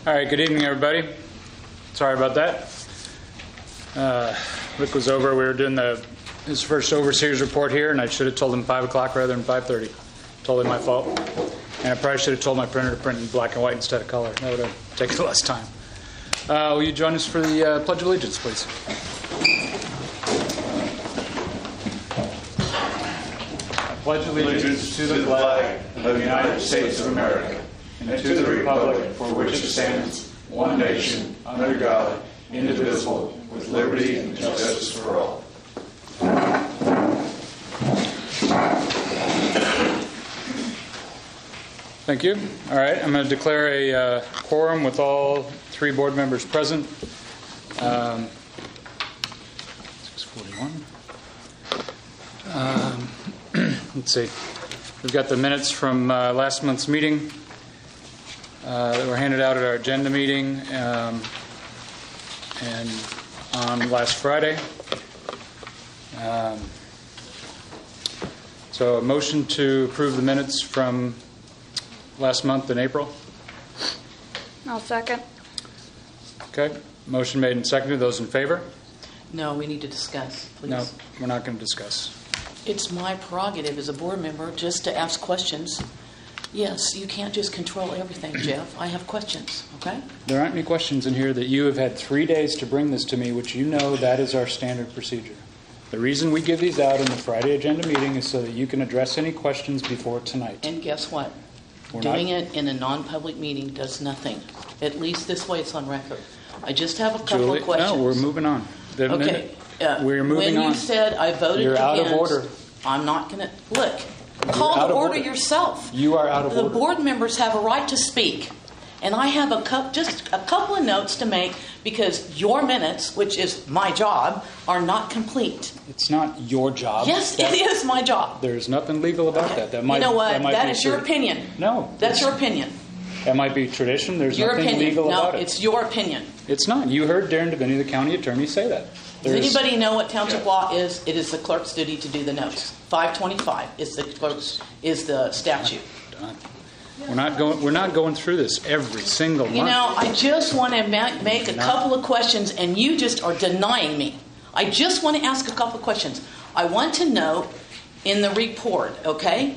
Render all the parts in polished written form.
All right, good evening, everybody. Sorry about that. Rick was over. We were doing his first overseer's report here, and I should have told him 5 o'clock rather than 5:30. Totally my fault. And I probably should have told my printer to print in black and white instead of color. That would have taken less time. Will you join us for the Pledge of Allegiance, please? I pledge allegiance to the flag of the United States of America and to the republic for which it stands, one nation, under God, indivisible, with liberty and justice for all. Thank you. All right, I'm going to declare a quorum with all 3 board members present. 6:41. Let's see. We've got the minutes from last month's meeting that were handed out at our agenda meeting and on last Friday. So a motion to approve the minutes from last month in April. I'll second. Okay. Motion made and seconded. Those in favor? No, we need to discuss, please. No, we're not going to discuss. It's my prerogative as a board member just to ask questions. Yes, you can't just control everything, Jeff. I have questions, okay? There aren't any questions in here that you have had 3 days to bring this to me, which you know that is our standard procedure. The reason we give these out in the Friday agenda meeting is so that you can address any questions before tonight. And guess what? Doing it in a non-public meeting does nothing. At least this way it's on record. I just have a couple of questions. No, we're moving on. Okay. We're moving on. When you said I voted You're against... out of order. I'm not going to... Look, call to order yourself. You are out of order. The board members have a right to speak. And I have just a couple of notes to make because your minutes, which is my job, are not complete. It's not your job. Yes, it is my job. There's nothing legal about that. That might, you know what? That is your opinion. No. That's your opinion. That might be tradition. There's your nothing opinion. legal about it. No, it's your opinion. It's not. You heard Darren Davini, the county attorney, say that. Does anybody know what township law is? It is the clerk's duty to do the notes. 525 is the statute. Done. We're not going through this every single month. You know, I just want to make a couple of questions, and you just are denying me. I just want to ask a couple of questions. I want to know in the report, okay?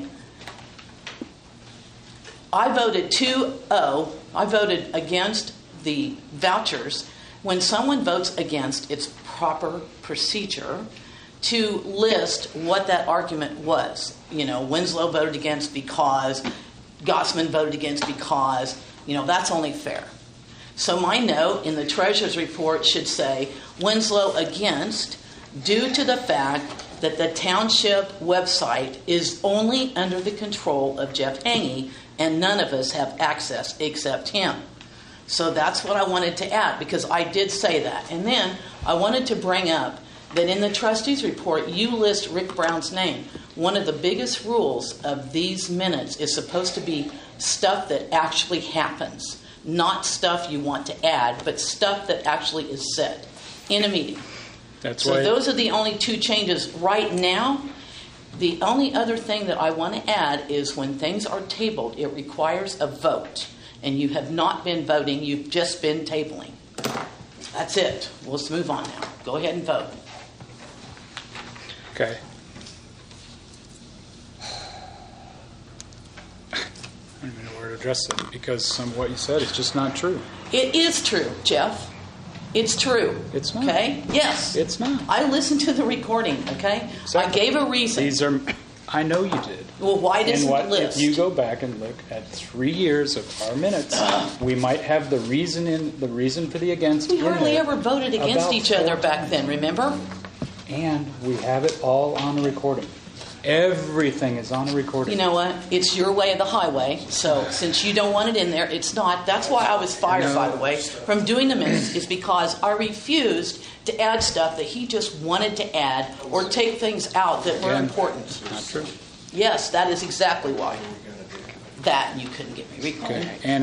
I voted 2-0. I voted against the vouchers. When someone votes against, it's proper procedure to list what that argument was. You know, Winslow voted against because, Gossman voted against because, that's only fair. So my note in the treasurer's report should say, Winslow against, due to the fact that the township website is only under the control of Jeff Hange, and none of us have access except him. So that's what I wanted to add, because I did say that. And then I wanted to bring up that in the trustee's report, you list Rick Brown's name. One of the biggest rules of these minutes is supposed to be stuff that actually happens, not stuff you want to add, but stuff that actually is said in a meeting. So those are the only 2 changes right now. The only other thing that I want to add is when things are tabled, it requires a vote. And you have not been voting, you've just been tabling. That's it. Let's move on now. Go ahead and vote. Okay. I don't even know where to address that because some of what you said is just not true. It is true, Jeff. It's true. It's not. Okay? Yes. It's not. I listened to the recording, okay? Exactly. I gave a reason. I know you did. Well, why doesn't it list? If you go back and look at 3 years of our minutes, we might have the reason for the against. We hardly ever voted against each other back then, remember? And we have it all on a recording. Everything is on a recording. You know what? It's your way of the highway. So since you don't want it in there, it's not. That's why I was fired, by the way, from doing the minutes, is because I refused to add stuff that he just wanted to add or take things out that were important. Not true. Yes, that is exactly why. That you couldn't get me recalled. Okay. And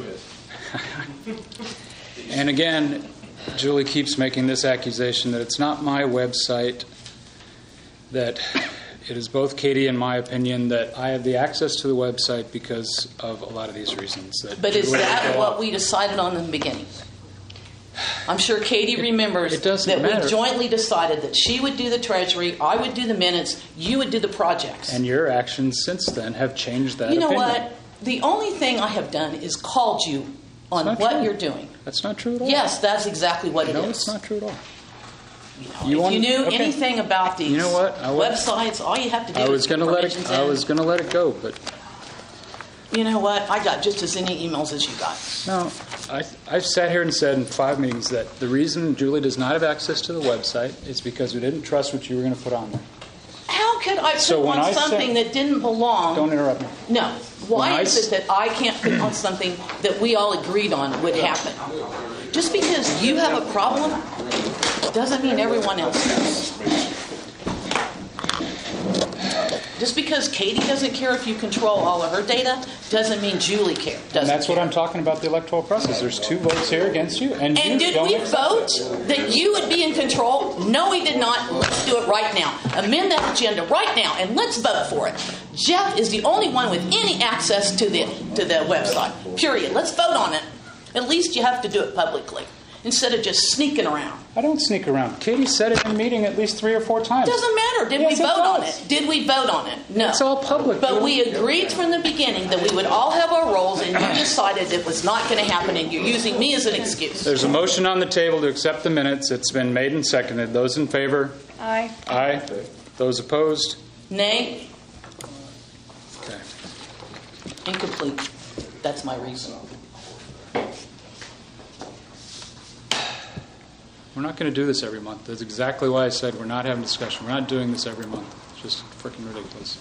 again, Julie keeps making this accusation that it's not my website that it is both Katie and my opinion that I have the access to the website because of a lot of these reasons. But is that what we decided on in the beginning? I'm sure Katie remembers that we jointly decided that she would do the treasury, I would do the minutes, you would do the projects. And your actions since then have changed that You know opinion. what? The only thing I have done is called you on what true. you're doing. That's not true at all. Yes, that's exactly what it is. No, it's not true at all. If you knew anything about these websites, all you have to do I was is going to let it. I was going to let it go, but you know what? I got just as many emails as you got. no. I've sat here and said in 5 meetings that the reason Julie does not have access to the website is because we didn't trust what you were going to put on there. How could I put on something that didn't belong? Don't interrupt me. No. Why is it that I can't put on something that we all agreed on would happen? Just because you have a problem doesn't mean everyone else does. Just because Katie doesn't care if you control all of her data doesn't mean Julie cares. And that's what I'm talking about, the electoral process. There's 2 votes here against you. And did we vote that you would be in control? No, we did not. Let's do it right now. Amend that agenda right now, and let's vote for it. Jeff is the only one with any access to the website. Period. Let's vote on it. At least you have to do it publicly instead of just sneaking around. I don't sneak around. Katie said it in meeting at least 3 or 4 times. Doesn't matter. Did we vote on it? Did we vote on it? No. It's all public. But we agreed from the beginning that we would all have our roles, and you decided it was not going to happen, and you're using me as an excuse. There's a motion on the table to accept the minutes. It's been made and seconded. Those in favor? Aye. Aye. Those opposed? Nay. Okay. Incomplete. That's my reason. We're not going to do this every month. That's exactly why I said we're not having discussion. We're not doing this every month. It's just freaking ridiculous.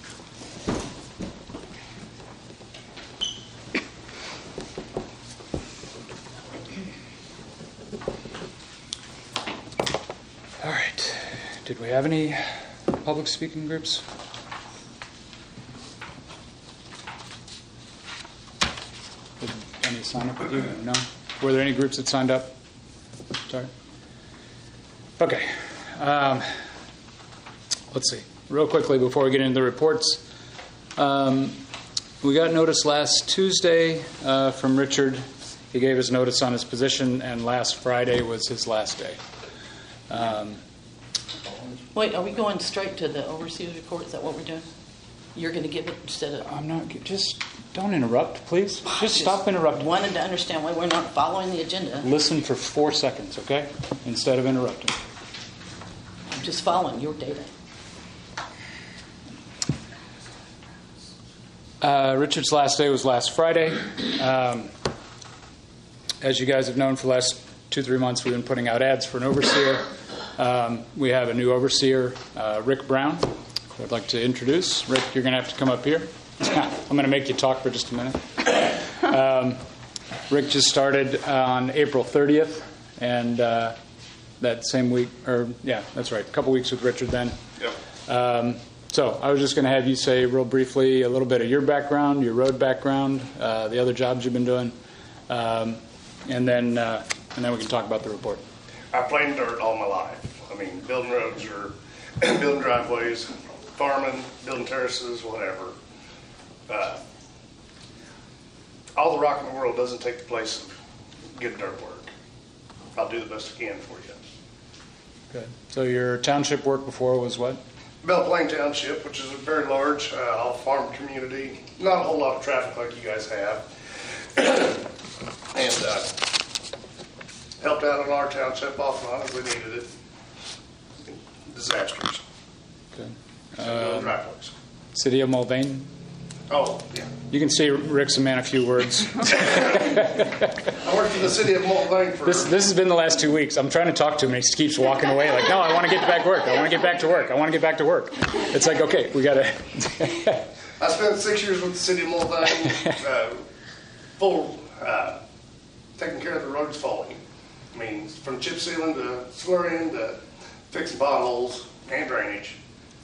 All right. Did we have any public speaking groups? Did any sign up with you? No? Were there any groups that signed up? Sorry. Okay. Let's see. Real quickly before we get into the reports. We got notice last Tuesday from Richard. He gave his notice on his position, and last Friday was his last day. Wait, are we going straight to the overseer's report? Is that what we're doing? You're going to give it instead of... I'm not... Just don't interrupt, please. Just stop interrupting. Wanted to understand why we're not following the agenda. Listen for 4 seconds, okay? Instead of interrupting. I'm just following your data. Richard's last day was last Friday. As you guys have known for the last 2-3 months, we've been putting out ads for an overseer. We have a new overseer, Rick Brown, who I'd like to introduce. Rick, you're going to have to come up here. I'm going to make you talk for just a minute. Rick just started on April 30th, and that same week, that's right, a couple weeks with Richard then. Yep. So I was just going to have you say real briefly a little bit of your background, your road background, the other jobs you've been doing, and then we can talk about the report. I played dirt all my life. I mean, building roads or building driveways, farming, building terraces, whatever. All the rock in the world doesn't take the place of good dirt work. I'll do the best I can for you. Good. So your township work before was what? Belle Plaine Township, which is a very large farm community. Not a whole lot of traffic like you guys have. And helped out in our township off and on as we needed it. Disasters. Good. Building driveways. City of Mulvane? Oh, yeah. You can see Rick's a man of few words. I worked for the city of Mulvane for... This has been the last 2 weeks. I'm trying to talk to him, and he just keeps walking away like, no, I want to get back to work. I want to get back to work. I want to get back to work. It's like, okay, we got to... I spent 6 years with the city of Mulvane, taking care of the roads falling. I mean, from chip sealing to slurrying to fixing potholes and drainage.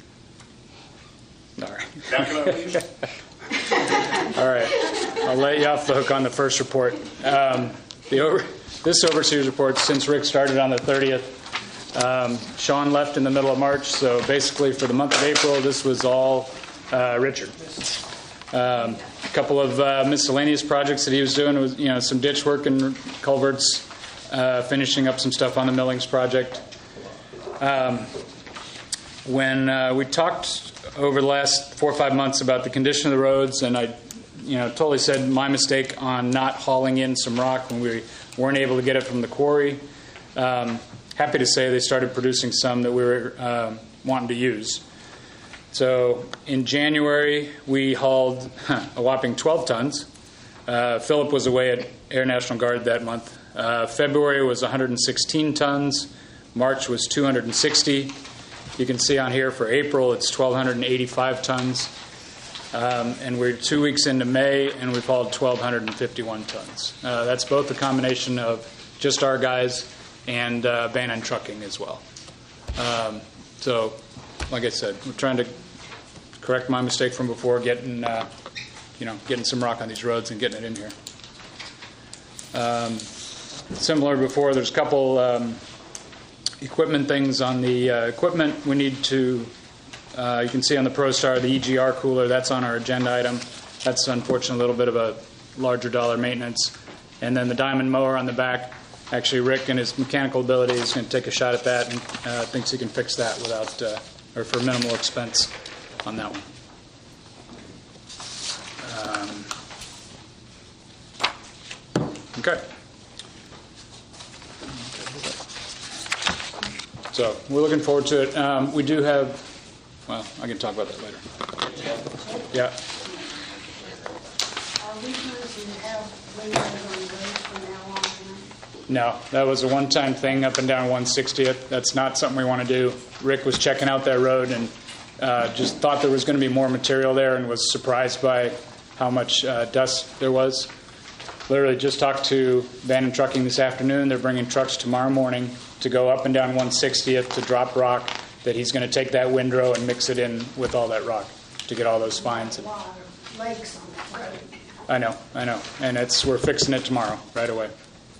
All right. Now can I leave? All right. I'll let you off the hook on the first report. This overseer's report, since Rick started on the 30th, Sean left in the middle of March, so basically for the month of April, this was all Richard. A couple of miscellaneous projects that he was doing was, some ditch work and culverts, finishing up some stuff on the Millings project. When we talked over the last 4 or 5 months about the condition of the roads, and I totally said my mistake on not hauling in some rock when we weren't able to get it from the quarry. Happy to say they started producing some that we were wanting to use. So in January, we hauled a whopping 12 tons. Philip was away at Air National Guard that month. February was 116 tons. March was 260. You can see on here for April, it's 1,285 tons. And we're 2 weeks into May, and we've hauled 1,251 tons. That's both a combination of just our guys and Bannon Trucking as well. So, like I said, we're trying to correct my mistake from before, getting some rock on these roads and getting it in here. Similar before, there's a couple equipment things on the equipment. We need to, you can see on the ProStar, the EGR cooler, that's on our agenda item. That's unfortunately a little bit of a larger dollar maintenance. And then the diamond mower on the back, actually Rick and his mechanical ability is going to take a shot at that and thinks he can fix that without, or for minimal expense on that one. Okay. So we're looking forward to it. We do have, well, I can talk about that later. Yeah. Are we going to have windows on the road from now on? No, that was a one-time thing up and down 160th. That's not something we want to do. Rick was checking out that road and just thought there was going to be more material there and was surprised by how much dust there was. Literally just talked to Bannon Trucking this afternoon. They're bringing trucks tomorrow morning to go up and down 160th to drop rock that he's going to take that windrow and mix it in with all that rock to get all those fines. A lot of lakes on that road. I know. And we're fixing it tomorrow, right away.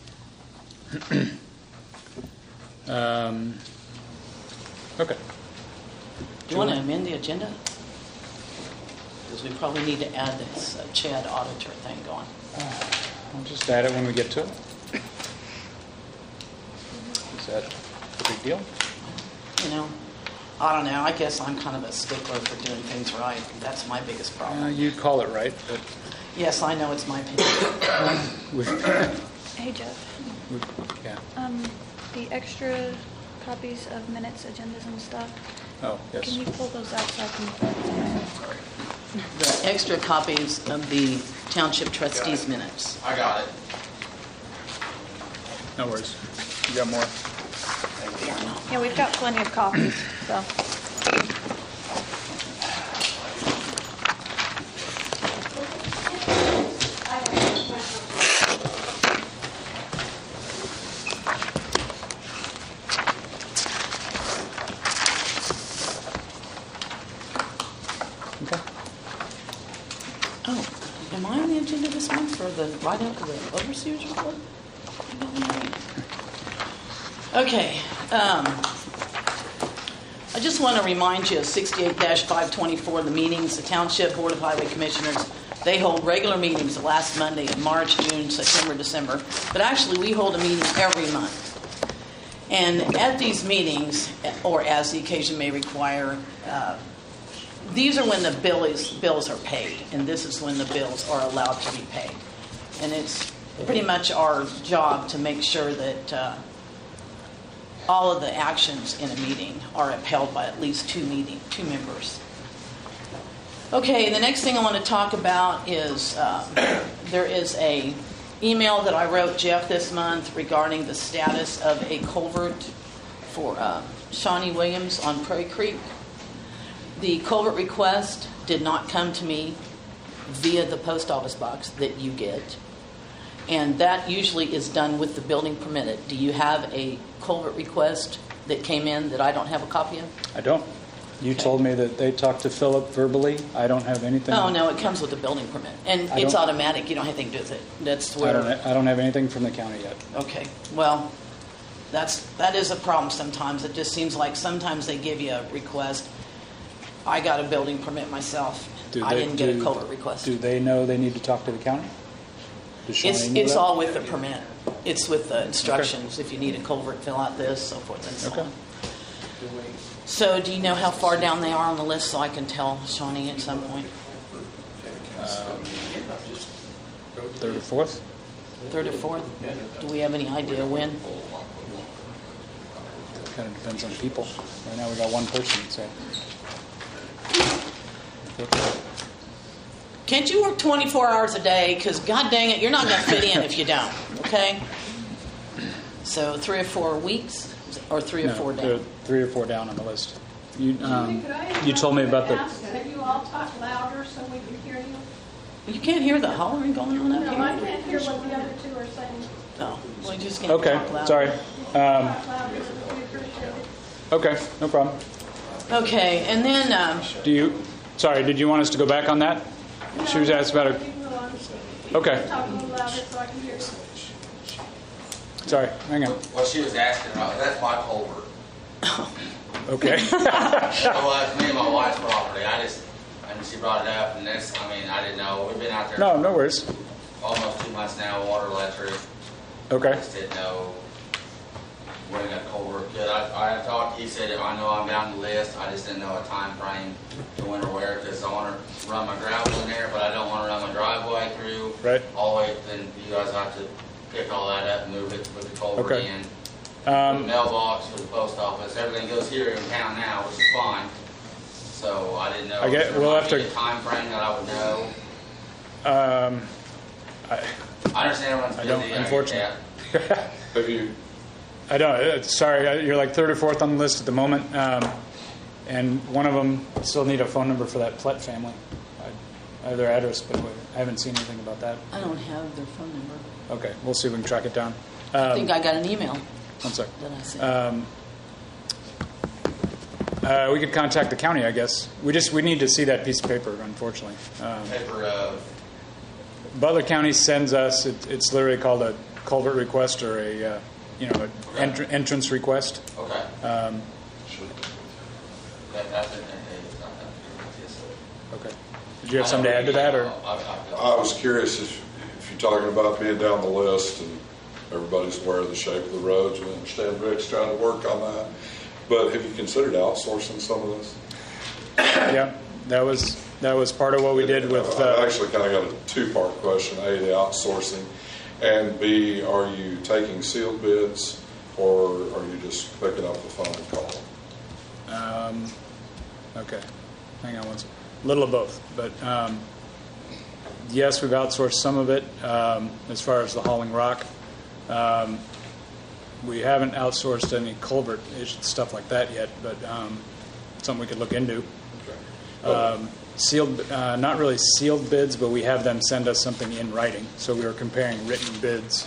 Okay. Do you want to amend the agenda? Because we probably need to add this Chad auditor thing going. I'll just add it when we get to it. Is that a big deal? I don't know. I guess I'm kind of a stickler for doing things right. That's my biggest problem. You call it right, but Yes, I know it's my opinion. Hey, Jeff. yeah. The extra copies of minutes, agendas, and stuff, Oh, yes. can you pull those out so I can... The extra copies of the township trustees' minutes. I got it. No worries. You got more? Yeah, we've got plenty of copies, so... Oh, am I on the agenda this month for the write-up of the overseer's report? Okay. I just want to remind you of 68-524, the meetings, the Township Board of Highway Commissioners. They hold regular meetings the last Monday in March, June, September, December. But actually, we hold a meeting every month. And at these meetings, or as the occasion may require, these are when the bills are paid, and this is when the bills are allowed to be paid. And it's pretty much our job to make sure that all of the actions in a meeting are upheld by at least two members. Okay, the next thing I want to talk about is there is a email that I wrote Jeff this month regarding the status of a culvert for Shawnee Williams on Prairie Creek. The culvert request did not come to me via the post office box that you get. And that usually is done with the building permitted. Do you have a culvert request that came in that I don't have a copy of? I don't. You told me that they talked to Philip verbally. I don't have anything. Oh, no, it comes with the building permit. And it's automatic. You don't have anything to do with it. That's where... I don't have anything from the county yet. Okay. Well, that is a problem sometimes. It just seems like sometimes they give you a request. I got a building permit myself. I didn't get a culvert request. Do they know they need to talk to the county? Does Shawnee know It's that? all with the permit. It's with the instructions. If you need a culvert, fill out this, so forth and so Okay. on. So do you know how far down they are on the list so I can tell Shawnee at some point? Third or fourth? Third or fourth? Do we have any idea when? Kind of depends on people. Right now we got one person, so. Can't you work 24 hours a day? Because god dang it, you're not going to fit in if you don't. Okay? So 3 or 4 weeks? Or 3 or 4 there are days? 3 or 4 down on the list. You Could I you told me about the. ask that you all talk louder so we can hear you? You can't hear the hollering going on up No, here? I can't hear what the other two are saying. No. Well, you just can't Okay, talk loud. sorry. Talk louder, we appreciate it. Okay, no problem. Okay, and then Do you? Sorry, did you want us to go back on that? She was asked about You it. can go on. Okay, Talk a little louder so I can hear you. sorry. Hang on. What she was asking about, that's my culvert. Okay. Well, that's me and my wife's property. And she brought it up, and I didn't know. We've been out there No, no worries. almost 2 months now, water, electric. I Okay. just didn't know when that culvert could. I talked, he said, I know I'm down the list. I just didn't know a time frame to when or where, because I want to run my gravel in there, but I don't want to run my driveway through. Right. All the way, then you guys have to pick all that up and move it, put the culvert Okay. in. The mailbox for the post office, everything goes here in town now, which is fine. So I didn't know. I get- if there we'll might have be to- a time frame that I would know. I understand everyone's I busy. don't, get unfortunately. that. Have you, I don't. Sorry, you're like 3rd or 4th on the list at the moment, and one of them still need a phone number for that Plett family. I have their address, but I haven't seen anything about that. I don't have their phone number. Okay, we'll see if we can track it down. I think I got an email One sec. that I sent. We could contact the county, I guess. We need to see that piece of paper, unfortunately. Paper of, Butler County sends us. It's literally called a culvert request or a entrance request. okay. Um, That's it. Okay. Did you have something to add to that, or? I was curious if you're talking about being down the list and everybody's aware of the shape of the roads. We understand Rick's trying to work on that. But have you considered outsourcing some of this? Yeah, that was part of what we did with. I actually kind of got a two-part question. A, the outsourcing, and B, are you taking sealed bids or are you just picking up the phone and calling? Okay, hang on one second. A little of both, but yes, we've outsourced some of it as far as the hauling rock. We haven't outsourced any culvert stuff like that yet, but something we could look into. Okay. Sealed, not really sealed bids, but we have them send us something in writing. So we were comparing written bids.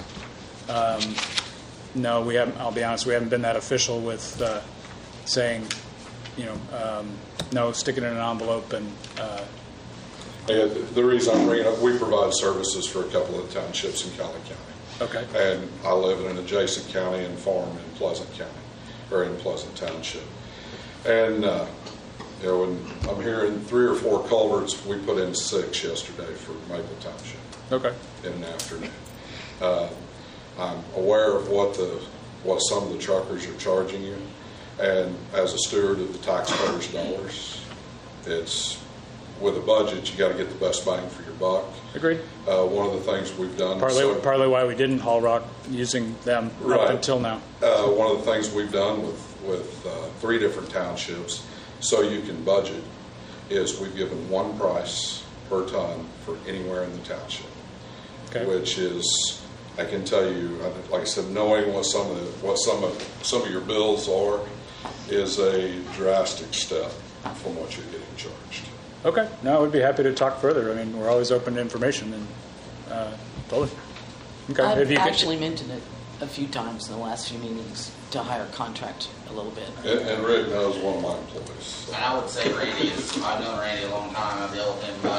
No, we haven't. I'll be honest, we haven't been that official with saying, no, stick it in an envelope and. And the reason I'm bringing it up, we provide services for a couple of townships in Cowley County. Okay. And I live in an adjacent county and farm in Pleasant County, or in Pleasant Township. And, when I'm hearing 3 or 4 culverts, we put in 6 yesterday for Maple Township Okay. in an afternoon. I'm aware of what some of the truckers are charging you. And as a steward of the taxpayers' dollars, it's, with a budget, you got to get the best bang for your buck. Agreed. One of the things we've done. Partly why we didn't haul rock using them up Right. until now. One of the things we've done with 3 different townships, so you can budget, is we've given one price per ton for anywhere in the township, Okay. which is, I can tell you, like I said, knowing what some of your bills are is a drastic step from what you're getting charged. Okay. No, I would be happy to talk further. I mean, we're always open to information and totally. Okay. I've If you could- actually mentioned it a few times in the last few meetings to hire a contract a little bit. And Rick knows one of my employees. And I would say Randy I've known Randy a long time. I've dealt with him much. He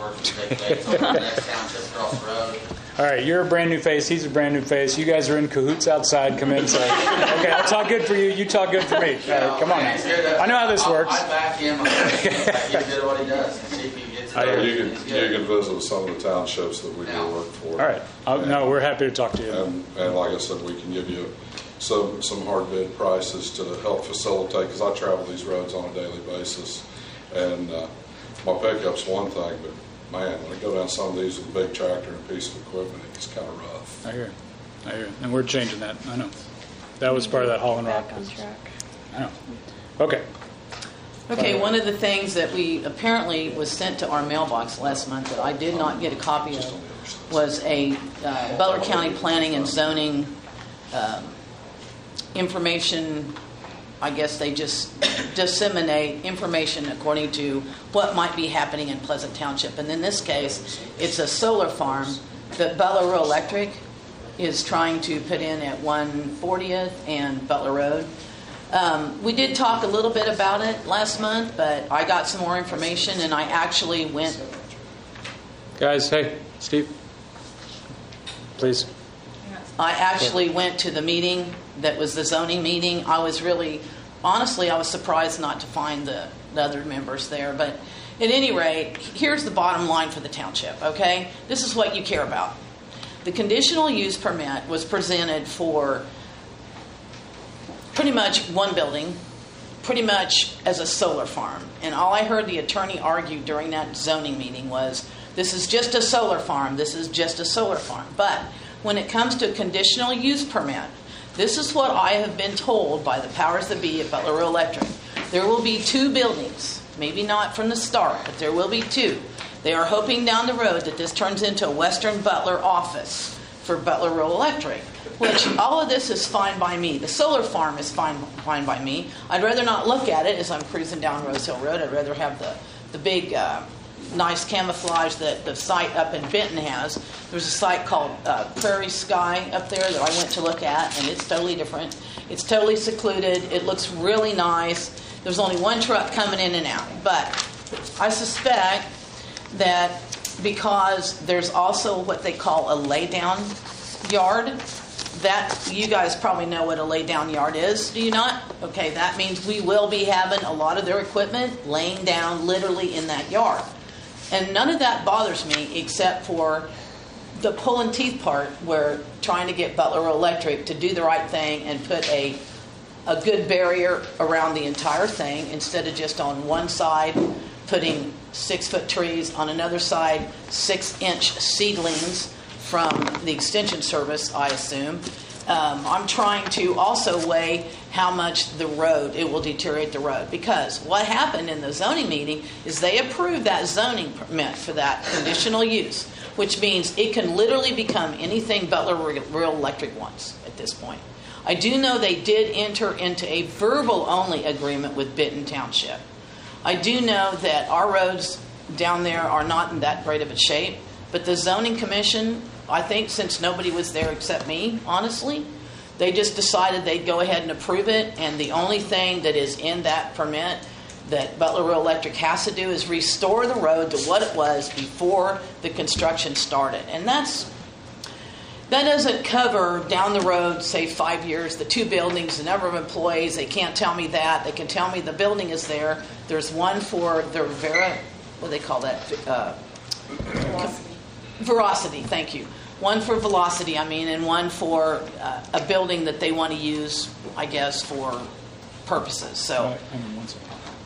works for Big Bates on the next township across the road. All right, you're a brand new face. He's a brand new face. You guys are in cahoots outside. Come in and say, okay, I'll talk good for you. You talk good for me. All right, come on. I know how this works. I back him. I back him good at what he does and see if he gets it. You can visit some of the townships that we do work for. All right. No, we're happy to talk to you. And like I said, we can give you some hard bid prices to help facilitate, because I travel these roads on a daily basis. And my pickup's one thing, but man, when I go down some of these with a big tractor and a piece of equipment, it's kind of rough. I hear. And we're changing that. I know. That was part of that Holland Rock. Back on track. I know. Okay. Okay, one of the things that we apparently was sent to our mailbox last month that I did not get a copy of was a Butler County Planning and Zoning information. I guess they just disseminate information according to what might be happening in Pleasant Township. And in this case, it's a solar farm that Butler Rural Electric is trying to put in at 140th and Butler Road. We did talk a little bit about it last month, but I got some more information, and I actually went... Guys, hey, Steve. Please. I actually went to the meeting that was the zoning meeting. I was surprised not to find the other members there. But at any rate, here's the bottom line for the township, okay? This is what you care about. The conditional use permit was presented for pretty much one building, pretty much as a solar farm. And all I heard the attorney argue during that zoning meeting was, this is just a solar farm, this is just a solar farm. But when it comes to conditional use permit, this is what I have been told by the powers that be at Butler Rural Electric. There will be two buildings, maybe not from the start, but there will be two. They are hoping down the road that this turns into a Western Butler office for Butler Rural Electric, which all of this is fine by me. The solar farm is fine by me. I'd rather not look at it as I'm cruising down Rose Hill Road. I'd rather have the big nice camouflage that the site up in Benton has. There's a site called Prairie Sky up there that I went to look at, and it's totally different. It's totally secluded. It looks really nice. There's only one truck coming in and out. But I suspect that because there's also what they call a laydown yard, that you guys probably know what a laydown yard is, do you not? Okay, that means we will be having a lot of their equipment laying down literally in that yard. And none of that bothers me except for the pulling teeth part, where trying to get Butler Electric to do the right thing and put a good barrier around the entire thing, instead of just on one side putting 6-foot trees, on another side 6-inch seedlings from the extension service, I assume. I'm trying to also weigh how much it will deteriorate the road. Because what happened in the zoning meeting is they approved that zoning permit for that conditional use, which means it can literally become anything Butler Rural Electric wants at this point. I do know they did enter into a verbal-only agreement with Benton Township. I do know that our roads down there are not in that great of a shape, but the zoning commission, I think since nobody was there except me, honestly, they just decided they'd go ahead and approve it, and the only thing that is in that permit that Butler Rural Electric has to do is restore the road to what it was before the construction started. And that doesn't cover down the road, say 5 years, the two buildings, the number of employees. They can't tell me that. They can tell me the building is there. There's one for their what do they call that? Veracity, thank you. One for Velocity, and one for a building that they want to use, I guess, for purposes. So, hang on one second.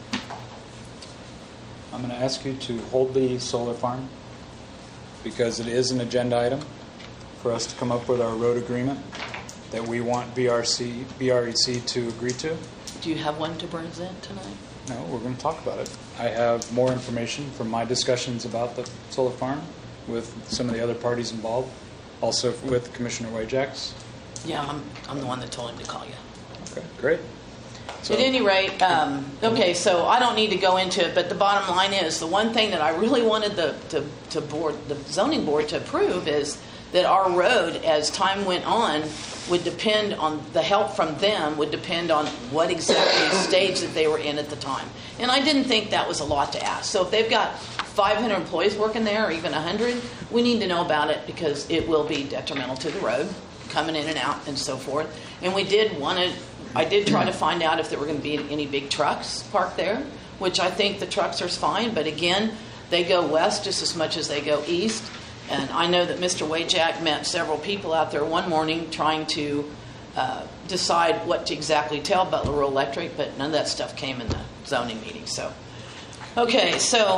I'm going to ask you to hold the solar farm because it is an agenda item for us to come up with our road agreement that we want BREC to agree to. Do you have one to present tonight? No, we're going to talk about it. I have more information from my discussions about the solar farm with some of the other parties involved, also with Commissioner Wajax. Yeah, I'm the one that told him to call you. Okay, great. So, at any rate, okay, so I don't need to go into it, but the bottom line is the one thing that I really wanted the zoning board to approve is that our road, as time went on, would depend on the help from them, would depend on what exactly stage that they were in at the time. And I didn't think that was a lot to ask. So if they've got 500 employees working there, or even 100, we need to know about it because it will be detrimental to the road, coming in and out and so forth. And I did try to find out if there were going to be any big trucks parked there, which I think the trucks are fine. But again, they go west just as much as they go east. And I know that Mr. Wajak met several people out there one morning trying to decide what to exactly tell Butler Rural Electric, but none of that stuff came in the zoning meeting. So, okay, so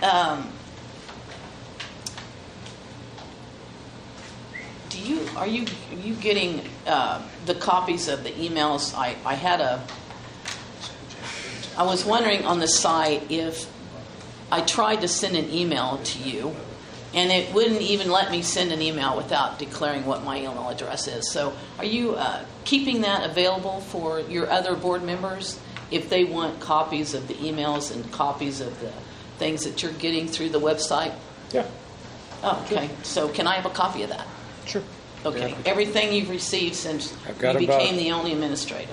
are you getting the copies of the emails? I was wondering on the site if I tried to send an email to you, and it wouldn't even let me send an email without declaring what my email address is. So are you keeping that available for your other board members if they want copies of the emails and copies of the things that you're getting through the website? Yeah. Oh, okay. So can I have a copy of that? Sure. Okay. Yeah. Everything you've received since I've got you about- became the only administrator.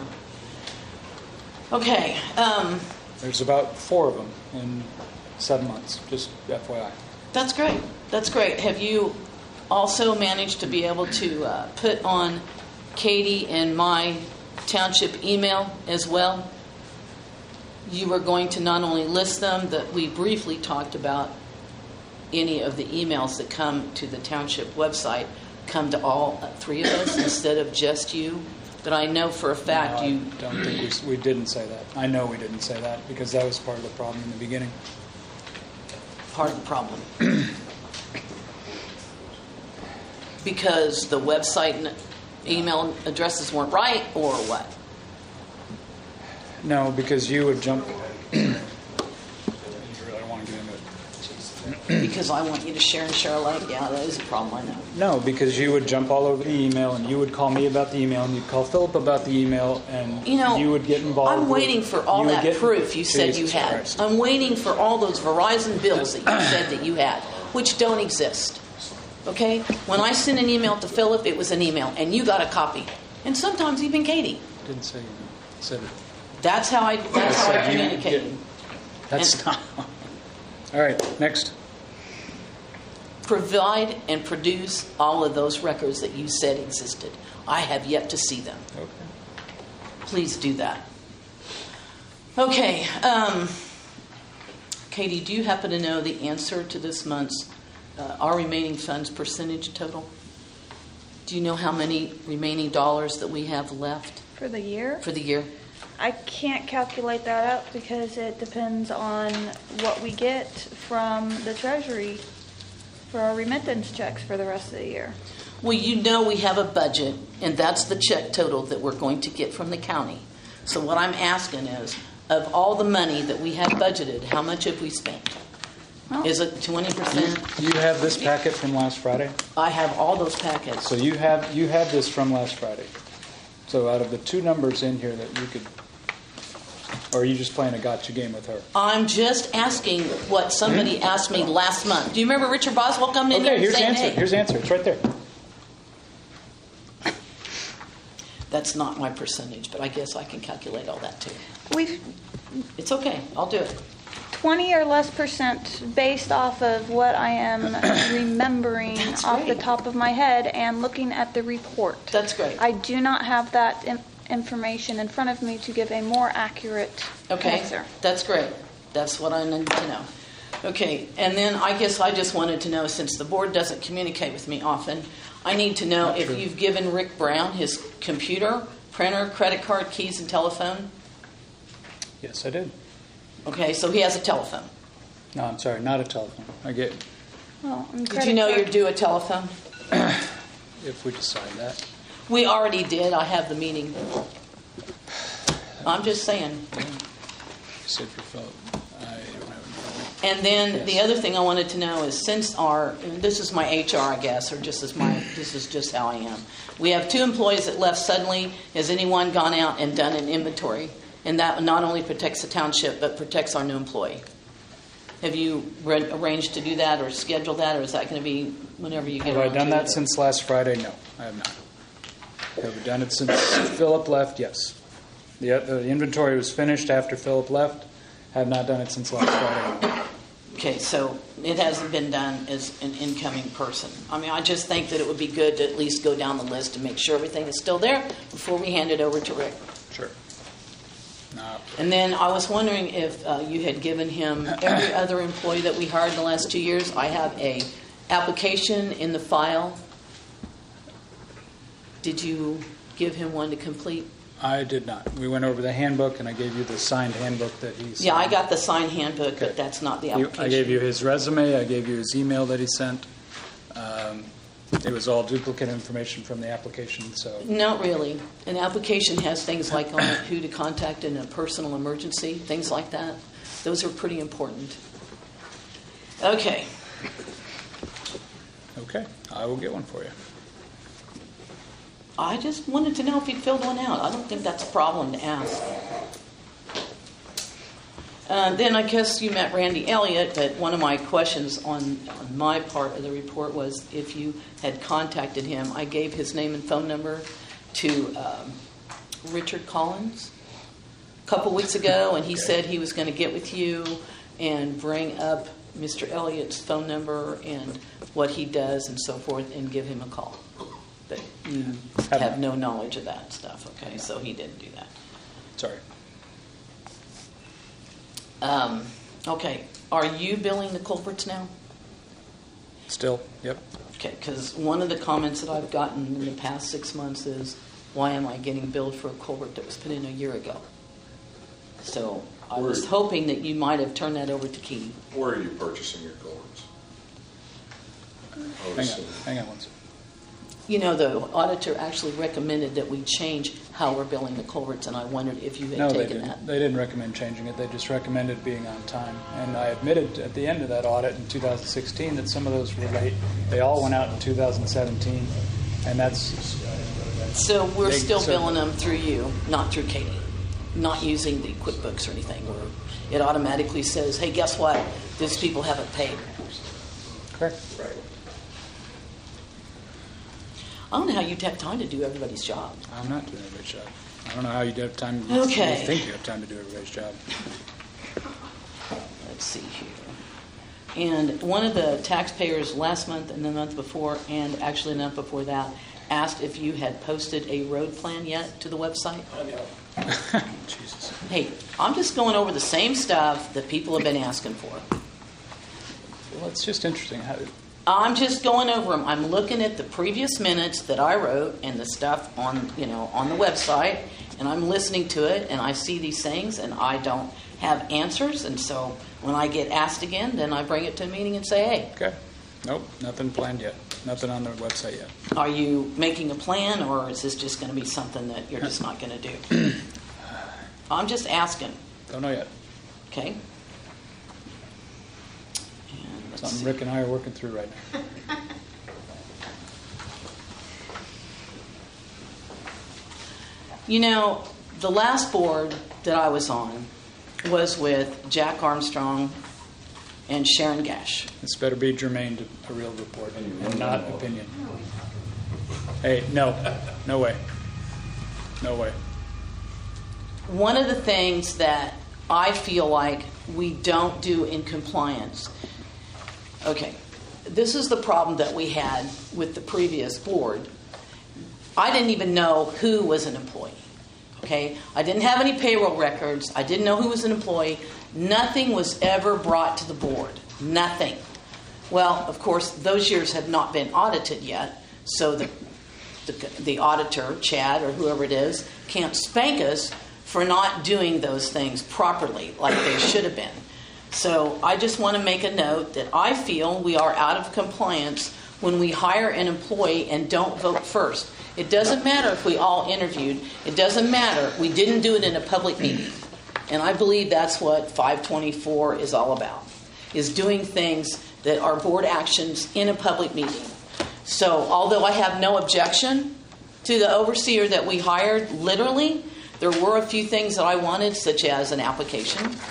Okay. There's about 4 of them in 7 months, just FYI. That's great. That's great. Have you also managed to be able to put on Katie and my township email as well? You were going to not only list them, that we briefly talked about any of the emails that come to the township website come to all 3 of us instead of just you. But I know for a fact No, you... I don't think we didn't say that. I know we didn't say that because that was part of the problem in the beginning. Part of the problem. Because the website and email addresses weren't right, or what? No, because you would jump. You really don't want to get into it. Because I want you to share and share alike. Yeah, that is a problem, I know. No, because you would jump all over the email, and you would call me about the email, and you'd call Philip about the email, and you would get involved. I'm waiting for all you would that get- proof you said you Jesus had. Christ. I'm waiting for all those Verizon bills that you said that you had, which don't exist. Okay? When I sent an email to Philip, it was an email, and you got a copy. And sometimes even Katie. Didn't say you said it. That's how I said you communicated. That's not. All right, next. Provide and produce all of those records that you said existed. I have yet to see them. Okay. Please do that. Okay. Katie, do you happen to know the answer to this month's our remaining funds percentage total? Do you know how many remaining dollars that we have left For the year? for the year? I can't calculate that out because it depends on what we get from the Treasury for our remittance checks for the rest of the year. Well, you know we have a budget, and that's the check total that we're going to get from the county. So what I'm asking is, of all the money that we have budgeted, how much have we spent? Well, Is it 20%? You have this packet from last Friday? I have all those packets. So you have this from last Friday. So out of the 2 numbers in here that you could, or are you just playing a gotcha game with her? I'm just asking what somebody asked me last month. Do you remember Richard Boswell coming in here Okay, and here's the saying, answer. hey, Here's the answer. It's right there. that's not my percentage, but I guess I can calculate all that too. we've It's okay. I'll do it. 20 or less percent based off of what I am remembering That's off the great. top of my head and looking at the report. That's great. I do not have that information in front of me to give a more accurate Okay, answer. that's great. That's what I need to know. Okay, and then I guess I just wanted to know, since the board doesn't communicate with me often, I need to know if you've given Rick Brown his computer, printer, credit card, keys, and telephone. Yes, I did. Okay, so he has a telephone. No, I'm sorry, not a telephone. I get Well, and Did you know credit you're due a telephone? if we decide that. We already did. I have the meeting. I'm just saying. You said for Philip. I don't have any problem. And then Yes. the other thing I wanted to know is, since and this is my HR, I guess, or this is just how I am. We have 2 employees that left suddenly. Has anyone gone out and done an inventory? And that not only protects the township, but protects our new employee. Have you arranged to do that or scheduled that, or is that going to be whenever you get Have I around done to that it? since last Friday? No, I have not. Have I done it since Philip left? Yes. The inventory was finished after Philip left. Have not done it since last Friday. Okay, so it hasn't been done as an incoming person. I mean, I just think that it would be good to at least go down the list and make sure everything is still there before we hand it over to Rick. Sure. No. And then I was wondering if you had given him every other employee that we hired in the last 2 years. I have a application in the file. Did you give him one to complete? I did not. We went over the handbook, and I gave you the signed handbook that he signed. Yeah, I got the signed handbook, Okay. but that's not the application. I gave you his resume. I gave you his email that he sent. It was all duplicate information from the application, so... Not really. An application has things like on it who to contact in a personal emergency, things like that. Those are pretty important. Okay. Okay, I will get one for you. I just wanted to know if he'd filled one out. I don't think that's a problem to ask. Then I guess you met Randy Elliott, but one of my questions on my part of the report was if you had contacted him. I gave his name and phone number to Richard Collins a couple weeks ago, and he said he was going to get with you and bring up Mr. Elliott's phone number and what he does and so forth and give him a call. But you have no knowledge of that stuff, okay? So he didn't do that. Sorry. Okay, are you billing the culprits now? Still, yep. Okay, because one of the comments that I've gotten in the past 6 months is, why am I getting billed for a culvert that was put in a year ago? So I was hoping that you might have turned that over to Katie. Where are you purchasing your culverts? Hang on one second. You know, the auditor actually recommended that we change how we're billing the culverts, and I wondered if you had No, they taken didn't. that. They didn't recommend changing it. They just recommended being on time. And I admitted at the end of that audit in 2016 that some of those were late. They all went out in 2017, and that's... So we're They- still so- billing them through you, not through Katie, not using the QuickBooks or anything, where it automatically says, hey, guess what? These people haven't paid. Correct. Right. I don't know how you'd have time to do everybody's job. I'm not doing everybody's job. I don't know how you have time. Okay. You think you have time to do everybody's job. Let's see here. And one of the taxpayers last month and the month before, and actually the month before that, asked if you had posted a road plan yet to the website. Jesus. Hey, I'm just going over the same stuff that people have been asking for. Well, it's just interesting. I'm just going over them. I'm looking at the previous minutes that I wrote and the stuff on the website, and I'm listening to it, and I see these things, and I don't have answers. And so when I get asked again, then I bring it to a meeting and say, hey, Okay. Nope, nothing planned yet. Nothing on the website yet. are you making a plan, or is this just going to be something that you're just not going to do? I'm just asking, Don't know yet. okay? And let's Something see. Rick and I are working through right now. You know, the last board that I was on was with Jack Armstrong and Sharon Gash. This better be germane to a real report and not opinion. Hey, no way. No way. One of the things that I feel like we don't do in compliance, okay, this is the problem that we had with the previous board. I didn't even know who was an employee. Okay, I didn't have any payroll records. I didn't know who was an employee. Nothing was ever brought to the board. Nothing. Well, of course, those years have not been audited yet, so the auditor, Chad or whoever it is, can't spank us for not doing those things properly like they should have been. So I just want to make a note that I feel we are out of compliance when we hire an employee and don't vote first. It doesn't matter if we all interviewed. It doesn't matter. We didn't do it in a public meeting. And I believe that's what 524 is all about, is doing things that are board actions in a public meeting. So although I have no objection to the overseer that we hired, literally, there were a few things that I wanted, such as an application,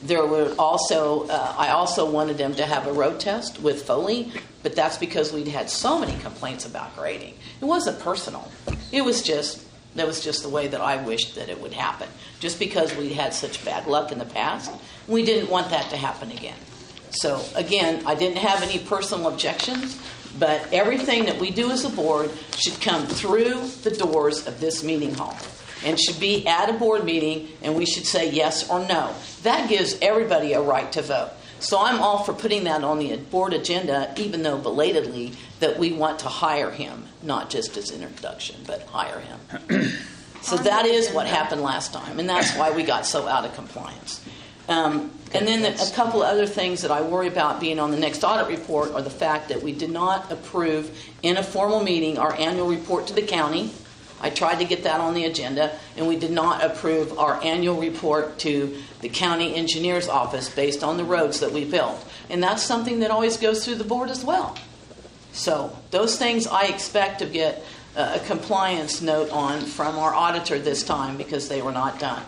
There were also, I also wanted them to have a road test with Foley, but that's because we'd had so many complaints about grading. It wasn't personal. It was just, that was just the way that I wished that it would happen. Just because we'd had such bad luck in the past, we didn't want that to happen again. So again, I didn't have any personal objections, but everything that we do as a board should come through the doors of this meeting hall and should be at a board meeting, and we should say yes or no. That gives everybody a right to vote. So I'm all for putting that on the board agenda, even though belatedly that we want to hire him, not just as an introduction, but hire him. So that is what happened last time, and that's why we got so out of compliance. And then a couple of other things that I worry about being on the next audit report are the fact that we did not approve in a formal meeting our annual report to the county. I tried to get that on the agenda, and we did not approve our annual report to the county engineer's office based on the roads that we built. And that's something that always goes through the board as well. So those things I expect to get a compliance note on from our auditor this time because they were not done.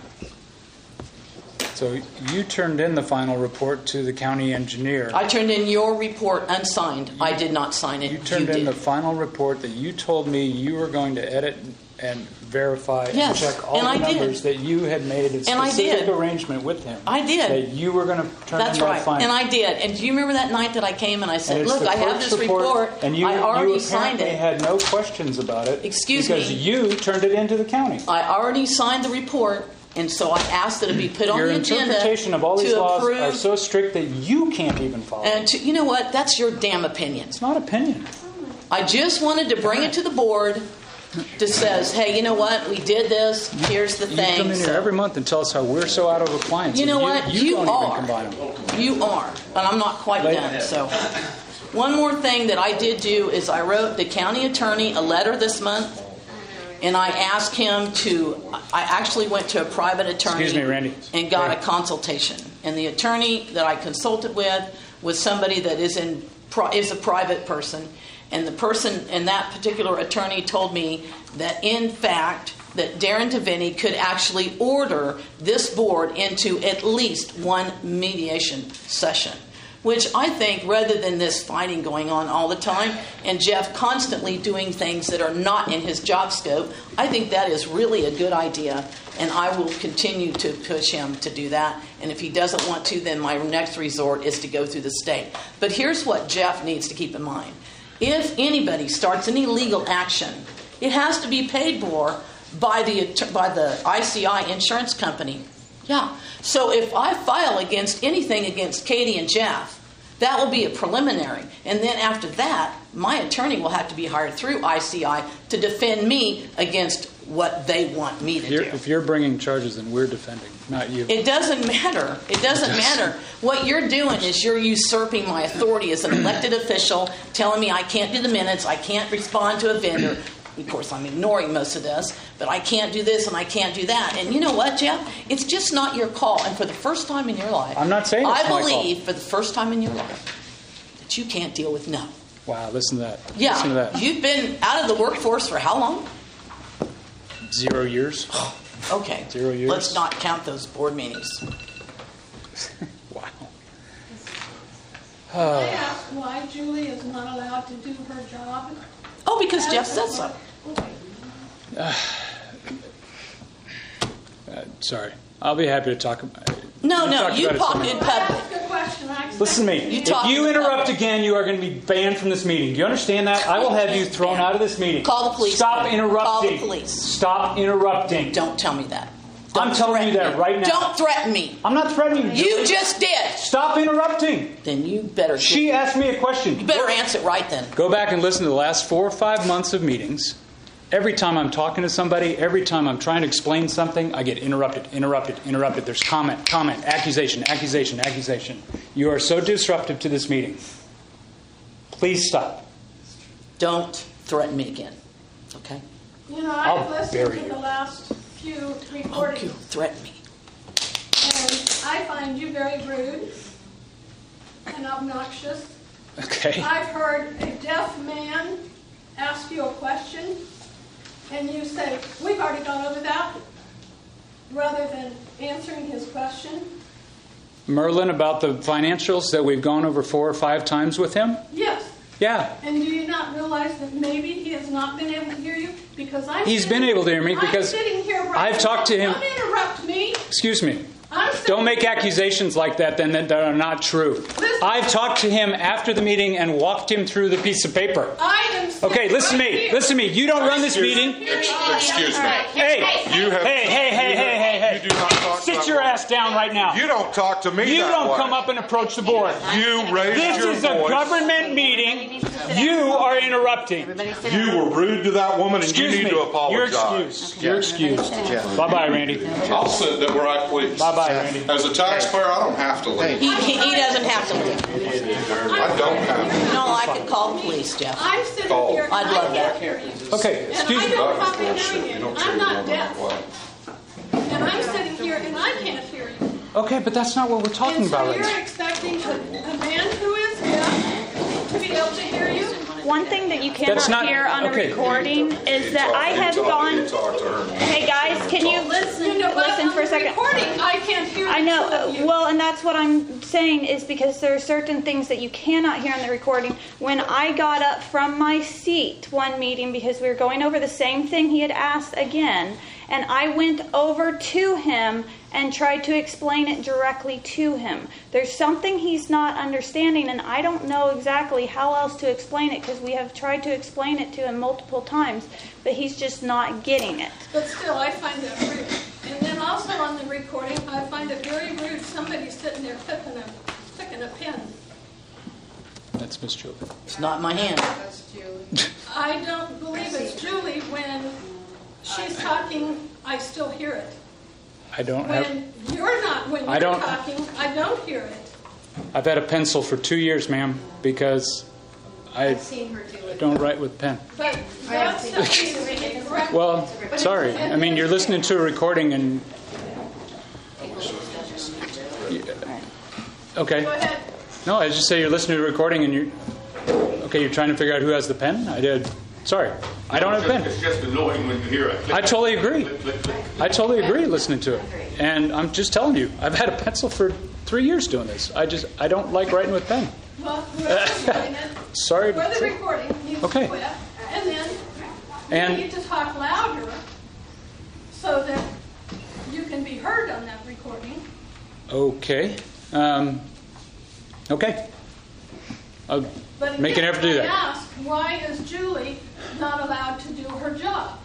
So you turned in the final report to the county engineer. I turned in your report unsigned. I did not sign it. You turned in the final report that you told me you were going to edit and verify Yes, and check all and the I did. numbers that you had made a And I specific did. arrangement with him. I did. That you were going to turn That's in that right. final. And I did. And do you remember that night that I came and I And said, it's look, the I have clerk's this report. and you, I already you signed apparently it. had no questions about it. Excuse because me. you turned it into the county. I already signed the report, and so I asked that it be put on Your the agenda interpretation of all these to laws approve. are so strict that you can't even follow. And you know what? That's your damn opinion. It's not opinion. I just wanted to bring it to the board that says, hey, you know what? We did this. Here's the You thing. come in here So- every month and tell us how we're so out of compliance. You and know what? You don't are. even combine them. You are, and I'm not quite Late. done. So, one more thing that I did do is I wrote the county attorney a letter this month, and I asked him to. I actually went to a private attorney. Excuse me, Randy. And got Hey. a consultation. And the attorney that I consulted with was somebody that is a private person, and the person and that particular attorney told me that in fact that Darren Devaney could actually order this board into at least one mediation session, which I think rather than this fighting going on all the time and Jeff constantly doing things that are not in his job scope, I think that is really a good idea, and I will continue to push him to do that. And if he doesn't want to, then my next resort is to go through the state. But here's what Jeff needs to keep in mind. If anybody starts any legal action, it has to be paid for by the ICI insurance company. Yeah. So if I file against anything against Katie and Jeff, that will be a preliminary. And then after that, my attorney will have to be hired through ICI to defend me against what they want me to do. If you're bringing charges, then we're defending, not you. It doesn't matter. It doesn't matter. What you're doing is you're usurping my authority as an elected official, telling me I can't do the minutes, I can't respond to a vendor. Of course, I'm ignoring most of this, but I can't do this and I can't do that. And you know what, Jeff? It's just not your call. And for the first time in your life, I'm not saying it's I my believe call. for the first time in your life that you can't deal with no. Wow, listen to that. Yeah, Listen to that. you've been out of the workforce for how long? 0 years. Okay, 0 years. let's not count those board meetings. Wow. I ask why Julie is not allowed to do her job. Oh, because Jeff said so. Sorry. I'll be happy to talk about it. No, you about it talked sometime. in I public. ask a question. I expect Listen to me. You If talk you in interrupt public. again, you are going to be banned from this meeting. Do you understand that? I will have you thrown out of this meeting. Call the police. Stop interrupting. Call the police. Stop interrupting. Don't tell me that. I'm telling you threaten that me. right now. Don't threaten me. I'm not threatening you. You just did. Stop interrupting. Then you better. She asked me a question. You better answer it right then. Go back and listen to the last 4 or 5 months of meetings. Every time I'm talking to somebody, every time I'm trying to explain something, I get interrupted. There's comment, accusation. You are so disruptive to this meeting. Please stop. Don't threaten me again. Okay? You know, I'll I've listened bury to you. the last few Oh, you recordings, threaten me. and I find you very rude and obnoxious. Okay. I've heard a deaf man ask you a question, and you say, we've already gone over that, rather than answering his question. Merlin about the financials that we've gone over 4 or 5 times with him? Yes. Yeah. And do you not realize that maybe he has not been able to hear you? Because He's been able to hear me because I'm sitting here right I've talked to him. Don't interrupt me. Excuse me. I'm Don't make sitting- accusations like that then that are not true. Listen. I've talked to him after the meeting and walked him through the piece of paper. I am sitting Okay, listen to right me. here. Listen to me. You don't run this meeting. Excuse me. Hey, You have. hey. You do not talk Sit that your way. ass down right now. You don't talk to me You that don't way. come up and approach the board. You raised This your is a voice. government meeting. You are interrupting. You were rude to that woman, and Excuse you need me. to You're apologize. excused. You're excused. Bye-bye, Randy. I'll sit there where I please. Bye-bye, Randy. As a taxpayer, I don't have to leave. He doesn't have to leave. I don't have to. No, I could call the police, Jeff. I'm sitting Call. here and I'd love I that. can't hear you. Okay, And excuse I me. don't That have is a bullshit. hearing You aid. don't I'm treat a not woman deaf. that way. And I'm sitting here and I can't hear you. Okay, but that's not what we're talking And so about right you're now. expecting a man who is deaf to be able to hear you? One thing that you That's cannot not- hear on a okay. recording is that I have You gone. talk to her. Hey guys, can you You know what? listen On for a the second? recording, I can't hear I the two know. of you. Well, and that's what I'm saying is because there are certain things that you cannot hear in the recording. When I got up from my seat one meeting because we were going over the same thing he had asked again, and I went over to him and tried to explain it directly to him. There's something he's not understanding, and I don't know exactly how else to explain it because we have tried to explain it to him multiple times, but he's just not getting it. But still, I find that rude. And then also on the recording, I find it very rude, somebody sitting there clicking a pen. That's Miss Julie. It's not in my hand. I don't believe it's Julie when she's talking, I still hear it. I don't have. When you're I don't- talking, I don't hear it. I've had a pencil for 2 years, ma'am, because I don't write with pen. But that still needs to be corrected. Well, sorry. I mean, you're listening to a recording and. Okay. Go ahead. No, I just say you're listening to a recording and you're. Okay, you're trying to figure out who has the pen? I did. Sorry. I don't have a pen. It's just annoying when you hear it. I totally agree. Click, click, click. I totally agree listening to it. And I'm just telling you, I've had a pencil for 3 years doing this. I don't like writing with pen. Well, whoever's doing it, Sorry. for the recording, needs Okay. to quit. And then And- you need to talk louder so that you can be heard on that recording. Okay. Okay. I'll But make an again, effort to do I that. ask, why is Julie not allowed to do her job?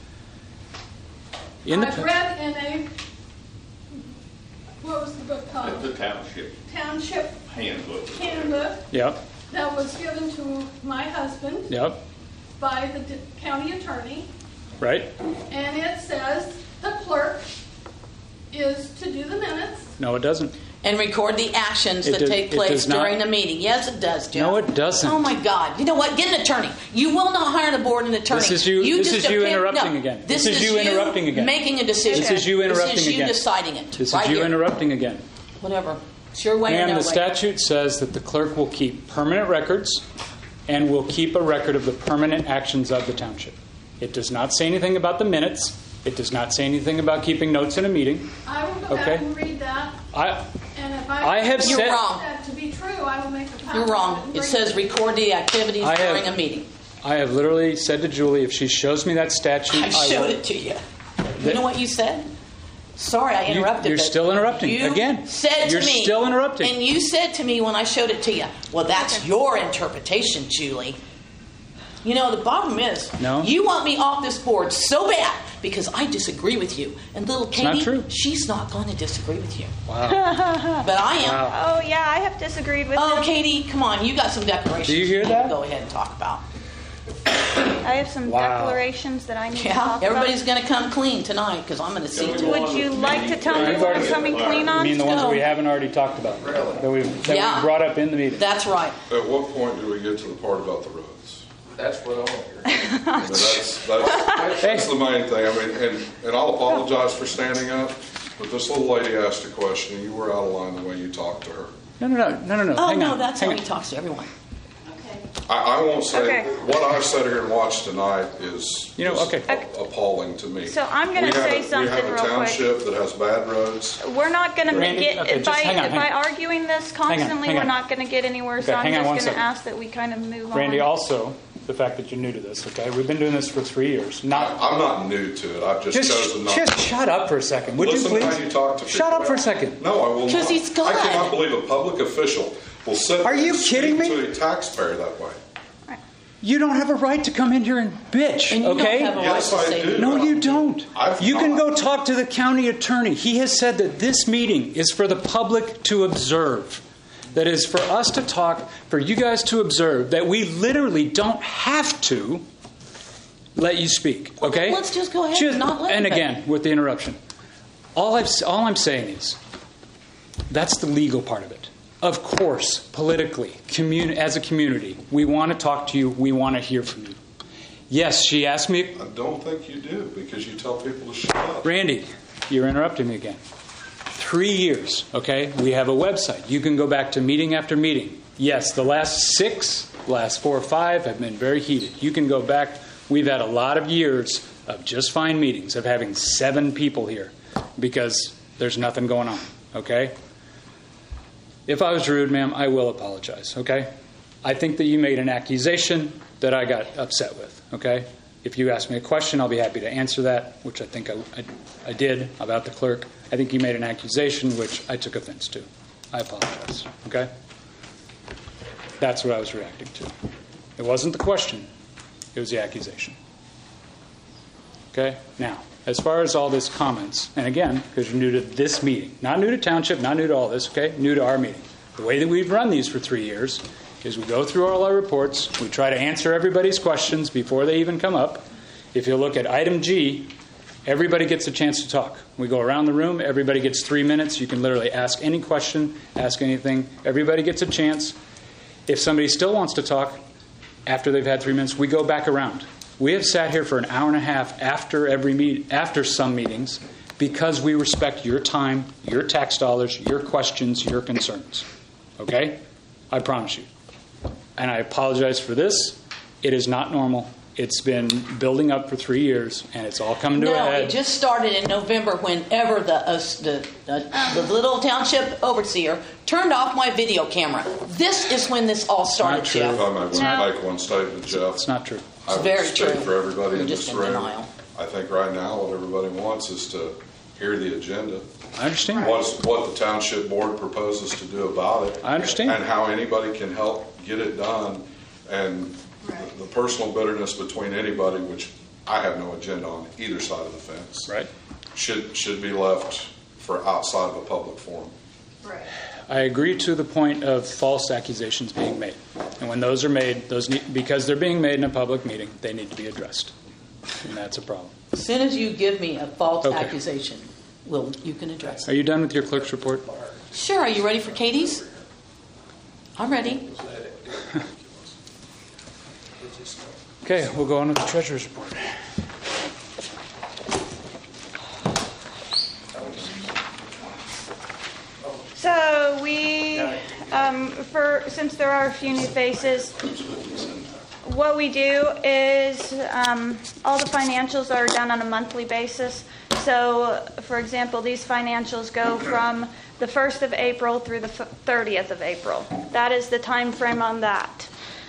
In the I've read in a, what was the book called? The township Township handbook. handbook Yep. that was given to my husband Yep. by the county attorney. Right? And it says the clerk is to do the minutes. No, it doesn't. And record the actions It that does- take it place does not. during the meeting. Yes, it does, Jeff. No, it doesn't. Oh my God! You know what? Get an attorney. You will not hire the board an attorney. This is you- this just is you depend- interrupting no, again. This This is you interrupting again. Making a decision. This is you interrupting This is you again. deciding it. This right is you here. interrupting again. Whatever. It's your way or Ma'am, no the way. statute says that the clerk will keep permanent records and will keep a record of the permanent actions of the township. It does not say anything about the minutes. It does not say anything about keeping notes in a meeting. I will go Okay. back and read that. And if I have find said- that to be true, I will make a copy. You're of wrong. and It bring says record the activities I have- during a meeting. I have literally said to Julie, if she shows me that statute, I showed will. it to you. You know what you said? Sorry, I interrupted. You're but still interrupting. You Again, said you're to me, still interrupting. And you said to me when I showed it to you, well, that's your interpretation, Julie. You know, the bottom is, No. you want me off this board so bad because I disagree with you. And little Katie, not true. she's not going to disagree with you. Wow. But I am. Wow. Oh yeah, I have disagreed with Oh, him. Katie, come on. You got some declarations. Do you hear need that? to go ahead and talk about. I have some Wow. declarations that I need to Yeah, talk everybody's going to come clean tonight because I'm going to see to about. it. Would you like to tell me I've what already- I'm coming clean I on? mean the ones that go. we haven't already talked about, that we Yeah. brought up in the meeting. That's right. At what point do we get to the part about the roads? That's what I want to hear. I mean, that's the main thing. I mean, and I'll apologize for standing up, but this little lady asked a question, and you were out of line the way you talked to her. No. Oh, Hang no, on. that's Hang how on. he talks to everyone. I won't say, Okay. what I've sat here and watched tonight is okay. appalling to me. So I'm gonna say something real We have a township that has bad roads. We're not going to Randy, get okay, just hang on, by hang on. arguing this constantly. hang We're on. not going to get anywhere. So Okay, I'm hang on just one going to second. ask that we kind of move on. Randy, also, the fact that you're new to this, okay? We've been doing this for 3 years. I'm not new to it. I've just chosen not Just to. shut up for a second, would Listen you please? how you talk to people. Shut up for a second. No, I will not. Because he's God. I cannot believe a public official will sit Are there you and kidding speak me? to a taxpayer that way. You don't have a right to come in here and bitch, And you okay? don't have a right Yes, to I say do. that. No, you don't. I've You can not. go talk to the county attorney. He has said that this meeting is for the public to observe. That is for us to talk, for you guys to observe, that we literally don't have to let you speak, okay? Let's just go ahead and not let And him. again, with the interruption. All I'm saying is, that's the legal part of it. Of course, politically, as a community, we want to talk to you. We want to hear from you. Yes, she asked me. I don't think you do because you tell people to shut up. Randy, you're interrupting me again. 3 years, okay? We have a website. You can go back to meeting after meeting. Yes, the last 4 or 5 have been very heated. You can go back. We've had a lot of years of just fine meetings, of having 7 people here because there's nothing going on, okay? If I was rude, ma'am, I will apologize, okay? I think that you made an accusation that I got upset with, okay? If you ask me a question, I'll be happy to answer that, which I think I did about the clerk. I think you made an accusation which I took offense to. I apologize, okay? That's what I was reacting to. It wasn't the question. It was the accusation. Okay? Now, as far as all this comments, and again, because you're new to this meeting, not new to township, not new to all this, okay? New to our meeting. The way that we've run these for 3 years is we go through all our reports, we try to answer everybody's questions before they even come up. If you look at item G, everybody gets a chance to talk. We go around the room, everybody gets 3 minutes. You can literally ask any question, ask anything. Everybody gets a chance. If somebody still wants to talk after they've had 3 minutes, we go back around. We have sat here for an hour and a half after some meetings because we respect your time, your tax dollars, your questions, your concerns. Okay? I promise you. And I apologize for this. It is not normal. It's been building up for 3 years, and it's all coming to a No, head. it just started in November whenever the little township overseer turned off my video camera. This is when this all started, Not true. If Jeff. I might No. make one statement, Jeff. It's not true. I would very speak true. for everybody You're in just this in room. denial. I think right now what everybody wants is to hear the agenda. I understand. What the township board proposes to do about it. I understand. And how anybody can help get it done. And the personal bitterness between anybody, which I have no agenda on either side of the fence, Right. should be left for outside of a public forum. Right. I agree to the point of false accusations being made. And when those are made, because they're being made in a public meeting, they need to be addressed. And that's a problem. As soon as you give me a false Okay. accusation, you can address Are it. you done with your clerk's report? Sure. Are you ready for Katie's? I'm ready. Okay, we'll go on with the treasurer's report. So we, since there are a few new faces, what we do is all the financials are done on a monthly basis. So, for example, these financials go from the 1st of April through the 30th of April. That is the time frame on that.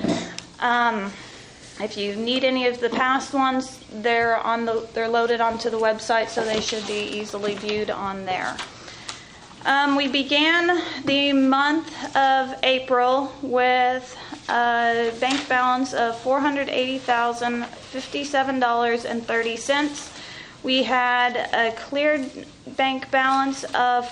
If you need any of the past ones, they're loaded onto the website, so they should be easily viewed on there. We began the month of April with a bank balance of $480,057.30. We had a cleared bank balance of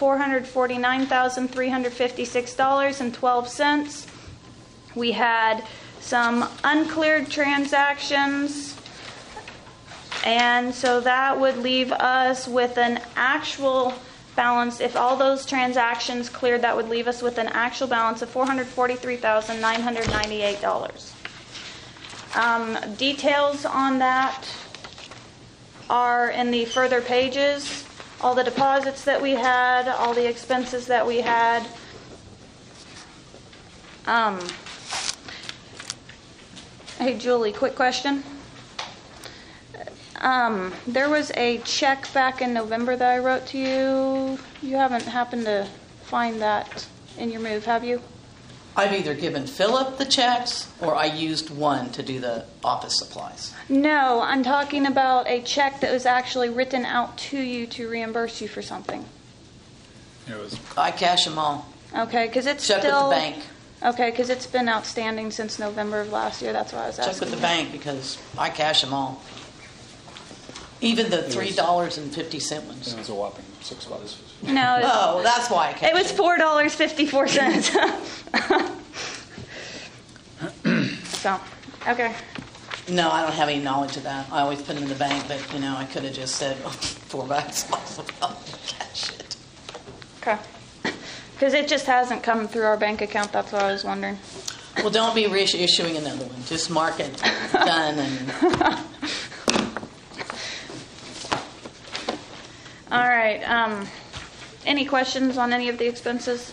$449,356.12. We had some uncleared transactions, and so that would leave us with an actual balance. If all those transactions cleared, that would leave us with an actual balance of $443,998. Details on that are in the further pages. All the deposits that we had, all the expenses that we had. Hey, Julie, quick question. There was a check back in November that I wrote to you. You haven't happened to find that in your move, have you? I've either given Philip the checks or I used one to do the office supplies. No, I'm talking about a check that was actually written out to you to reimburse you for something. It was I cash them all. Okay, because it's Check still... with the bank. Okay, because it's been outstanding since November of last year. That's why I was asking. Check with the bank because I cash them all. Even the $3.50 ones. it was a whopping $6. No, Oh, that's why I cash it was $4.54. So, okay. No, I don't have any knowledge of that. I always put them in the bank, but I could have just said $4 off. I'll cash it. Okay. Because it just hasn't come through our bank account. That's what I was wondering. Well, don't be reissuing another one. Just mark it done and. All right. Any questions on any of the expenses?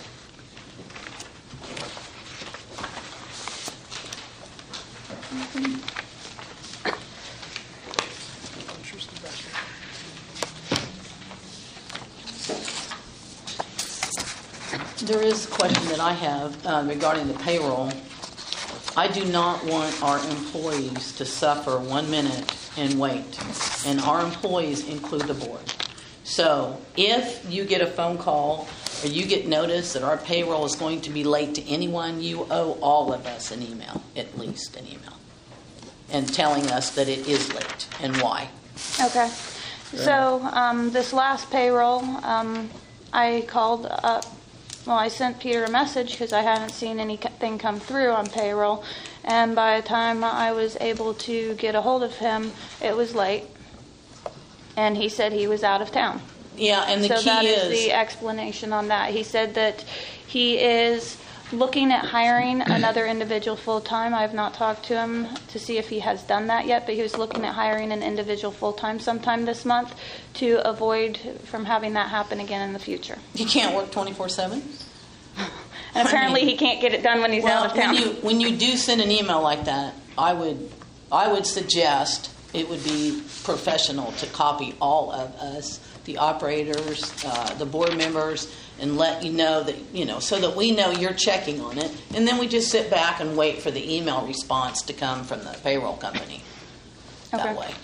There is a question that I have regarding the payroll. I do not want our employees to suffer 1 minute and wait. And our employees include the board. So if you get a phone call or you get notice that our payroll is going to be late to anyone, you owe all of us an email, at least an email, and telling us that it is late and why. Okay. So this last payroll, I called up. Well, I sent Peter a message because I hadn't seen anything come through on payroll. And by the time I was able to get a hold of him, it was late. And he said he was out of town. Yeah, and the so key that is the explanation on that. He said that he is looking at hiring another individual full-time. I have not talked to him to see if he has done that yet, but he was looking at hiring an individual full-time sometime this month to avoid from having that happen again in the future. He can't work 24/7? And apparently he can't get it done when he's out of town. When you do send an email like that, I would suggest it would be professional to copy all of us, the operators, the board members, and let you know that, so that we know you're checking on it. And then we just sit back and wait for the email response to come from the payroll company. That Okay. way.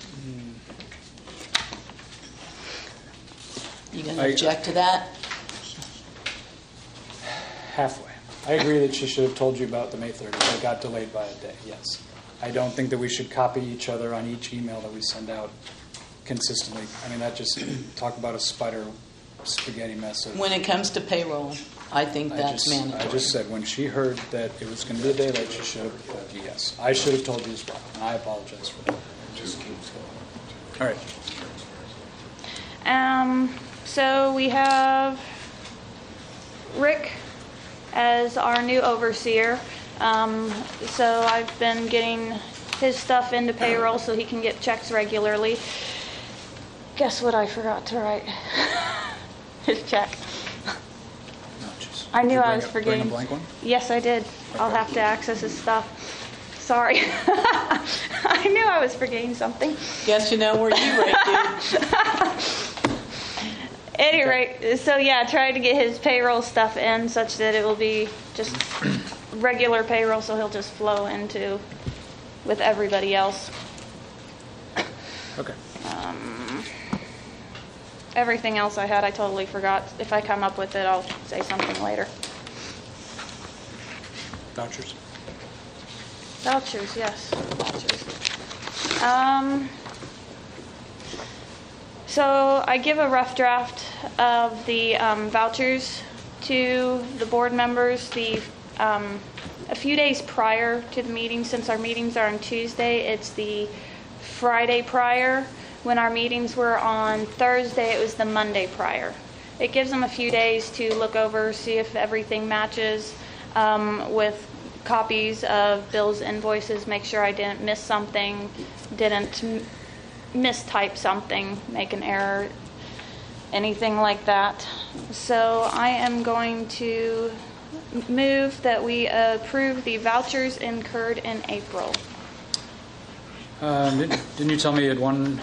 You going to object to that? halfway. I agree that she should have told you about the May 30th. It got delayed by a day, yes. I don't think that we should copy each other on each email that we send out consistently. I mean, that just, talk about a spaghetti mess. When it comes to payroll, I think that's mandatory. I just said when she heard that it was going to be a day late, she should have told you yes. I should have told you as well, and I apologize for that. All right. So we have Rick as our new overseer. So I've been getting his stuff into payroll so he can get checks regularly. Guess what I forgot to write? His check. I knew I was forgetting. Bring a blank one? Yes, I did. I'll have to access his stuff. Sorry. I knew I was forgetting something. Guess you know where you rated. At any rate, so yeah, try to get his payroll stuff in such that it will be just regular payroll, so he'll just flow into with everybody else. Okay. Everything else I had, I totally forgot. If I come up with it, I'll say something later. Vouchers? Vouchers, yes. Vouchers. So I give a rough draft of the vouchers to the board members a few days prior to the meeting. Since our meetings are on Tuesday, it's the Friday prior. When our meetings were on Thursday, it was the Monday prior. It gives them a few days to look over, see if everything matches with copies of bills, invoices, make sure I didn't miss something, didn't mistype something, make an error, anything like that. So I am going to move that we approve the vouchers incurred in April. Didn't you tell me you had one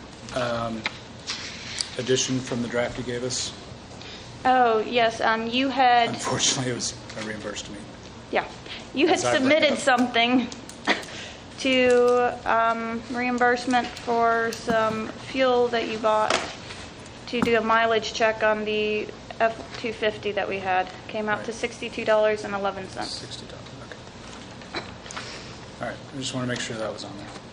addition from the draft you gave us? Oh, yes. You had, Unfortunately, it was reimbursed to me. yeah, you had As I bring it submitted up. something to reimbursement for some fuel that you bought to do a mileage check on the F-250 that we had. Came out to $62.11. $60. Okay. All right. I just want to make sure that was on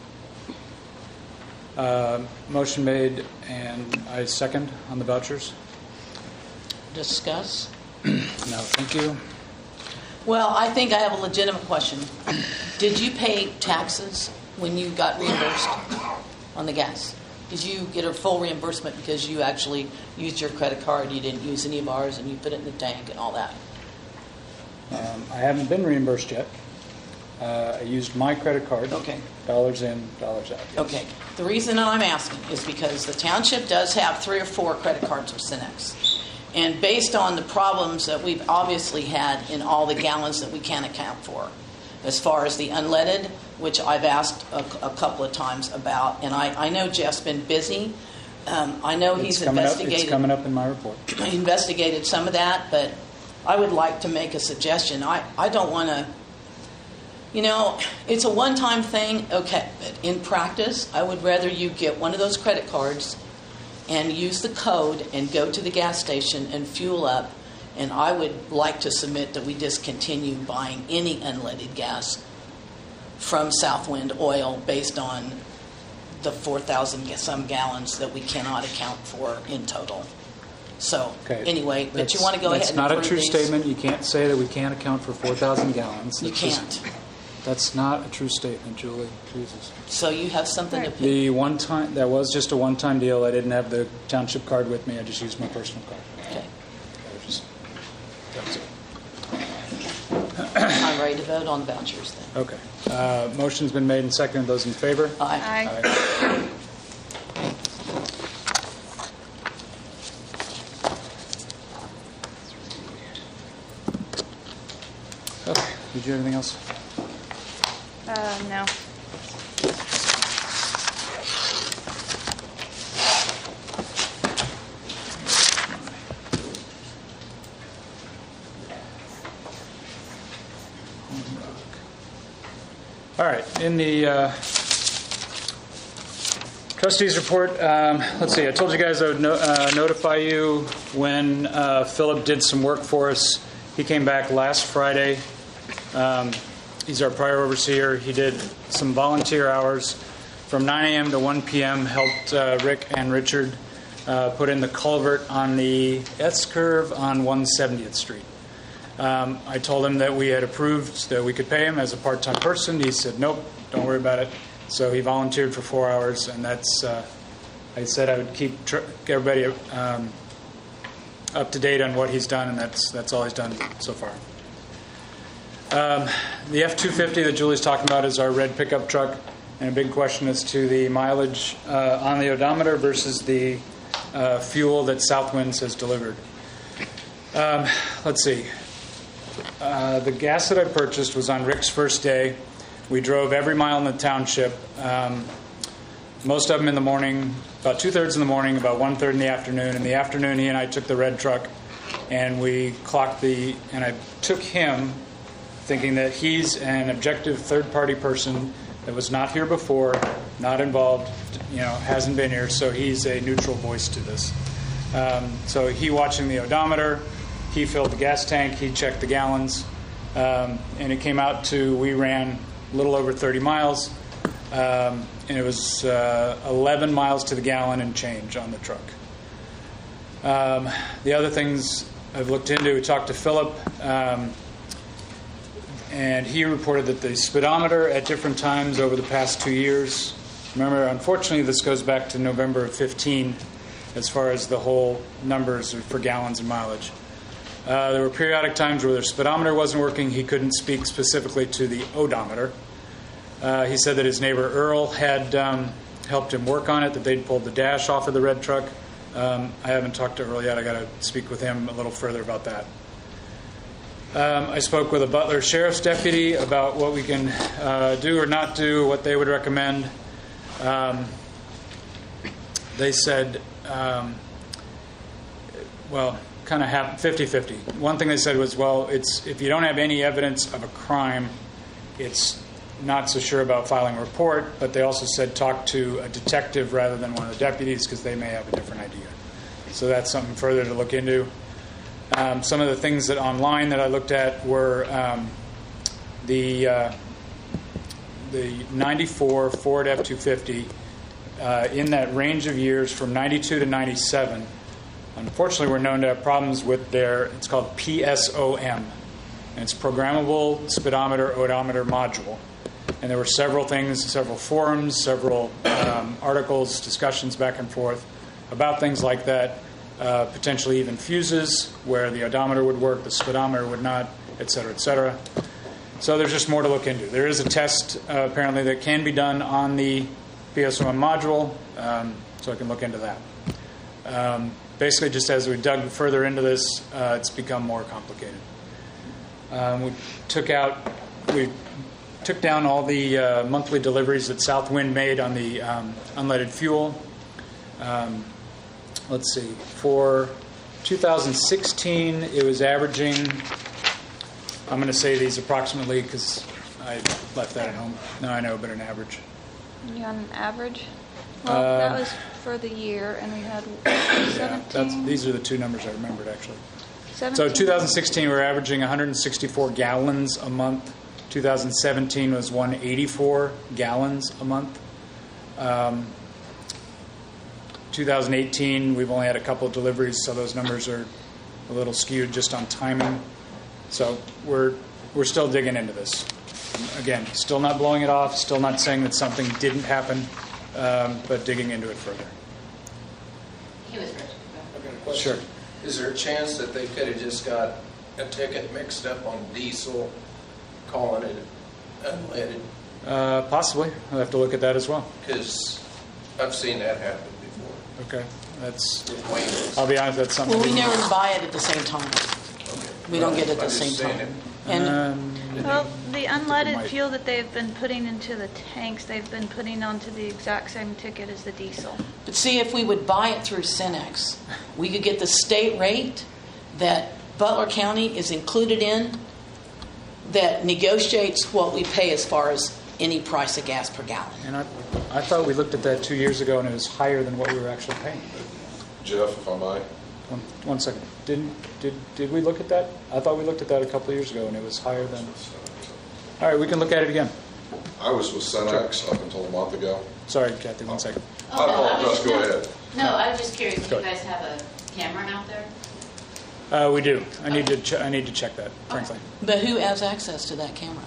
there. Motion made, and I second on the vouchers. Discuss. No, thank you. Well, I think I have a legitimate question. Did you pay taxes when you got reimbursed on the gas? Did you get a full reimbursement because you actually used your credit card, you didn't use any of ours, and you put it in the tank and all that? I haven't been reimbursed yet. I used my credit card. Okay. Dollars in, dollars out. Yes. Okay. The reason that I'm asking is because the township does have 3 or 4 credit cards with Cinex. And based on the problems that we've obviously had in all the gallons that we can't account for, as far as the unleaded, which I've asked a couple of times about, and I know Jeff's been busy. I know he's investigated. It's coming up in my report. He investigated some of that, but I would like to make a suggestion. I don't want to, it's a one-time thing, okay, but in practice, I would rather you get one of those credit cards and use the code and go to the gas station and fuel up. And I would like to submit that we discontinue buying any unleaded gas from Southwind Oil based on the 4,000 some gallons that we cannot account for in total. So, anyway, but you want to go ahead and That's not a approve true these? statement. You can't say that we can't account for 4,000 gallons. You It's just- can't. That's not a true statement, Julie. Jesus. So you have something to pick. The one time, that was just a one-time deal. I didn't have the township card with me. I just used my personal card. Okay. That was it. I'm ready to vote on the vouchers then. Okay. Motion's been made and seconded. Those in favor? Aye. Aye. Okay. Did you have anything else? No. All right. In the trustees report, let's see. I told you guys I would notify you when Philip did some work for us. He came back last Friday. He's our prior overseer. He did some volunteer hours from 9 a.m. to 1 p.m., helped Rick and Richard put in the culvert on the S-curve on 170th Street. I told him that we had approved that we could pay him as a part-time person. He said, nope, don't worry about it. So he volunteered for 4 hours, and that's, I said I would keep everybody up to date on what he's done, and that's all he's done so far. The F-250 that Julie's talking about is our red pickup truck, and a big question as to the mileage on the odometer versus the fuel that Southwinds has delivered. Let's see. The gas that I purchased was on Rick's first day. We drove every mile in the township, most of them in the morning, about 2/3 in the morning, about 1/3 in the afternoon. In the afternoon, he and I took the red truck, and we clocked and I took him thinking that he's an objective third-party person that was not here before, not involved, hasn't been here, so he's a neutral voice to this. So he watching the odometer, he filled the gas tank, he checked the gallons, and it came out to, we ran a little over 30 miles, and it was 11 miles to the gallon and change on the truck. The other things I've looked into, we talked to Philip, and he reported that the speedometer at different times over the past 2 years, remember, unfortunately, this goes back to November of 15 as far as the whole numbers for gallons and mileage. There were periodic times where their speedometer wasn't working. He couldn't speak specifically to the odometer. He said that his neighbor Earl had helped him work on it, that they'd pulled the dash off of the red truck. I haven't talked to Earl yet. I got to speak with him a little further about that. I spoke with a Butler Sheriff's deputy about what we can do or not do, what they would recommend. They said, well, kind of 50-50. One thing they said was, well, it's if you don't have any evidence of a crime, it's not so sure about filing a report, but they also said talk to a detective rather than one of the deputies because they may have a different idea. So that's something further to look into. Some of the things that online that I looked at were the 94 Ford F-250 in that range of years from 92 to 97. Unfortunately, we're known to have problems with it's called PSOM, and it's Programmable Speedometer Odometer Module. And there were several things, several forums, several articles, discussions back and forth about things like that, potentially even fuses where the odometer would work, the speedometer would not, et cetera, et cetera. So there's just more to look into. There is a test, apparently, that can be done on the PSOM module, so I can look into that. Basically, just as we dug further into this, it's become more complicated. We took down all the monthly deliveries that Southwind made on the unleaded fuel. Let's see. For 2016, it was averaging, I'm going to say these approximately because I left that at home. No, I know, but an average. You on an average? Well, that was for the year, and we had 17. These are the two numbers I remembered, actually. 17. So 2016, we were averaging 164 gallons a month. 2017 was 184 gallons a month. 2018, we've only had a couple of deliveries, so those numbers are a little skewed just on timing. So we're still digging into this. Again, still not blowing it off, still not saying that something didn't happen, but digging into it further. He was Rich. I've got a question. Sure. Is there a chance that they could have just got a ticket mixed up on diesel, calling it unleaded? Possibly. I'll have to look at that as well. Because I've seen that happen before. Okay. That's. With Wayne. I'll be honest, that's something. Well, we never buy it at the same time. Okay. We don't get it at the I'm just same saying time. it. And Well, the unleaded might. fuel that they've been putting into the tanks, they've been putting onto the exact same ticket as the diesel. but see, if we would buy it through Cenex, we could get the state rate that Butler County is included in that negotiates what we pay as far as any price of gas per gallon. And I thought we looked at that 2 years ago, and it was higher than what we were actually paying. Jeff, if I may, One second. Did we look at that? I thought we looked at that a couple of years ago, and it was higher than. All right, we can look at it again. I was with Cenex up until a month ago. Sorry, Kathy. 1 second. I apologize. Go ahead. No, I was just curious. Do Go you ahead. guys have a camera out there? We do. I need to check that, frankly. But who has access to that camera?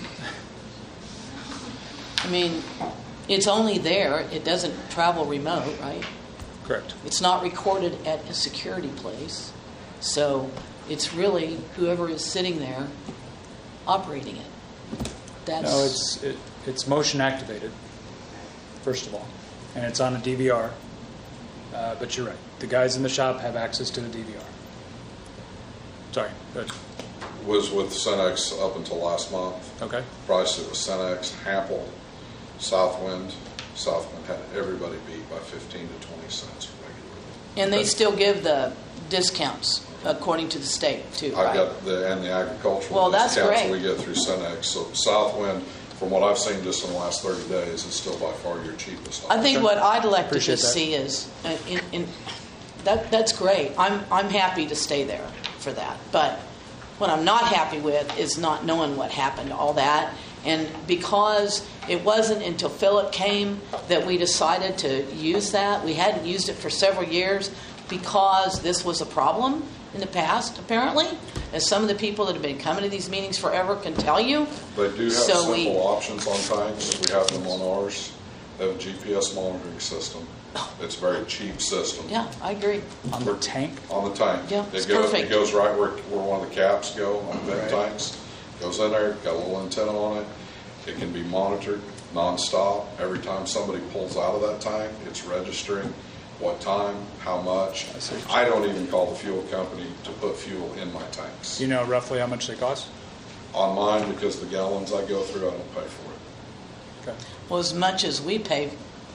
I mean, it's only there. It doesn't travel remote, right? Correct. It's not recorded at a security place. So it's really whoever is sitting there operating it. That's No, it's motion activated, first of all, and it's on a DVR. But you're right. The guys in the shop have access to the DVR. Sorry, good. Was with Cenex up until last month. Okay. Price it was Cenex, Hample, Southwind. Southwind had everybody beat by 15 to 20 cents regularly. and they still give the discounts according to the state too, I've right? got the agricultural Well, that's discounts great. we get through Cenex. So Southwind, from what I've seen just in the last 30 days, is still by far your cheapest. I think Okay. what I'd like to Appreciate just that. see is, that's great. I'm happy to stay there for that. But what I'm not happy with is not knowing what happened, all that. And because it wasn't until Philip came that we decided to use that. We hadn't used it for several years because this was a problem in the past, apparently, as some of the people that have been coming to these meetings forever can tell you. They do have So we- simple options on tanks. We have them on ours. They have a GPS monitoring system. It's a very cheap system. Yeah, I agree. On the tank? On the tank. Yeah, it's It perfect. goes right where one of the caps go on the big tanks. Goes in there, got a little antenna on it. It can be monitored nonstop. Every time somebody pulls out of that tank, it's registering what time, how much. I see. I don't even call the fuel company to put fuel in my tanks. Do you know roughly how much they cost? On mine, because the gallons I go through, I don't pay for it. Okay. Well, as much as we pay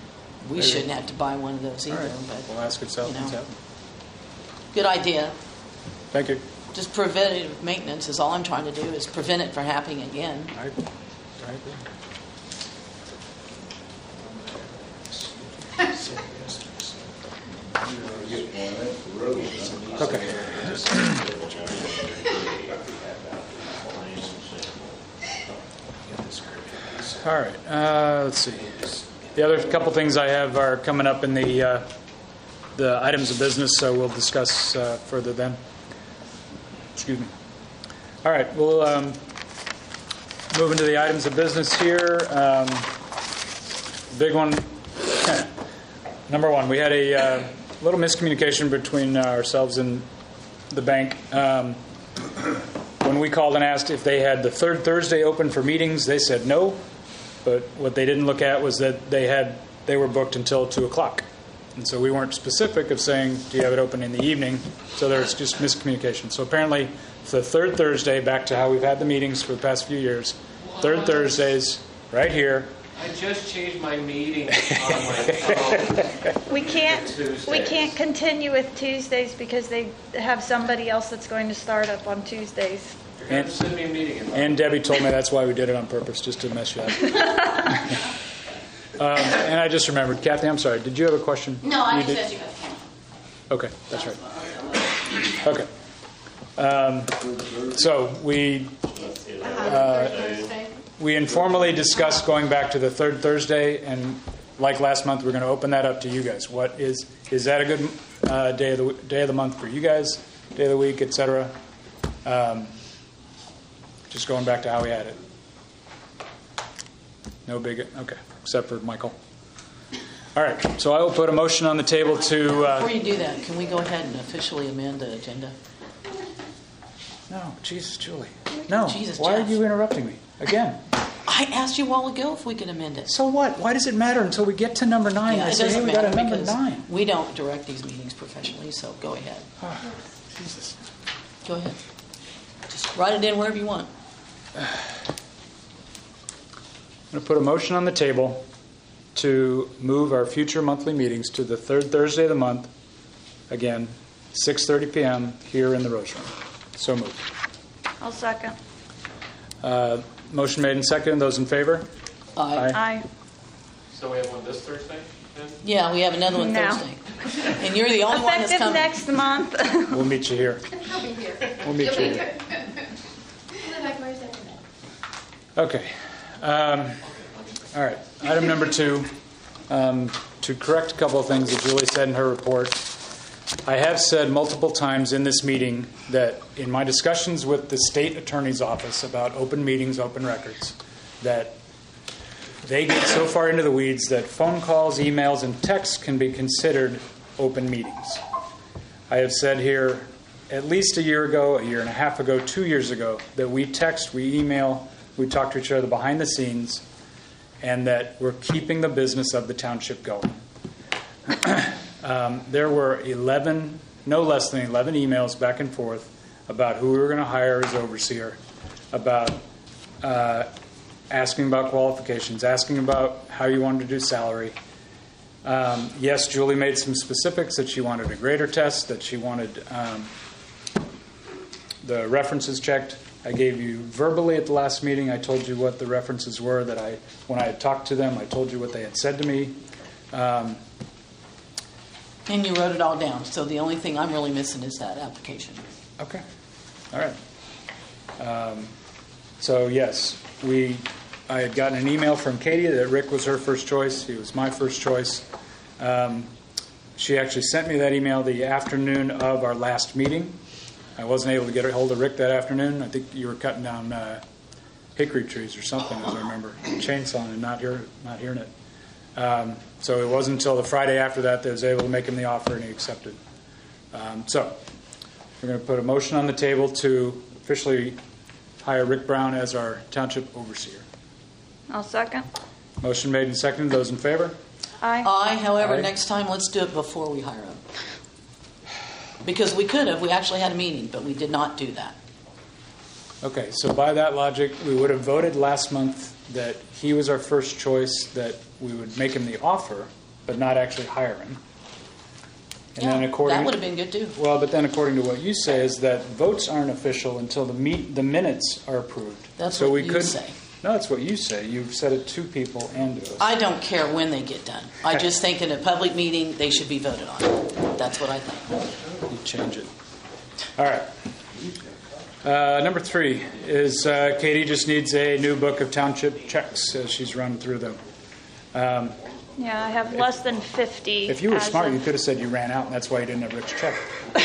We shouldn't have to buy one of those All either, right. but We'll ask itself. you know. Good idea. Thank you. Just preventative maintenance is all I'm trying to do, is prevent it from happening again. I agree. Okay. All right. Let's see. The other couple things I have are coming up in the items of business, so we'll discuss further then. Excuse me. All right. We'll move into the items of business here. Big one. Number one, we had a little miscommunication between ourselves and the bank. When we called and asked if they had the third Thursday open for meetings, they said no. But what they didn't look at was that they were booked until 2 o'clock. And so we weren't specific of saying, do you have it open in the evening? So there's just miscommunication. So apparently it's the third Thursday, back to how we've had the meetings for the past few years. Third Thursdays, right here. I just changed my meeting on my phone. We can't continue with Tuesdays because they have somebody else that's going to start up on Tuesdays. You're going to send me a meeting invite. And Debbie told me that's why we did it on purpose, just to mess you up. And I just remembered, Kathy, I'm sorry. Did you have a question? No, I You just did? asked you about the camera. Okay, that's right. Okay. So we informally discussed going back to the third Thursday, and like last month, we're going to open that up to you guys. What is that a good day of the month for you guys? Day of the week, etc. Just going back to how we had it. No big, okay, except for Michael. All right, so I will put a motion on the table to... Before you do that, can we go ahead and officially amend the agenda? No, Jesus, Julie. No, Jesus, why Jeff. are you interrupting me? Again. I asked you a while ago if we could amend it. So what? Why does it matter until we get to number 9? Yeah, I it say, hey, doesn't we got matter a number because 9. we don't direct these meetings professionally, so go ahead. Oh, Jesus. Go ahead. Just write it in wherever you want. I'm going to put a motion on the table to move our future monthly meetings to the third Thursday of the month, again, 6:30 p.m. here in the Rose Room. So moved. I'll second. Motion made and seconded. Those in favor? Aye. Aye. So we have one this Thursday then? Yeah, we have another one No. Thursday. And you're the only one that's Effective coming. next month. We'll meet you here. I'll be here. We'll meet you here. Okay. All right. Item number 2. To correct a couple of things that Julie said in her report. I have said multiple times in this meeting that in my discussions with the state attorney's office about open meetings, open records, that they get so far into the weeds that phone calls, emails, and texts can be considered open meetings. I have said here at least a year ago, a year and a half ago, 2 years ago, that we text, we email, we talk to each other behind the scenes, and that we're keeping the business of the township going. There were no less than 11 emails back and forth about who we were going to hire as overseer, about asking about qualifications, asking about how you wanted to do salary. Yes, Julie made some specifics that she wanted a grader test, that she wanted the references checked. I gave you verbally at the last meeting, I told you what the references were, that when I had talked to them, I told you what they had said to me. And you wrote it all down. So the only thing I'm really missing is that application. Okay. All right. So, yes, I had gotten an email from Katie that Rick was her first choice. He was my first choice. She actually sent me that email the afternoon of our last meeting. I wasn't able to get a hold of Rick that afternoon. I think you were cutting down hickory trees or something, as I remember. Chainsawing and not hearing it. So it wasn't until the Friday after that I was able to make him the offer, and he accepted. So we're going to put a motion on the table to officially hire Rick Brown as our township overseer. I'll second. Motion made and seconded. Those in favor? Aye. Aye, however, Aye. next time let's do it before we hire him. Because we could have. We actually had a meeting, but we did not do that. Okay, so by that logic, we would have voted last month that he was our first choice, that we would make him the offer, but not actually hire him. And Yeah, then according, that would have been good too. Well, but then according to what you say is that votes aren't official until the minutes are approved. That's so what we you could, say. No, that's what you say. You've said it to people and to us. I don't care when they get done. I just think in a public meeting, they should be voted on. That's what I think. You change it. All right. Number 3 is Katie just needs a new book of township checks as she's run through them. Yeah, I have less than 50. If you were as smart, of- you could have said you ran out, and that's why you didn't have Rick's check.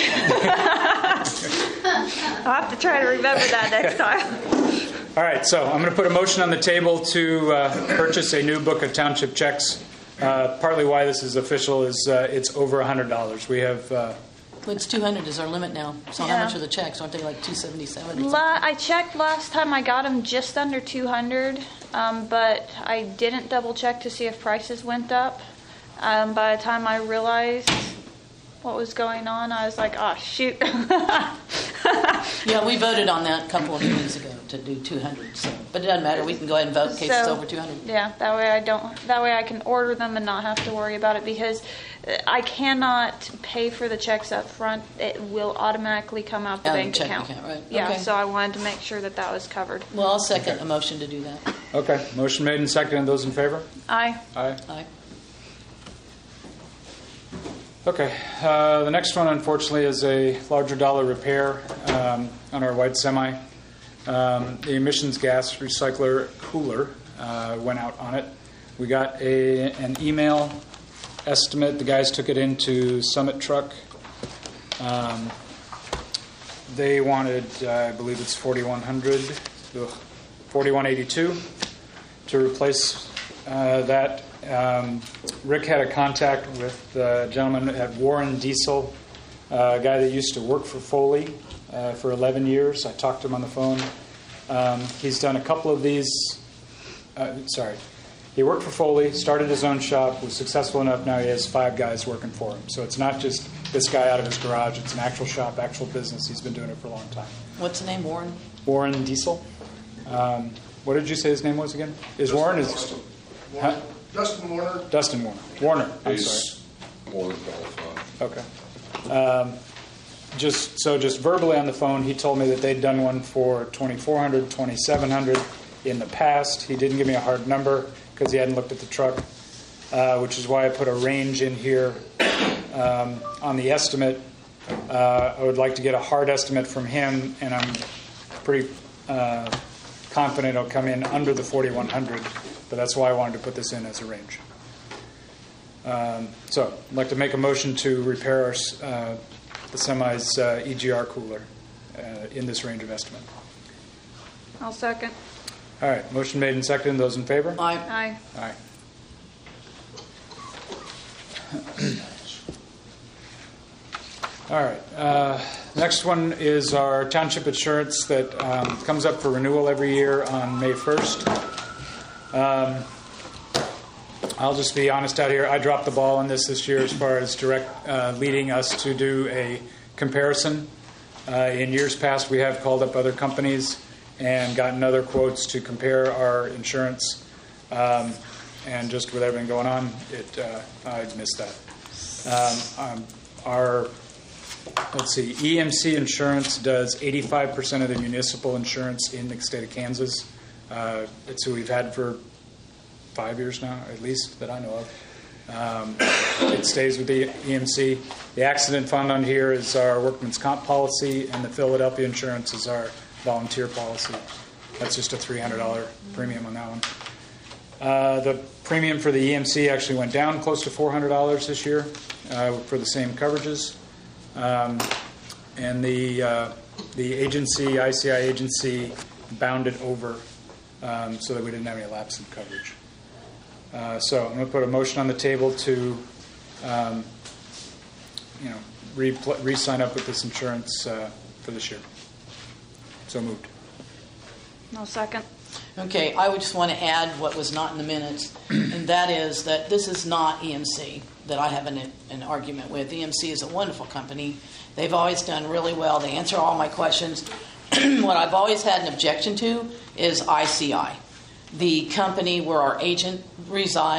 I'll have to try to remember that next time. All right, so I'm going to put a motion on the table to purchase a new book of township checks. Partly why this is official is it's over $100. We have... Well, it's 200 is our limit now. So Yeah. how much are the checks? Aren't they like 277 or something? I checked last time. I got them just under 200, but I didn't double check to see if prices went up. By the time I realized what was going on, I was like, "Oh shoot!" Yeah, we voted on that a couple of meetings ago to do 200. So, but it doesn't matter. We can go ahead and vote in case it's over 200. Yeah, that way I don't. That way I can order them and not have to worry about it because I cannot pay for the checks up front. It will automatically come out the Out of the bank checking account. account, right. Yeah, Okay. so I wanted to make sure that that was covered. Well, I'll second a motion to do that. Okay, motion made and seconded. Those in favor? Aye. Aye. Aye. Okay, the next one, unfortunately, is a larger dollar repair on our white semi. The emissions gas recycler cooler went out on it. We got an email estimate. The guys took it into Summit Truck. They wanted, I believe it's $4,182 to replace that. Rick had a contact with a gentleman at Warren Diesel, a guy that used to work for Foley for 11 years. I talked to him on the phone. He's done a couple of these. He worked for Foley, started his own shop, was successful enough. Now he has 5 guys working for him. So it's not just this guy out of his garage. It's an actual shop, actual business. He's been doing it for a long time. What's the name, Warren? Warren Diesel. What did you say his name was again? Is Warren? Is huh? Dustin Warner. Dustin Warner. Warner. I'm He's sorry. more than qualified. Okay. Just verbally on the phone, he told me that they'd done one for $2,400, $2,700 in the past. He didn't give me a hard number because he hadn't looked at the truck, which is why I put a range in here on the estimate. I would like to get a hard estimate from him, and I'm pretty confident it'll come in under the $4,100. But that's why I wanted to put this in as a range. So I'd like to make a motion to repair the semi's EGR cooler in this range of estimate. I'll second. All right, motion made and seconded. Those in favor? Aye. Aye. Aye. All right. Next one is our township insurance that comes up for renewal every year on May 1st. I'll just be honest out here. I dropped the ball on this year as far as leading us to do a comparison. In years past, we have called up other companies and gotten other quotes to compare our insurance. And just with everything going on, I missed that. EMC Insurance does 85% of the municipal insurance in the state of Kansas. It's who we've had for 5 years now, at least, that I know of. It stays with the EMC. The accident fund on here is our workman's comp policy, and the Philadelphia insurance is our volunteer policy. That's just a $300 premium on that one. The premium for the EMC actually went down close to $400 this year for the same coverages. And the agency, ICI agency, bounded over so that we didn't have any lapse in coverage. So I'm going to put a motion on the table to, re-sign up with this insurance for this year. So moved. No second. Okay, I would just want to add what was not in the minutes, and that is that this is not EMC that I have an argument with. EMC is a wonderful company. They've always done really well. They answer all my questions. What I've always had an objection to is ICI, the company where our agent resides.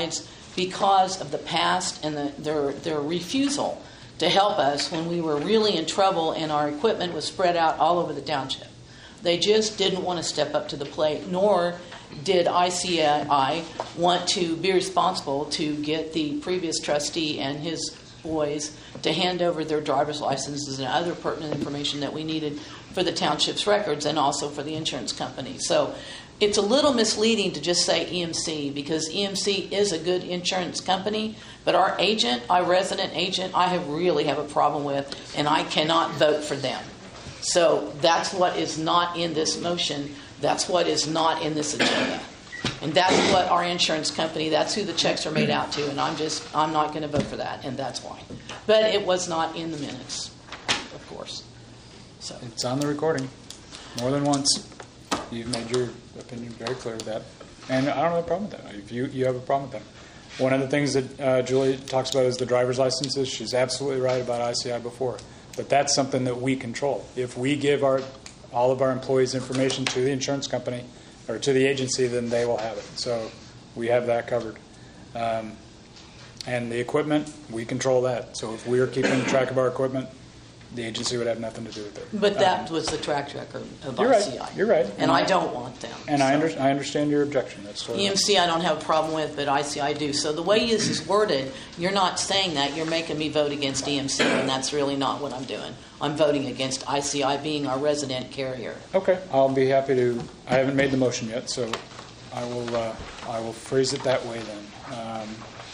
because of the past and their refusal to help us when we were really in trouble and our equipment was spread out all over the township. They just didn't want to step up to the plate, nor did ICI want to be responsible to get the previous trustee and his boys to hand over their driver's licenses and other pertinent information that we needed for the township's records and also for the insurance company. So it's a little misleading to just say EMC, because EMC is a good insurance company, but our agent, our resident agent, I really have a problem with, and I cannot vote for them. So that's what is not in this motion. That's what is not in this agenda. And that's what our insurance company, that's who the checks are made out to, and I'm not going to vote for that, and that's why. But it was not in the minutes, of course. So it's on the recording more than once. You've made your opinion very clear with that. And I don't have a problem with that. If you have a problem with that. One of the things that Julie talks about is the driver's licenses. She's absolutely right about ICI before. But that's something that we control. If we give all of our employees information to the insurance company or to the agency, then they will have it. So we have that covered. And the equipment, we control that. So if we are keeping track of our equipment, the agency would have nothing to do with it. But that was the track record of you're ICI. Right. You're right. And I don't want them. And so. I understand your objection. That's totally EMC I don't have a problem with, but ICI do. So the way this is worded, you're not saying that. You're making me vote against EMC, and that's really not what I'm doing. I'm voting against ICI being our resident carrier. Okay. I'll be happy to. I haven't made the motion yet, so I will phrase it that way then.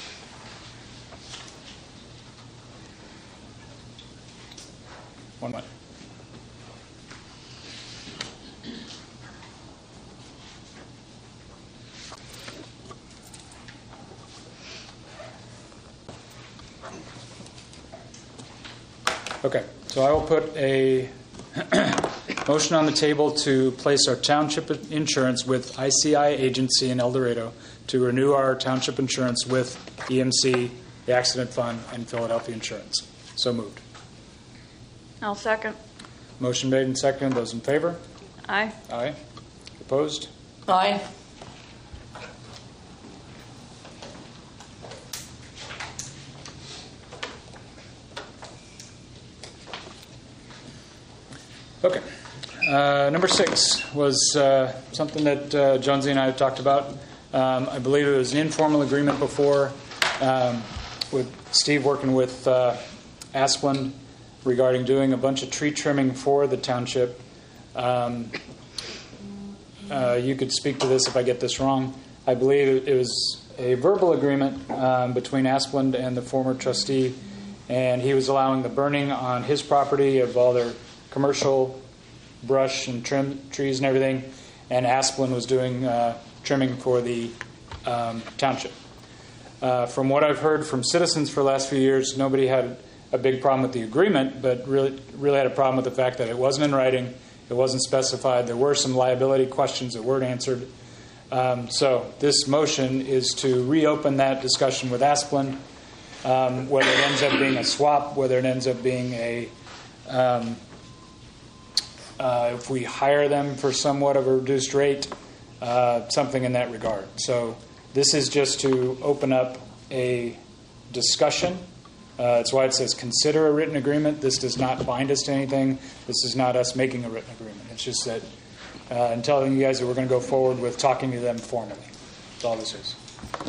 One minute. Okay, so I will put a motion on the table to place our township insurance with ICI agency in El Dorado to renew our township insurance with EMC, the Accident Fund, and Philadelphia Insurance. So moved. I'll second. Motion made and seconded. Those in favor? Aye. Aye. Opposed? Aye. Okay. Number 6 was something that Jonesy and I have talked about. I believe it was an informal agreement before with Steve working with Asplund regarding doing a bunch of tree trimming for the township. You could speak to this if I get this wrong. I believe it was a verbal agreement between Asplund and the former trustee, and he was allowing the burning on his property of all their commercial brush and trim trees and everything, and Asplund was doing trimming for the township. From what I've heard from citizens for the last few years, nobody had a big problem with the agreement, but really had a problem with the fact that it wasn't in writing, it wasn't specified. There were some liability questions that weren't answered. So this motion is to reopen that discussion with Asplund, whether it ends up being a swap, whether it ends up being a if we hire them for somewhat of a reduced rate, something in that regard. So this is just to open up a discussion. That's why it says consider a written agreement. This does not bind us to anything. This is not us making a written agreement. It's just that I'm telling you guys that we're going to go forward with talking to them formally. That's all this is.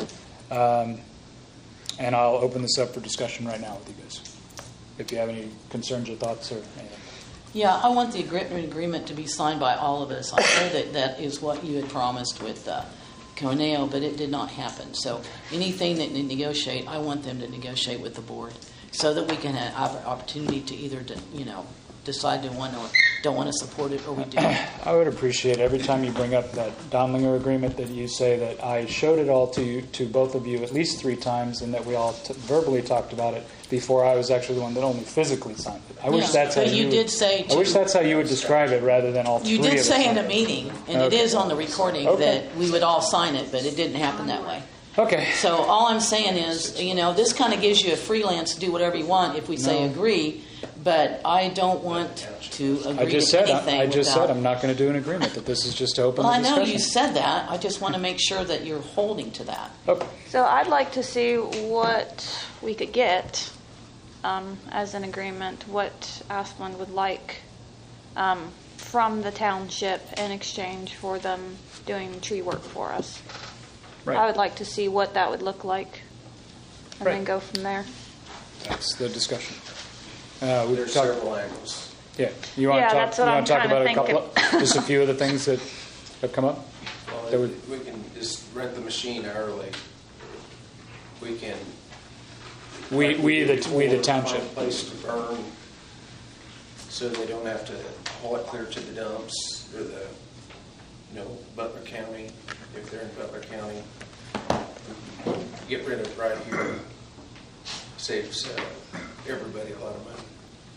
And I'll open this up for discussion right now with you guys. If you have any concerns or thoughts or anything. Yeah, I want the agreement to be signed by all of us. I know that is what you had promised with Coneo, but it did not happen. So anything that they negotiate, I want them to negotiate with the board so that we can have an opportunity to either, decide to don't want to support it or we do. I would appreciate every time you bring up that Donlinger agreement that you say that I showed it all to both of you at least 3 times and that we all verbally talked about it before I was actually the one that only physically signed it. I wish that's how you did say. I wish that's how you would describe it rather than all 3 of us. You did say in a meeting, and it is on the recording, that we would all sign it, but it didn't happen that way. Okay. So all I'm saying is, this kind of gives you a freelance to do whatever you want if we say agree, but I don't want to agree I just to said anything I just said without- I'm not going to do an agreement, that this is just to open Well, the I discussion. know you said that. I just want to make sure that you're holding to that. Okay. So I'd like to see what we could get as an agreement, what Asplund would like from the township in exchange for them doing tree work for us. Right. I would like to see what that would look like and then Right. go from there. That's the discussion. There's several angles. Yeah. You want Yeah, to talk, that's what you I'm want to talk trying to about a couple, just a few of the things that have come up? Well, That would- we can just rent the machine hourly. We can. We the find a township. place to burn, so they don't have to haul it clear to the dumps or Butler County, if they're in Butler County. Get rid of it right here. Saves everybody a lot of money.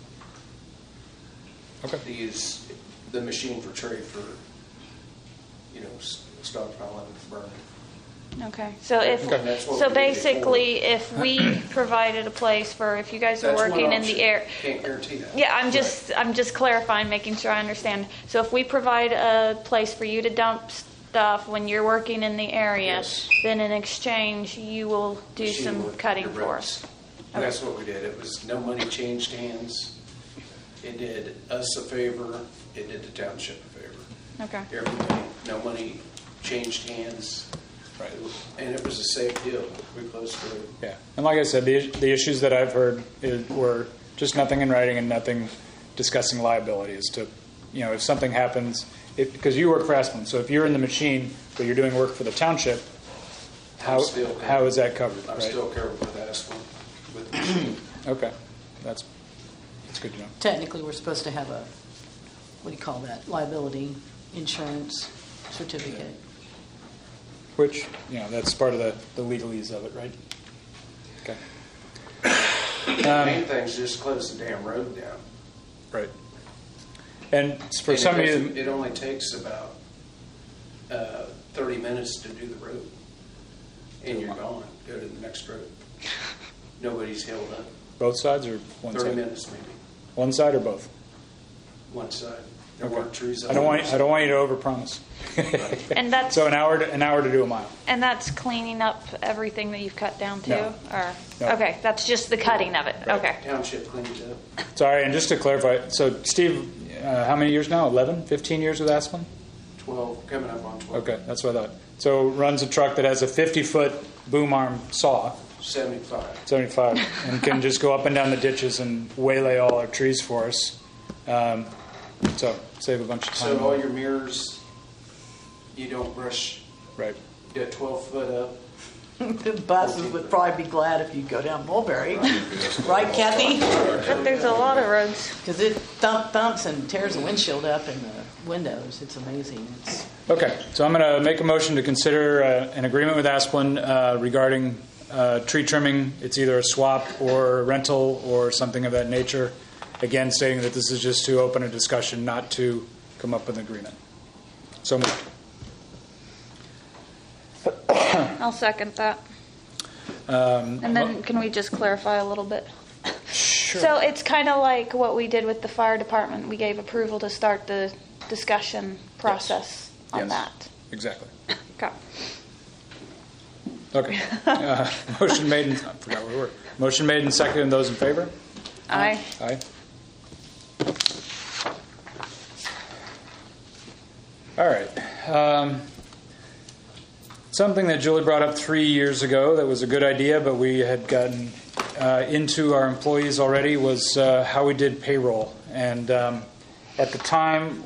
Okay. To use the machine for trade for, stockpiling and burning. Okay. So if Okay. That's what so we did basically if we provided a place for if you guys are That's one working in option. the air. Can't guarantee that. Yeah, I'm just clarifying, making sure I understand. So if we provide a place for you to dump stuff when you're working in the area, Yes. then in exchange you will do Machine some work, cutting your for reps. us. And that's what we did. It was no money changed hands. It did us a favor. It did the township a favor. Okay. Everybody, no money changed hands. Right. And it was a safe deal. We closed through. Yeah. And like I said, the issues that I've heard were just nothing in writing and nothing discussing liability as to, if something happens, because you work for Asplund, so if you're in the machine but you're doing work for the township, how is that covered? I'm right? still covered with Asplund with the machine. Okay. That's good to know. Technically, we're supposed to have a, what do you call that, liability insurance certificate. Which, that's part of the legalese of it, right? Okay. The main thing is just close the damn road down. Right. And for And some of you, it only takes about 30 minutes to do the road. And you're gone. Go to the next road. Nobody's held up. both sides or one 30 side? minutes maybe. One side or both? One side. There Okay. weren't trees up I don't on want you to overpromise. And that's So an hour to do a mile. and that's cleaning up everything that you've cut down too? No. Or No. okay, that's just the cutting of it. Okay. Township cleaned it up. Sorry, and just to clarify, so Steve, how many years now? 11, 15 years with Asplund? 12, coming up on 12. Okay, that's what I thought. So runs a truck that has a 50-foot boom arm saw, 75. 75, and can just go up and down the ditches and waylay all our trees for us. So save a bunch of time. So all your mirrors, you don't brush, Right. you got 12 foot up. The buses would probably be glad if you go down Mulberry. Right, Kathy? But there's a lot of roads. Because it thumps and tears the windshield up and the windows. It's amazing. Okay, so I'm going to make a motion to consider an agreement with Asplund regarding tree trimming. It's either a swap or a rental or something of that nature. Again, stating that this is just to open a discussion, not to come up with an agreement. So moved. I'll second that. And then can we just clarify a little bit? Sure. So it's kind of like what we did with the fire department. We gave approval to start the discussion process on Yes. that. Exactly. Okay. Okay. Motion made and I forgot where we were. Motion made and seconded. Those in favor? Aye. Aye. All right. Something that Julie brought up 3 years ago that was a good idea, but we had gotten into our employees already was how we did payroll. And at the time,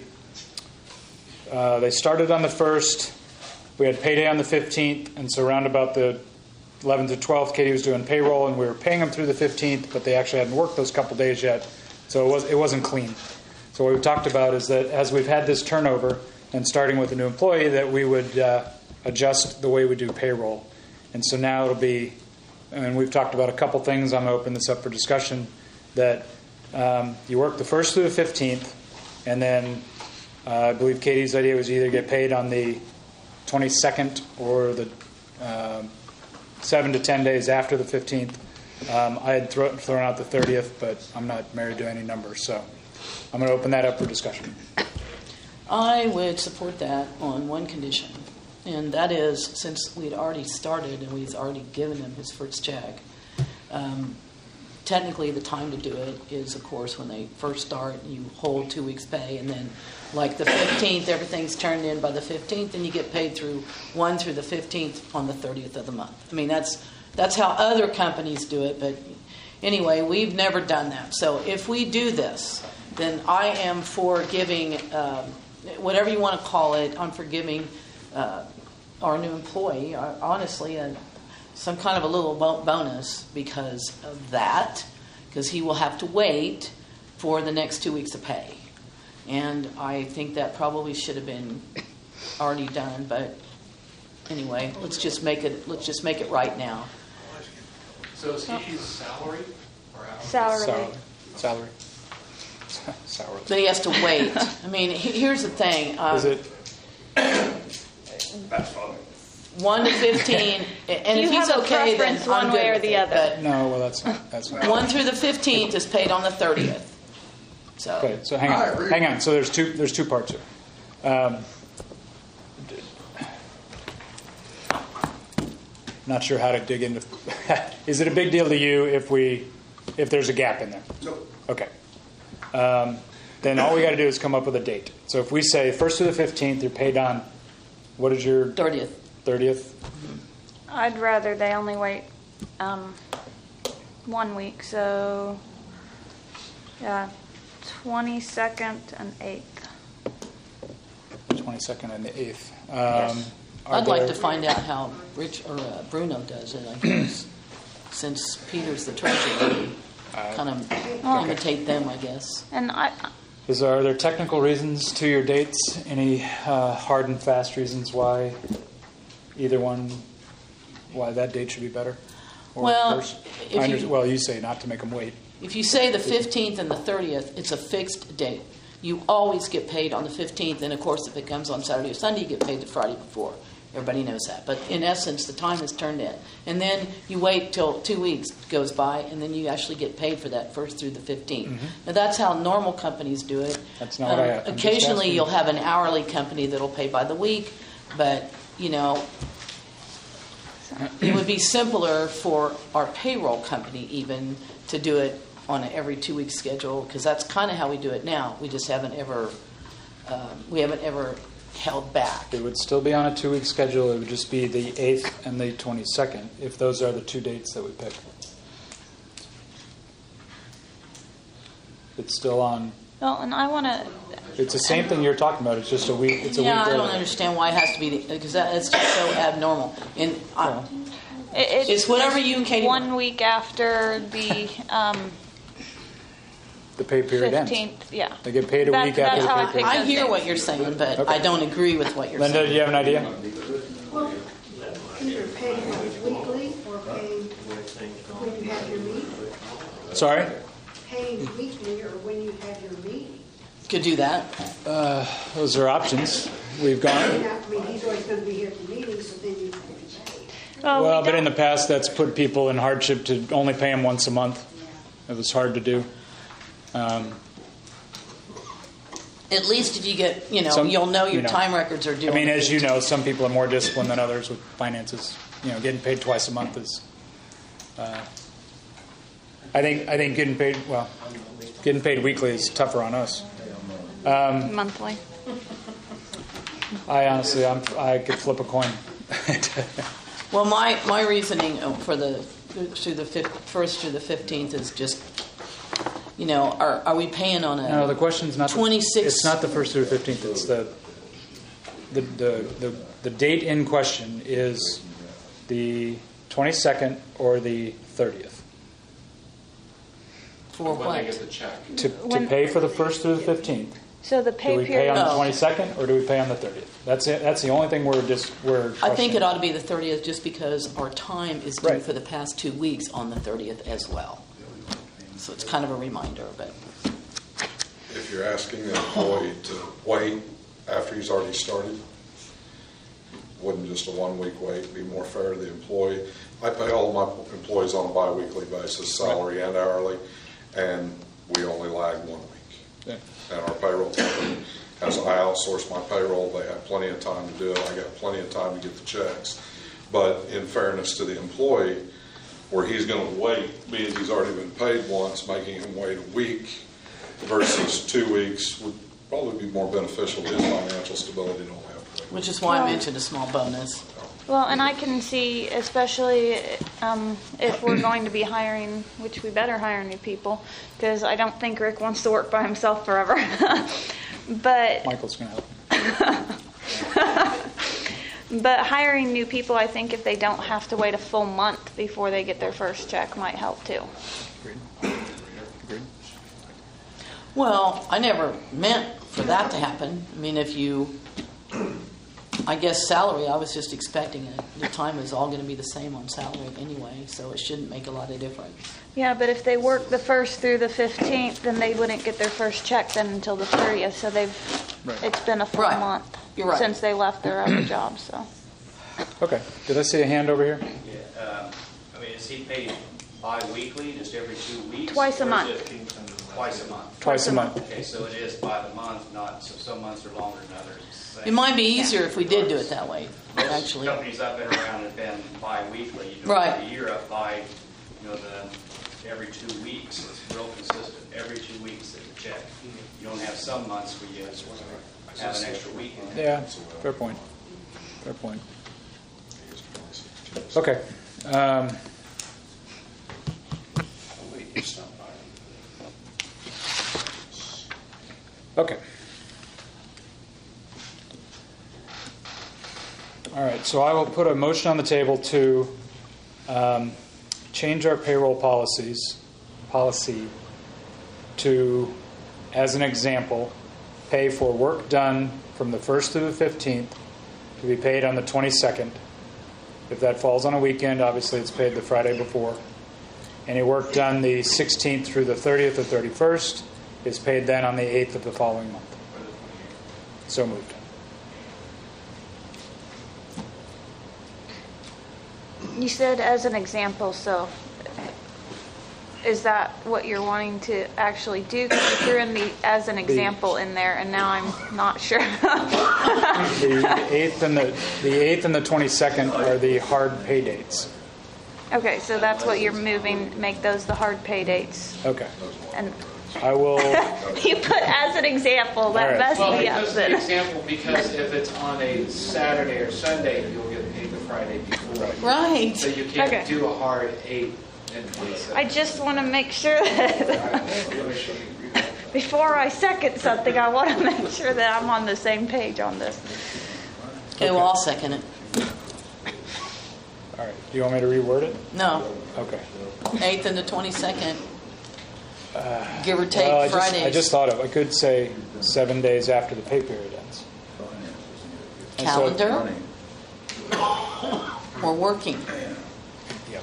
they started on the 1st. We had payday on the 15th, and so around about the 11th to 12th, Katie was doing payroll, and we were paying them through the 15th, but they actually hadn't worked those couple days yet, so it wasn't clean. So what we've talked about is that as we've had this turnover, and starting with a new employee, that we would adjust the way we do payroll. And so now it'll be, and we've talked about a couple things, I'm going to open this up for discussion, that you work the 1st through the 15th, and then I believe Katie's idea was either get paid on the 22nd or the 7 to 10 days after the 15th. I had thrown out the 30th, but I'm not married to any numbers, so I'm going to open that up for discussion. I would support that on one condition, and that is, since we'd already started and we'd already given him his first check, technically the time to do it is, of course, when they first start, you hold 2 weeks' pay, and then like the 15th, everything's turned in by the 15th, and you get paid through the 15th on the 30th of the month. I mean, that's how other companies do it, but anyway, we've never done that. So if we do this, then I am for giving, whatever you want to call it, I'm for giving our new employee, honestly, some kind of a little bonus because of that, because he will have to wait for the next 2 weeks of pay. And I think that probably should have been already done, but anyway, let's just make it right now. So is his salary or hourly? Salary. Sour. But he has to wait. I mean, here's the thing. Is it? That's fine. 1 to 15, and You if he's have a okay, then preference I'm one good way or with the it, other. No, well, that's not. 1 through the 15th is paid on the 30th. So Okay, so hang on. So there's two parts here. Not sure how to dig into. Is it a big deal to you if there's a gap in there? No. Okay. Then all we got to do is come up with a date. So if we say 1st through the 15th, you're paid on, what is your 30th. 30th? I'd rather they only wait 1 week, so yeah, 22nd and 8th. 22nd and the 8th. Yes. I'd like to find out how Bruno does it, I guess, since Peter's the treasurer. Kind of imitate them, I guess. And Are there technical reasons to your dates? Any hard and fast reasons why why that date should be better? Or Well, worse? if you- Well, you say not to make them wait. If you say the 15th and the 30th, it's a fixed date. You always get paid on the 15th, and of course, if it comes on Saturday or Sunday, you get paid the Friday before. Everybody knows that. But in essence, the time is turned in. And then you wait till 2 weeks goes by, and then you actually get paid for that 1st through the 15th. Now, that's how normal companies do it. That's not what I'm just Occasionally, asking. you'll have an hourly company that'll pay by the week, but, it would be simpler for our payroll company even to do it on an every 2 week schedule, because that's kind of how we do it now. We just haven't ever held back. It would still be on a 2 week schedule. It would just be the 8th and the 22nd, if those are the two dates that we pick. It's still on. well, and I want to. It's the same thing you're talking about. It's just a week. It's a week I don't earlier. understand why it has to be, because it's just so abnormal. And it's whatever you and Katie 1 week after the The pay period 15th. ends. Yeah. They get paid a week That's after how I the pay period. I hear what you're saying, but I don't agree with what you're Linda, do saying. you have an idea? Well, either pay weekly or pay when you have your meeting. Sorry? Paying weekly or when you have your meeting. Could do that. Those are options. We've I gone. mean, he's always going to be here at the meeting, so then you have to pay. Well, but in the past, that's put people in hardship to only pay them once a month. It was hard to do. At least if you get, Some- you'll know your you know. time records are due. I mean, on the as you 15th. know, some people are more disciplined than others with finances. Getting paid twice a month is. I think getting paid weekly is tougher on us. monthly. I honestly, I could flip a coin. Well, my reasoning for the through the 1st through the 15th is just, are we paying on a No, the question's not 26? It's not the 1st through the 15th. It's the date in question is the 22nd or the 30th. For When what? they get the check. To pay for the 1st through the 15th. So the Do pay we pay period. on the Oh. 22nd or do we pay on the 30th? That's it. That's the only thing we're I think questioning. it ought to be the 30th just because our time is due Right. for the past 2 weeks on the 30th as well. So it's kind of a reminder, but If you're asking the employee to wait after he's already started, wouldn't just a 1 week wait be more fair to the employee? I pay all my employees on a bi-weekly basis, salary and hourly, and we only lag 1 week. Yeah. And our payroll company, as I outsource my payroll, they have plenty of time to do it. I got plenty of time to get the checks. But in fairness to the employee, where he's going to wait, being he's already been paid once, making him wait a week versus 2 weeks would probably be more beneficial to his financial stability to only have to wait. Which is why I mentioned a small bonus. Well, and I can see, especially if we're going to be hiring, which we better hire new people, because I don't think Rick wants to work by himself forever. But Michael's going to help. But hiring new people, I think if they don't have to wait a full month before they get their first check, might help too. Agreed. Well, I never meant for that to happen. I mean, I guess salary, I was just expecting it. The time is all going to be the same on salary anyway, so it shouldn't make a lot of difference. Yeah, but if they work the 1st through the 15th, then they wouldn't get their first check then until the 30th. So it's been a full month since they left their other job. So. Okay. Did I see a hand over here? Yeah. I mean, is he paid bi-weekly, just every 2 weeks? Twice a month. Twice a month. Twice a month. Okay, so it is by the month, not so some months are longer than others. It might be easier if we did do it that way. Most Actually, companies I've been around have been bi-weekly. You Right. The year up by, every 2 weeks. It's real consistent. Every 2 weeks there's a check. You don't have some months where you have an extra week in there. Yeah, fair point. Okay. Okay. All right, so I will put a motion on the table to change our payroll policy to, as an example, pay for work done from the 1st to the 15th to be paid on the 22nd. If that falls on a weekend, obviously it's paid the Friday before. Any work done the 16th through the 30th or 31st is paid then on the 8th of the following month. So moved. You said as an example, so is that what you're wanting to actually do? Because you threw in the as an example in there, and now I'm not sure. The 8th and the 22nd are the hard pay dates. Okay, so that's what you're moving. Make those the hard pay dates. Okay. And I will. You put as an example. That messed me up. It's an example because if it's on a Saturday or Sunday, you'll get paid the Friday before. Right. So you can't do a hard 8 and 27. I just want to make sure that before I second something, I want to make sure that I'm on the same page on this. Okay, well, I'll second it. All right. Do you want me to reword it? No. Okay. 8th and the 22nd. Give or take Fridays. I just thought I could say 7 days after the pay period ends. Calendar? Or working? Yep.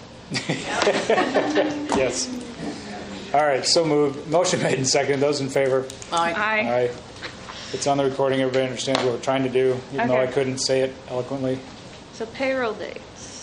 Yes. All right, so moved. Motion made and seconded. Those in favor? Aye. Aye. It's on the recording. Everybody understands what we're trying to do, even though I couldn't say it eloquently. So payroll dates.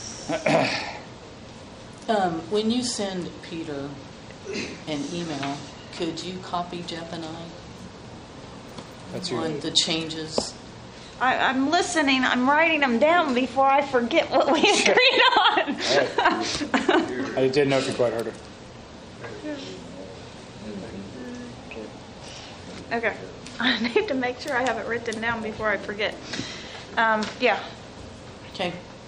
When you send Peter an email, could you copy Jeff and I That's on the changes? I'm listening. I'm writing them down before I forget what we agreed on. I didn't know if you quite heard her. Okay. I need to make sure I have it written down before I forget. Yeah. Okay.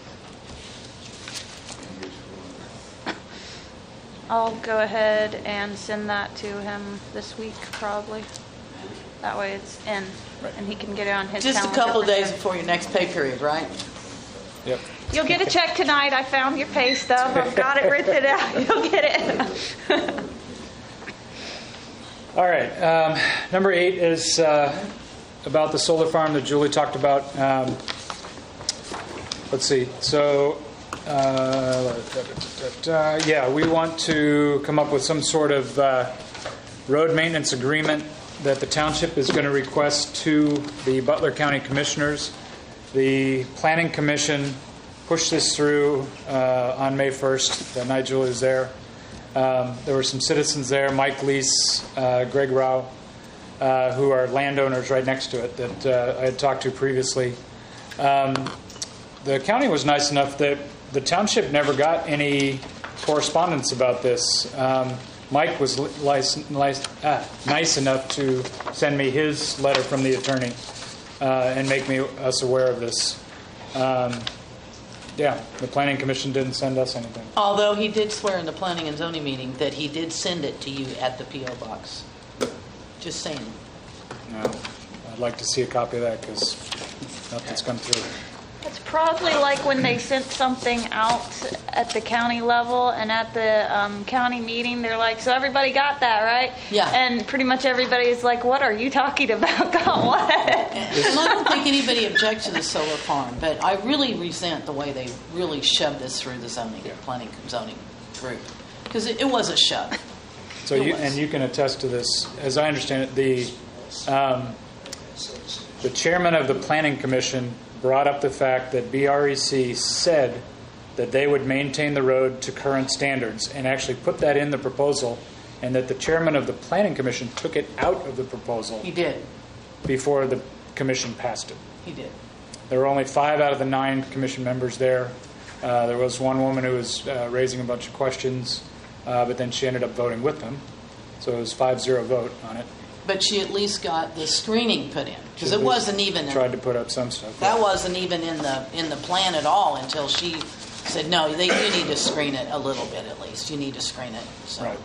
I'll go ahead and send that to him this week, probably. That way it's in, and he can get it on his Just calendar. a couple of days before your next pay period, right? Yep. You'll get a check tonight. I found your pay stub. I've got it written out. You'll get it. All right. Number 8 is about the solar farm that Julie talked about. Let's see. So, we want to come up with some sort of road maintenance agreement that the township is going to request to the Butler County Commissioners The Planning Commission pushed this through on May 1st. Nigel was there. There were some citizens there, Mike Lease, Greg Rao, who are landowners right next to it that I had talked to previously. The county was nice enough that the township never got any correspondence about this. Mike was nice enough to send me his letter from the attorney and make us aware of this. The Planning Commission didn't send us anything. Although he did swear in the Planning and Zoning meeting that he did send it to you at the P.O. Box. Just saying. No, I'd like to see a copy of that because nothing's come through. It's probably like when they sent something out at the county level, and at the county meeting, they're like, so everybody got that, right? Yeah. And pretty much everybody is like, what are you talking about? Got what? And I don't think anybody objects to the solar farm, but I really resent the way they really shoved this through the planning zoning group. Because it was a shove. So you can attest to this. As I understand it, the chairman of the Planning Commission brought up the fact that BREC said that they would maintain the road to current standards and actually put that in the proposal, and that the chairman of the Planning Commission took it out of the proposal. He did. Before the commission passed it. He did. There were only 5 out of the 9 commission members there. There was one woman who was raising a bunch of questions, but then she ended up voting with them. So it was 5-0 vote on it. But she at least got the screening put in, because it wasn't even tried to put up some stuff. That wasn't even in the plan at all until she said, no, you need to screen it a little bit at least. You need to screen it. So. Right.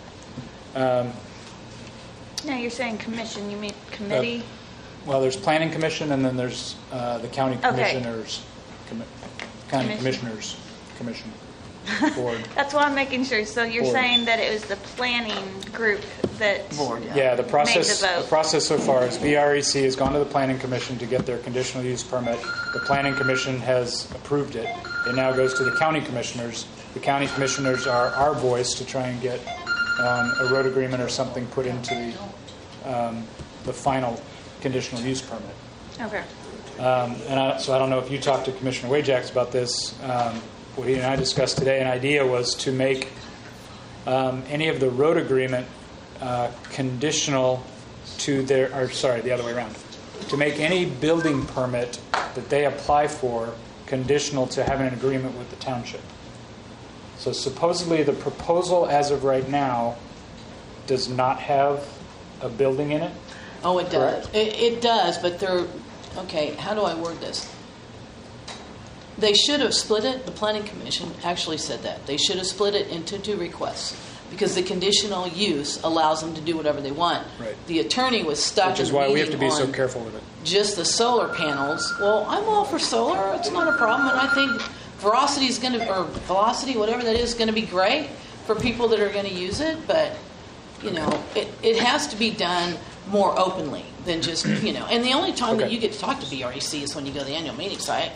Now you're saying commission, you mean committee? Well, there's Planning Commission, and then there's the County Commissioners, County Commissioners Commission Board. That's why I'm making sure. So you're saying that it was the planning group that board. Yeah, the process. Made the vote. The process so far is BREC has gone to the Planning Commission to get their conditional use permit. The Planning Commission has approved it. It now goes to the County Commissioners. The County Commissioners are our voice to try and get a road agreement or something put into the final conditional use permit. Okay. So I don't know if you talked to Commissioner Wajax about this. What he and I discussed today, an idea was to make any of the road agreement conditional to the other way around. To make any building permit that they apply for conditional to having an agreement with the township. So supposedly the proposal as of right now does not have a building in it. Oh, it does. Correct? It does, but okay, how do I word this? They should have split it. The Planning Commission actually said that. They should have split it into 2 requests because the conditional use allows them to do whatever they want. Right. The attorney was stuck Which is in the why we have to meeting be so on careful with it. just the solar panels. Well, I'm all for solar. It's not a problem. And I think Velocity, whatever that is going to be great for people that are going to use it. But, it has to be done more openly than just, And the only time that you get to talk to BREC is when you go to the annual meeting site.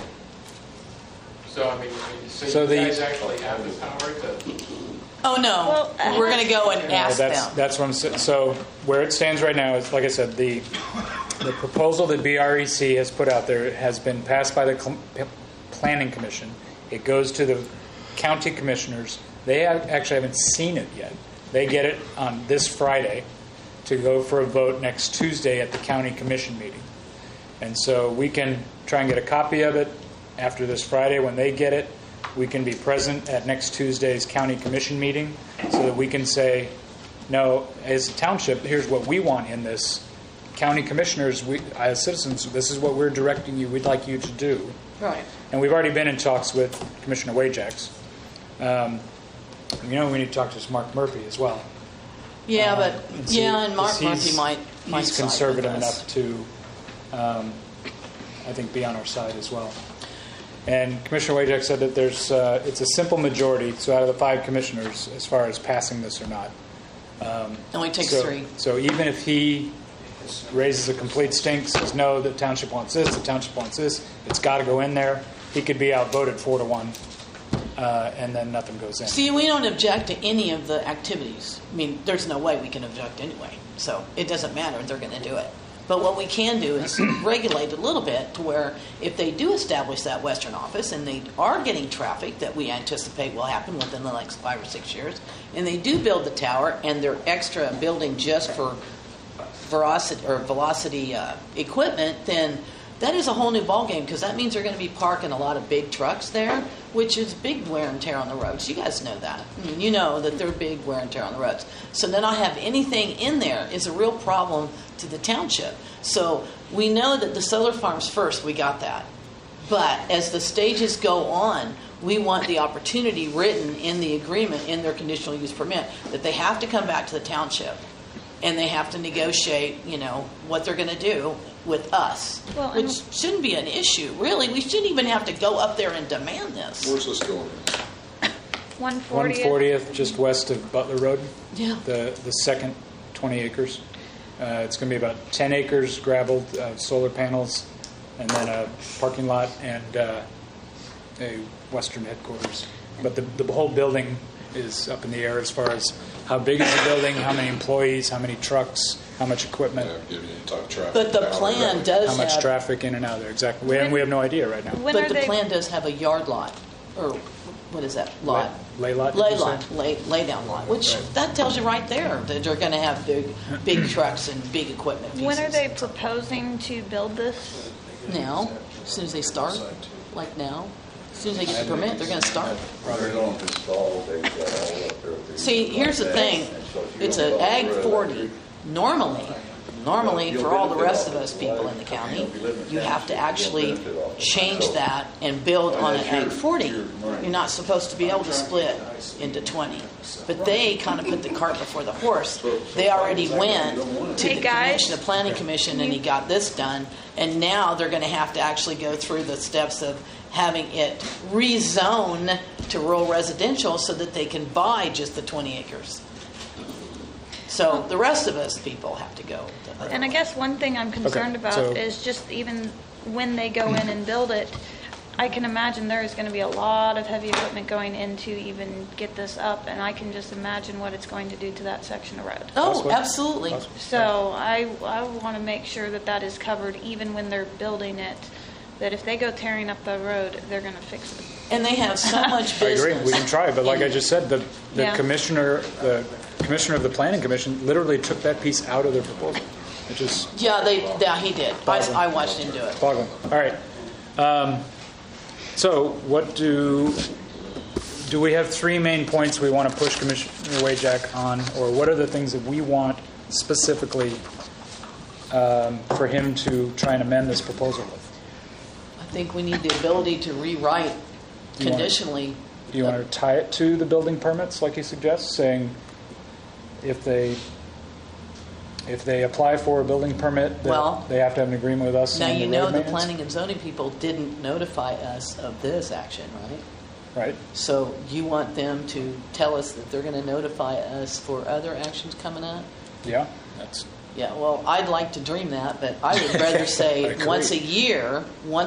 So, you guys actually have the power to... Oh, no. Well, we're going to go and ask them. That's what I'm saying. So where it stands right now is, like I said, the proposal that BREC has put out there has been passed by the Planning Commission. It goes to the county commissioners. They actually haven't seen it yet. They get it on this Friday to go for a vote next Tuesday at the county commission meeting. And so we can try and get a copy of it after this Friday. When they get it, we can be present at next Tuesday's county commission meeting so that we can say, no, as a township, here's what we want in this. County commissioners, as citizens, this is what we're directing you. We'd like you to do. Right. And we've already been in talks with Commissioner Wajax. We need to talk to Mark Murphy as well. Yeah, and Mark Murphy might He's conservative enough to, I think, be on our side as well. And Commissioner Wajax said that it's a simple majority, so out of the 5 commissioners, as far as passing this or not. Only takes 3. So even if he raises a complete stink, says, no, the township wants this, it's got to go in there, he could be outvoted 4-1, and then nothing goes in. See, we don't object to any of the activities. I mean, there's no way we can object anyway, so it doesn't matter. They're going to do it. But what we can do is regulate a little bit to where if they do establish that western office and they are getting traffic that we anticipate will happen within the next 5 or 6 years, and they do build the tower and they're extra building just for velocity equipment, then that is a whole new ballgame, because that means they're going to be parking a lot of big trucks there, which is big wear and tear on the roads. You guys know that. I mean, you know that they're big wear and tear on the roads. So to not have anything in there is a real problem to the township. So we know that the solar farms first, we got that. But as the stages go on, we want the opportunity written in the agreement, in their conditional use permit, that they have to come back to the township and they have to negotiate, what they're going to do with us, which shouldn't be an issue, really. We shouldn't even have to go up there and demand this. Where's this going? 140th, just west of Butler Road. Yeah. The second 20 acres. It's going to be about 10 acres gravelled, solar panels, and then a parking lot and a western headquarters. But the whole building is up in the air as far as how big is the building, how many employees, how many trucks, how much equipment. But the plan does how much have, traffic in and out there, exactly. And we have no idea right now. But the plan does have a yard lot, or what is that lot? Lay lot. Lay down lot, which that tells you right there that they're going to have big trucks and big equipment pieces. When are they proposing to build this? Now, as soon as they start, like now. As soon as they get the permit, they're going to start. See, here's the thing. It's an Ag 40. Normally, for all the rest of us people in the county, you have to actually change that and build on an Ag 40. You're not supposed to be able to split into 20. But they kind of put the cart before the horse. They already went to the Planning Commission, and he got this done. And now they're going to have to actually go through the steps of having it rezone to rural residential so that they can buy just the 20 acres. So the rest of us people have to go. And I guess one thing I'm concerned about is just even when they go in and build it, I can imagine there is going to be a lot of heavy equipment going in to even get this up, and I can just imagine what it's going to do to that section of road. Oh, absolutely. So I want to make sure that is covered even when they're building it, that if they go tearing up the road, they're going to fix it. And they have so much business. I agree. We can try, but like I just said, the commissioner of the Planning Commission literally took that piece out of their proposal. Which is he did. I watched him do it. Boggling. All right. So what do we have 3 main points we want to push Commissioner Wajak on, or what are the things that we want specifically for him to try and amend this proposal with? I think we need the ability to rewrite conditionally. Do you want to tie it to the building permits like he suggests, saying if they apply for a building permit, they have to have an agreement with us? Now, you know the planning and zoning people didn't notify us of this action, right? Right. So you want them to tell us that they're going to notify us for other actions coming up? Yeah. Yeah, well, I'd like to dream that, but I would rather say once a year,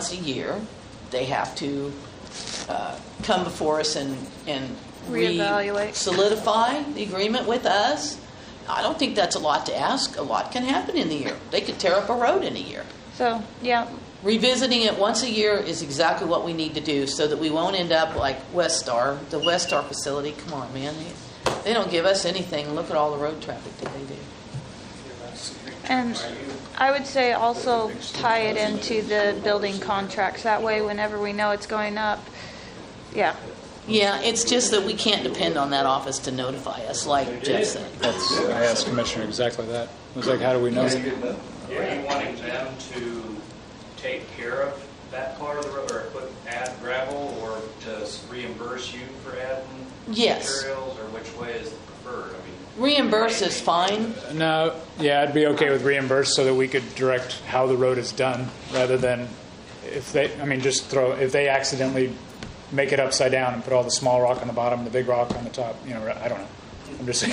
they have to come before us and reevaluate, solidify the agreement with us. I don't think that's a lot to ask. A lot can happen in the year. They could tear up a road in a year. So, yeah. Revisiting it once a year is exactly what we need to do so that we won't end up like Westar, the Westar facility. Come on, man. They don't give us anything. Look at all the road traffic that they do. And I would say also tie it into the building contracts. That way, whenever we know it's going up, Yeah, it's just that we can't depend on that office to notify us, like Jeff said. I asked Commissioner exactly that. I was like, how do we know? Are you wanting them to take care of that part of the road, or add gravel, or to reimburse you for adding materials, or which way is preferred? Reimburse is fine. No, I'd be okay with reimburse so that we could direct how the road is done, rather than if they accidentally make it upside down and put all the small rock on the bottom and the big rock on the top. I don't know. I'm just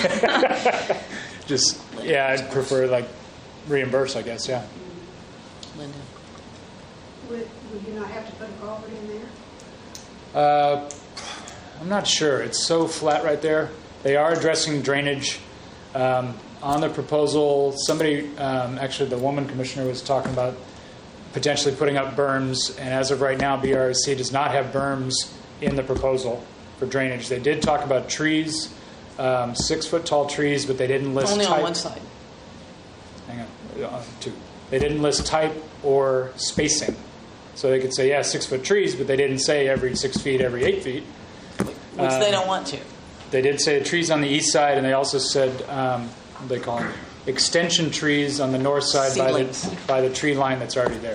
I'd prefer reimburse, I guess. Yeah. Linda, would you not have to put a culvert in there? I'm not sure. It's so flat right there. They are addressing drainage. on the proposal, somebody, actually the woman commissioner was talking about potentially putting up berms, and as of right now, BRC does not have berms in the proposal for drainage. They did talk about trees, 6-foot tall trees, but they didn't list only type. on one side. Hang on, two. They didn't list type or spacing. So they could say, yeah, 6-foot trees, but they didn't say every 6 feet, every 8 feet. Which they don't want to. They did say trees on the east side, and they also said, what do they call them? Extension trees on the north side by the tree line that's already there.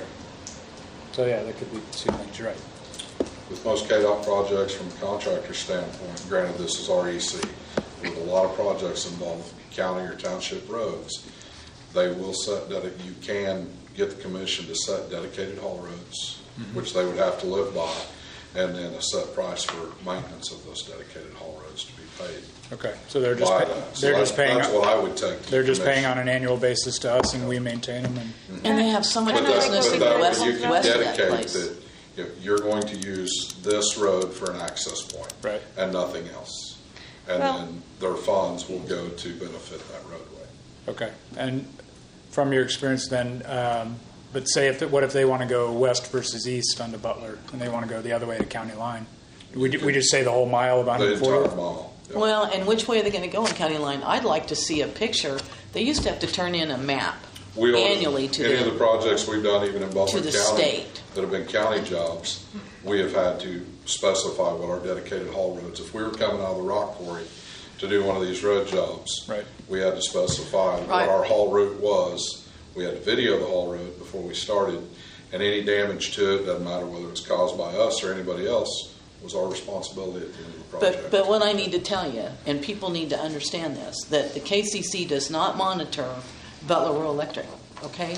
So yeah, that could be seedlings, you're right. With most KDOT projects, from a contractor standpoint, granted this is REC, with a lot of projects involve county or township roads, they will set that you can get the commission to set dedicated haul roads, which they would have to live by, and then a set price for maintenance of those dedicated haul roads to be paid. Okay, so they're just paying. That's what I would take. They're just paying on an annual basis to us, and we maintain them. And they have so much business in the west you can of that dedicate place. that you're going to use this road for an access point, right, and nothing else, and then their funds will go to benefit that roadway. Okay, and from your experience, then. But say, what if they want to go west versus east onto Butler, and they want to go the other way to county line? We just say the whole mile of 140? The entire mile. Yep. Well, and which way are they going to go on county line? I'd like to see a picture. They used to have to turn in a map annually to any of the projects we've done, even in Butler County, state that have been county jobs. We have had to specify what our dedicated haul roads. If we were coming out of the rock quarry to do one of these road jobs, we had to specify what our haul route was. We had to video the haul road before we started, and any damage to it, doesn't matter whether it's caused by us or anybody else, was our responsibility at the end of the project. But what I need to tell you, and people need to understand this, that the KCC does not monitor Butler Rural Electric, okay?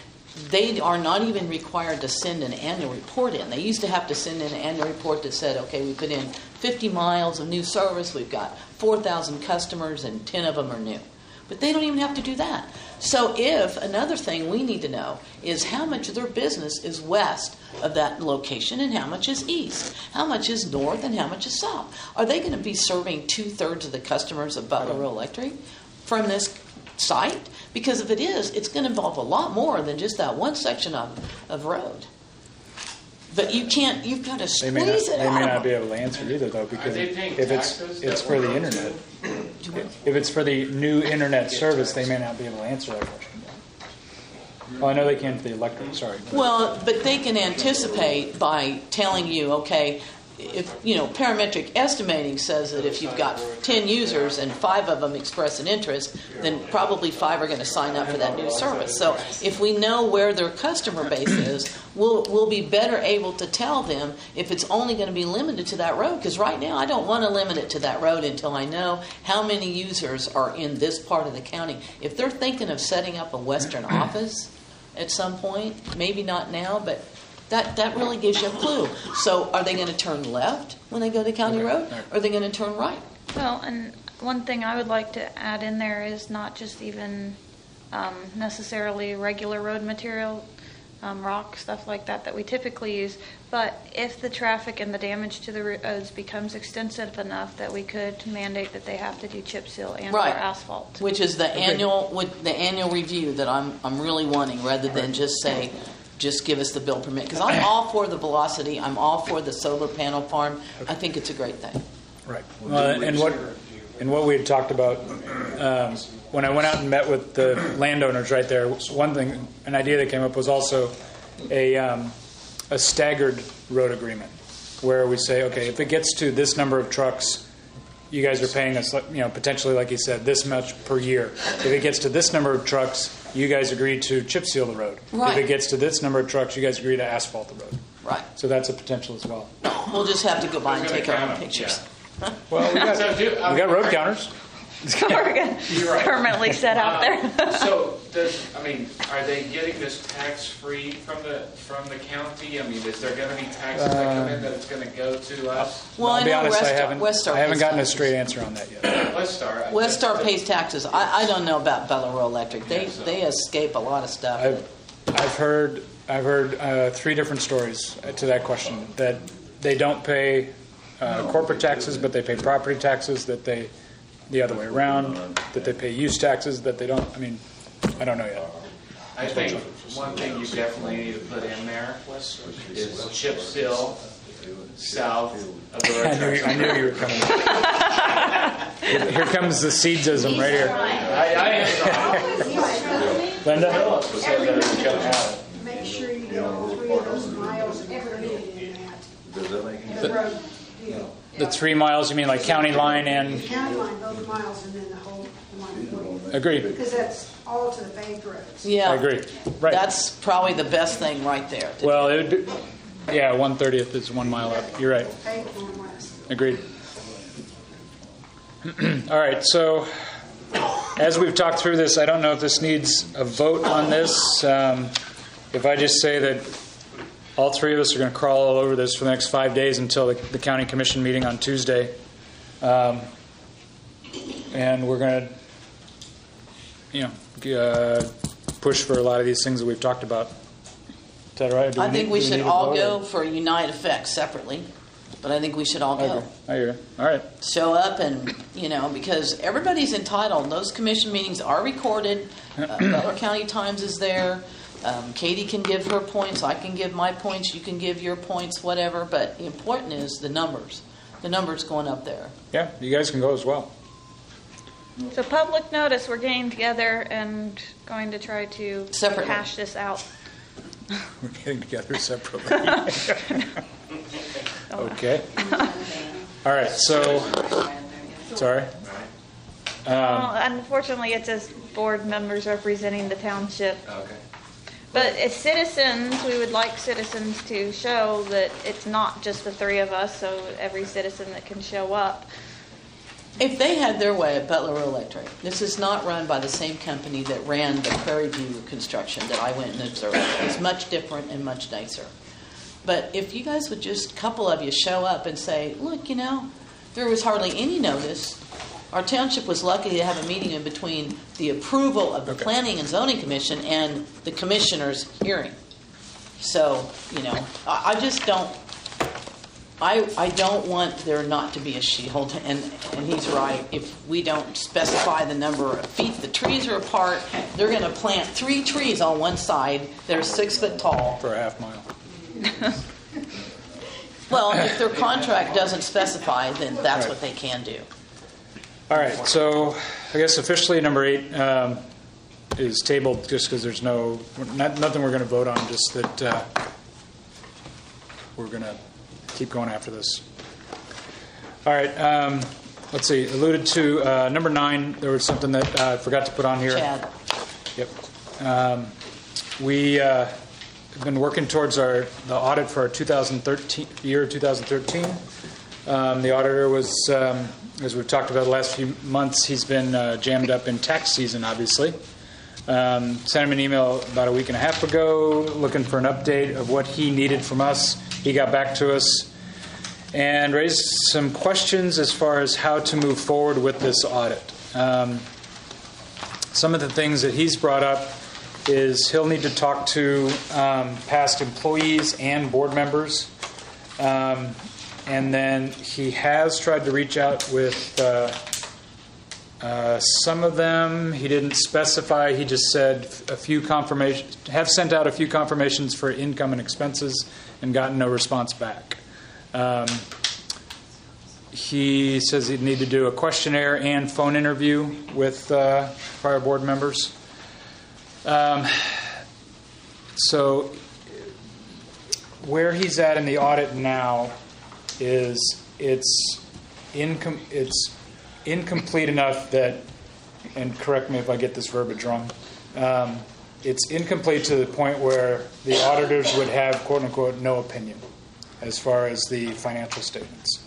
They are not even required to send an annual report in. They used to have to send in an annual report that said, okay, we put in 50 miles of new service, we've got 4,000 customers, and 10 of them are new. But they don't even have to do that. So if another thing we need to know is how much of their business is west of that location and how much is east, how much is north and how much is south. Are they going to be serving 2/3 of the customers of Butler Rural Electric from this site? Because if it is, it's going to involve a lot more than just that one section of road. But you can't. You've got to squeeze it out. They may not be able to answer either, though, because if it's for the internet. If it's for the new internet service, they may not be able to answer that question. Well, I know they can for the electric. Sorry. Well, but they can anticipate by telling you, okay, if parametric estimating says that if you've got 10 users and 5 of them express an interest, then probably 5 are going to sign up for that new service. So if we know where their customer base is, we'll be better able to tell them if it's only going to be limited to that road. Because right now I don't want to limit it to that road until I know how many users are in this part of the county. If they're thinking of setting up a Western office at some point, maybe not now, but that really gives you a clue. So are they going to turn left when they go to County Road? Or are they going to turn right? Well, and one thing I would like to add in there is not just even necessarily regular road material, rock, stuff like that we typically use, but if the traffic and the damage to the roads becomes extensive enough that we could mandate that they have to do chip seal and or asphalt. Which is the annual review that I'm really wanting, rather than just say, just give us the bill permit. Because I'm all for the velocity. I'm all for the solar panel farm. I think it's a great thing. Right. And what we had talked about when I went out and met with the landowners right there, one thing, an idea that came up was also a staggered road agreement, where we say, okay, if it gets to this number of trucks, you guys are paying us, potentially, like you said, this much per year. If it gets to this number of trucks, you guys agree to chip seal the road. Right. If it gets to this number of trucks, you guys agree to asphalt the road. Right. So that's a potential as well. We'll just have to go by and take our own pictures. Yeah. Well, we got road counters. We're going to permanently set out there. So, are they getting this tax-free from the county? Is there going to be taxes that come in that it's going to go to us? Well, I'll be honest, I Westar haven't gotten a straight answer on that yet. Westar pays taxes. I don't know about Butler Rural Electric. They escape a lot of stuff. I've heard 3 different stories to that question. That they don't pay corporate taxes, but they pay property taxes. That they the other way around, that they pay use taxes, that they don't. I mean, I don't know yet. I think one thing you definitely need to put in there is chip seal south of the road. I knew you were coming. Here comes the seedsism right here. Linda? Make sure you get all 3 of those miles ever needed in that. Does that make The road deal. The 3 miles, you mean like county line and... County line, those miles, and then the whole one. Agreed. Because that's all to the paved roads. Yeah. I agree. Right. That's probably the best thing right there. Well, it would be, 1/30th is 1 mile up. You're right. Paved one west. Agreed. All right, so as we've talked through this, I don't know if this needs a vote on this. If I just say that all 3 of us are going to crawl all over this for the next 5 days until the county commission meeting on Tuesday, and we're going to, push for a lot of these things that we've talked about. Is that right? I think we should all go for Unite Effects separately, but I think we should all go. I hear you. All right. Show up and, because everybody's entitled. Those commission meetings are recorded. Butler County Times is there. Katie can give her points. I can give my points. You can give your points, whatever. But the important is the numbers. The numbers going up there. Yeah, you guys can go as well. So public notice, we're getting together and going to try to Separately. hash this out. We're getting together separately. Okay. All right, so, sorry. Well, unfortunately, it's as board members representing the township. Okay. But as citizens, we would like citizens to show that it's not just the 3 of us, so every citizen that can show up. If they had their way at Butler Electric, this is not run by the same company that ran the Prairie View construction that I went and observed. It's much different and much nicer. But if you guys would just, a couple of you, show up and say, look, there was hardly any notice. Our township was lucky to have a meeting in between the approval of the Planning and Zoning Commission and the commissioner's hearing. So, I just don't... I don't want there not to be a shield, and he's right. If we don't specify the number of feet the trees are apart, they're going to plant 3 trees on one side that are 6 foot tall. For a half mile. Well, if their contract doesn't specify, then that's what they can do. All right, so I guess officially number 8 is tabled just because there's nothing we're going to vote on, just that we're going to keep going after this. All right, let's see. Alluded to number 9. There was something that I forgot to put on here. Chad. Yep. We have been working towards the audit for our 2013 year 2013. The auditor was, as we've talked about the last few months, he's been jammed up in tax season, obviously. Sent him an email about a week and a half ago looking for an update of what he needed from us. He got back to us and raised some questions as far as how to move forward with this audit. Some of the things that he's brought up is he'll need to talk to past employees and board members. And then he has tried to reach out with some of them. He didn't specify. He just said have sent out a few confirmations for income and expenses and gotten no response back. He says he'd need to do a questionnaire and phone interview with prior board members. So where he's at in the audit now is it's incomplete enough that, and correct me if I get this verbiage wrong, it's incomplete to the point where the auditors would have, quote unquote, no opinion as far as the financial statements.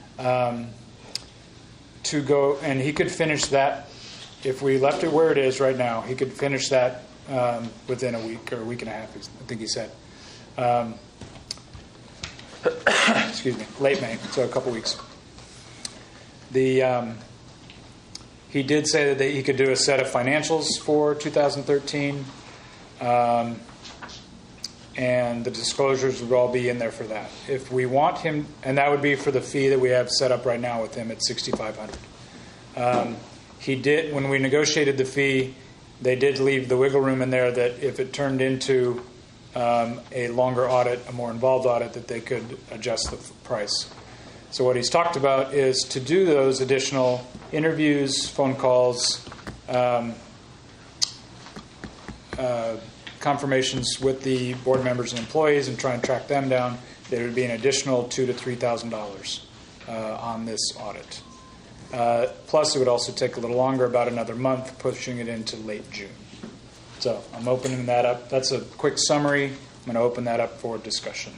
To go, and he could finish that, if we left it where it is right now, he could finish that within a week or a week and a half, I think he said. Excuse me, late May, so a couple weeks. He did say that he could do a set of financials for 2013, and the disclosures would all be in there for that. If we want him, and that would be for the fee that we have set up right now with him at $6,500. He did, when we negotiated the fee, they did leave the wiggle room in there that if it turned into a longer audit, a more involved audit, that they could adjust the price. So what he's talked about is to do those additional interviews, phone calls, confirmations with the board members and employees and try and track them down. There would be an additional $2,000 to $3,000 on this audit. Plus, it would also take a little longer, about another month, pushing it into late June. So I'm opening that up. That's a quick summary. I'm going to open that up for discussion.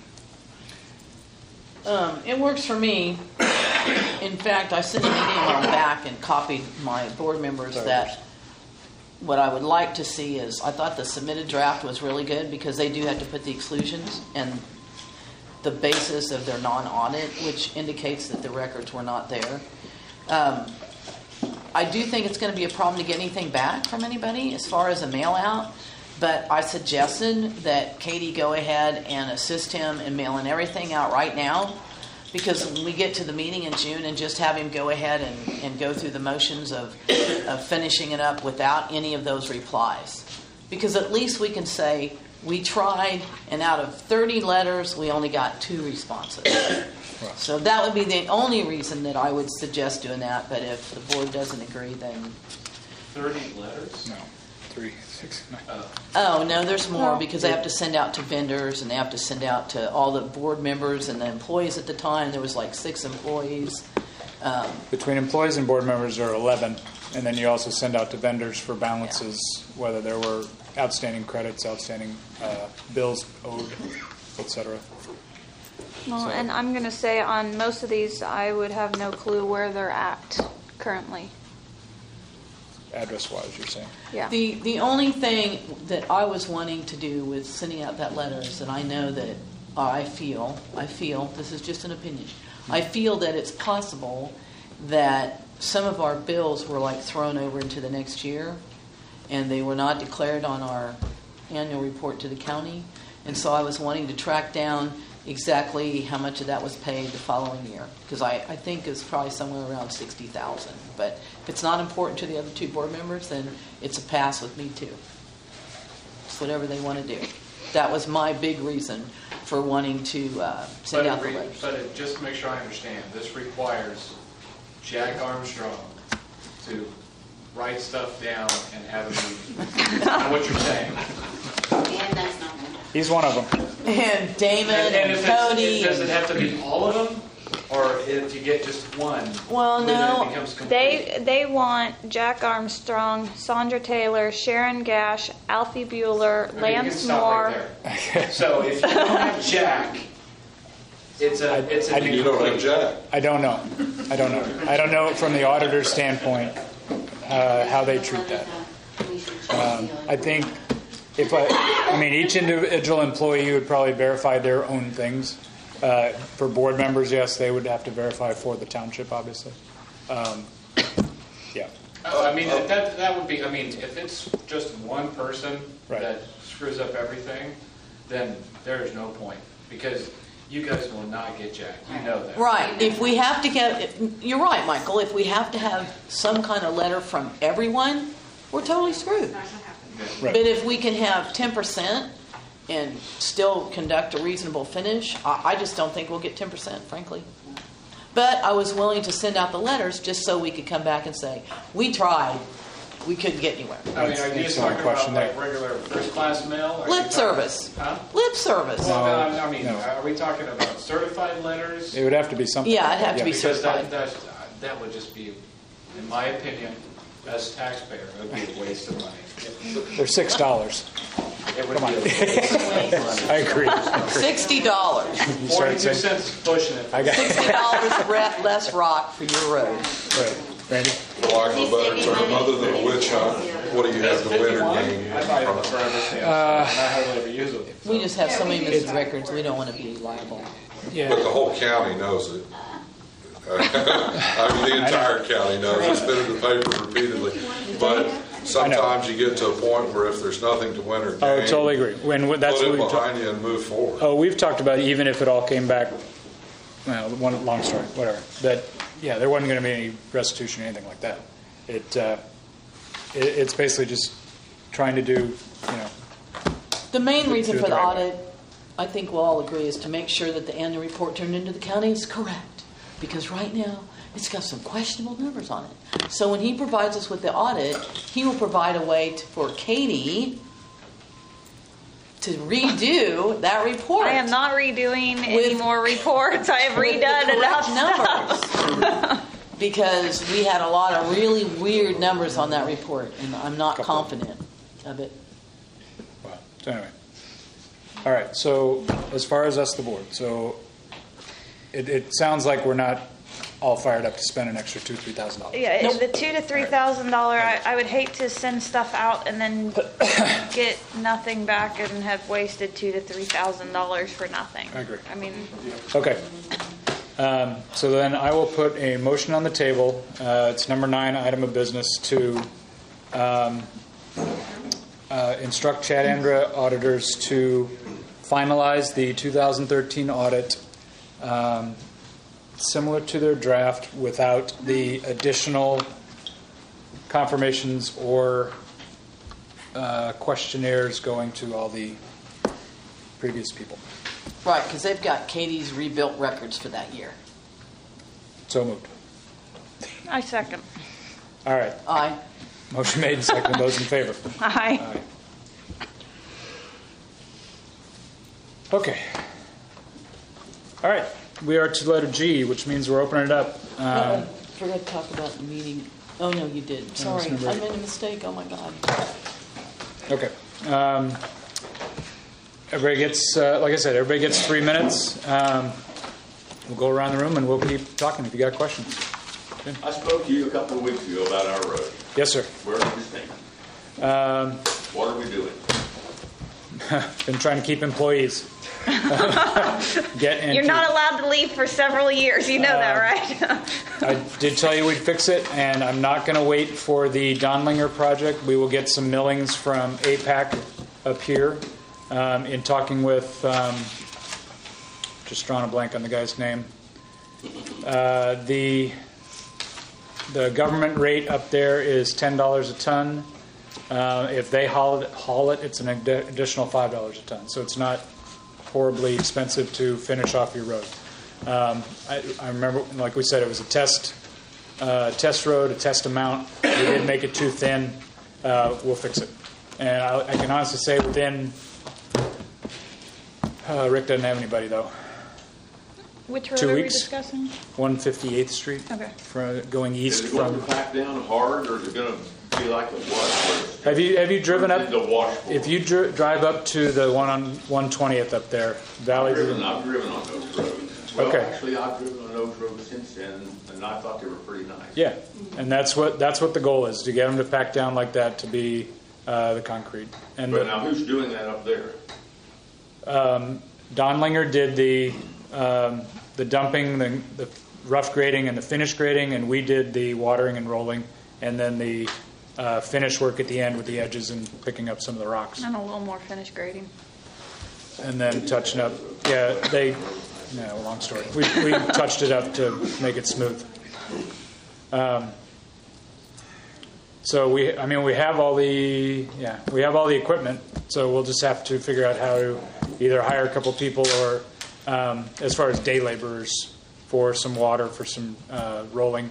It works for me. In fact, I sent an email back and copied my board members that what I would like to see is, I thought the submitted draft was really good because they do have to put the exclusions and the basis of their non-audit, which indicates that the records were not there. I do think it's going to be a problem to get anything back from anybody as far as a mail out, but I suggested that Katie go ahead and assist him in mailing everything out right now, because when we get to the meeting in June and just have him go ahead and go through the motions of finishing it up without any of those replies. Because at least we can say, we tried, and out of 30 letters, we only got 2 responses. So that would be the only reason that I would suggest doing that, but if the board doesn't agree, then... 30 letters? No, 3, 6, 9. Oh, no, there's more, because they have to send out to vendors, and they have to send out to all the board members and the employees at the time. There was like 6 employees. Between employees and board members are 11, and then you also send out to vendors for balances, whether there were outstanding credits, outstanding bills owed, etc. Well, and I'm going to say on most of these, I would have no clue where they're at currently. Address-wise, you're saying? Yeah. The only thing that I was wanting to do with sending out that letter is that I know that I feel, this is just an opinion, I feel that it's possible that some of our bills were like thrown over into the next year, and they were not declared on our annual report to the county. And so I was wanting to track down exactly how much of that was paid the following year, because I think it's probably somewhere around $60,000. But if it's not important to the other 2 board members, then it's a pass with me too. It's whatever they want to do. That was my big reason for wanting to send out the letters. But just to make sure I understand, this requires Jack Armstrong to write stuff down and have a meeting. That's not what you're saying. And that's not one. He's one of them. And Damon and Cody. Does it have to be all of them? Or if you get just one, well, no. It becomes complete? They want Jack Armstrong, Sandra Taylor, Sharon Gash, Alfie Bueller, Lance Moore. Right. So if you don't have Jack, it's an you don't have Jack. I don't know. I don't know from the auditor's standpoint how they treat that. I think each individual employee would probably verify their own things. For board members, yes, they would have to verify for the township, obviously. Yeah. That would be, if it's just one person that screws up everything, then there is no point, because you guys will not get Jack. You know that. Right. If we have to get, you're right, Michael, if we have to have some kind of letter from everyone, we're totally screwed. But if we can have 10% and still conduct a reasonable finish, I just don't think we'll get 10%, frankly. But I was willing to send out the letters just so we could come back and say, we tried, we couldn't get anywhere. Are you just talking about like regular first-class mail? Lip service. Huh? Lip service. Well, no. Are we talking about certified letters? It would have to be something. Yeah, it'd have to be certified. That would just be, in my opinion, as a taxpayer, it would be a waste of money. They're $6. It would be a waste of money. I agree. $60. 42 cents pushing it. $60 less rock for your road. Right. Randy? For lack of a better term, other than a witch hunt, what do you have to win or gain? I buy them forever stamps. I hardly ever use them. We just have so many missing records, we don't want to be liable. Yeah. But the whole county knows it. The entire county knows. It's been in the paper repeatedly. But sometimes you get to a point where if there's nothing to win or gain, I totally agree. That's put what it behind you and move forward. We've talked about even if it all came back, long story, whatever, that yeah, there wasn't going to be any restitution or anything like that. It's basically just trying to do, The main reason do it for the the right way. audit, I think we'll all agree, is to make sure that the annual report turned into the county is correct. Because right now, it's got some questionable numbers on it. So when he provides us with the audit, he will provide a way for Katie to redo that report. I am not redoing any more reports. I have redone enough stuff. Because we had a lot of really weird numbers on that report, and I'm not confident of it. Well, so anyway. All right, so as far as us, the board, so it sounds like we're not all fired up to spend an extra $2,000-3,000. Yeah, the $2,000 to $3,000. I would hate to send stuff out and then get nothing back and have wasted $2,000 to $3,000 for nothing. I agree. I mean, Okay. So then I will put a motion on the table. It's number 9, item of business, to instruct Chad Andra auditors to finalize the 2013 audit similar to their draft without the additional confirmations or questionnaires going to all the previous people. Right, because they've got Katie's rebuilt records for that year. So moved. I second. All right. Aye. Motion made and seconded. Those in favor? Aye. Okay. All right. We are to letter G, which means we're opening it up. Forgot to talk about the meeting. Oh, no, you did. Sorry. number I 8. made a mistake. Oh, my God. Okay. Everybody gets, like I said, everybody gets 3 minutes. We'll go around the room and we'll keep talking if you got questions. Okay. I spoke to you a couple of weeks ago about our road. Yes, sir. Where do we stand? What are we doing? Been trying to keep employees. You're not allowed to leave for several years. You know that, right? I did tell you we'd fix it, and I'm not going to wait for the Donlinger project. We will get some millings from APAC up here. In talking with, just drawing a blank on the guy's name, the government rate up there is $10 a ton. If they haul it, it's an additional $5 a ton. So it's not horribly expensive to finish off your road. I remember, like we said, it was a test road, a test amount. We didn't make it too thin. We'll fix it. And I can honestly say within... Rick doesn't have anybody, though. Which road 2 are we weeks. discussing? 158th Street. Okay. Going east Is it going from... to pack down hard, or is it going to be like it was? Have you driven up? The washboard. If you drive up to the one on 120th up there, Valley View. I've driven on those roads. Well, Okay. actually, I've driven on those roads since then, and I thought they were pretty nice. Yeah, and that's what the goal is, to get them to pack down like that, to be the concrete. And But now, who's doing that up there? Donlinger did the dumping, the rough grading, and the finish grading, and we did the watering and rolling, and then the finish work at the end with the edges and picking up some of the rocks. And a little more finish grading. And then touching up. Yeah, long story. We touched it up to make it smooth. So we have all the equipment. So we'll just have to figure out how to either hire a couple people or, as far as day laborers, for some water, for some rolling,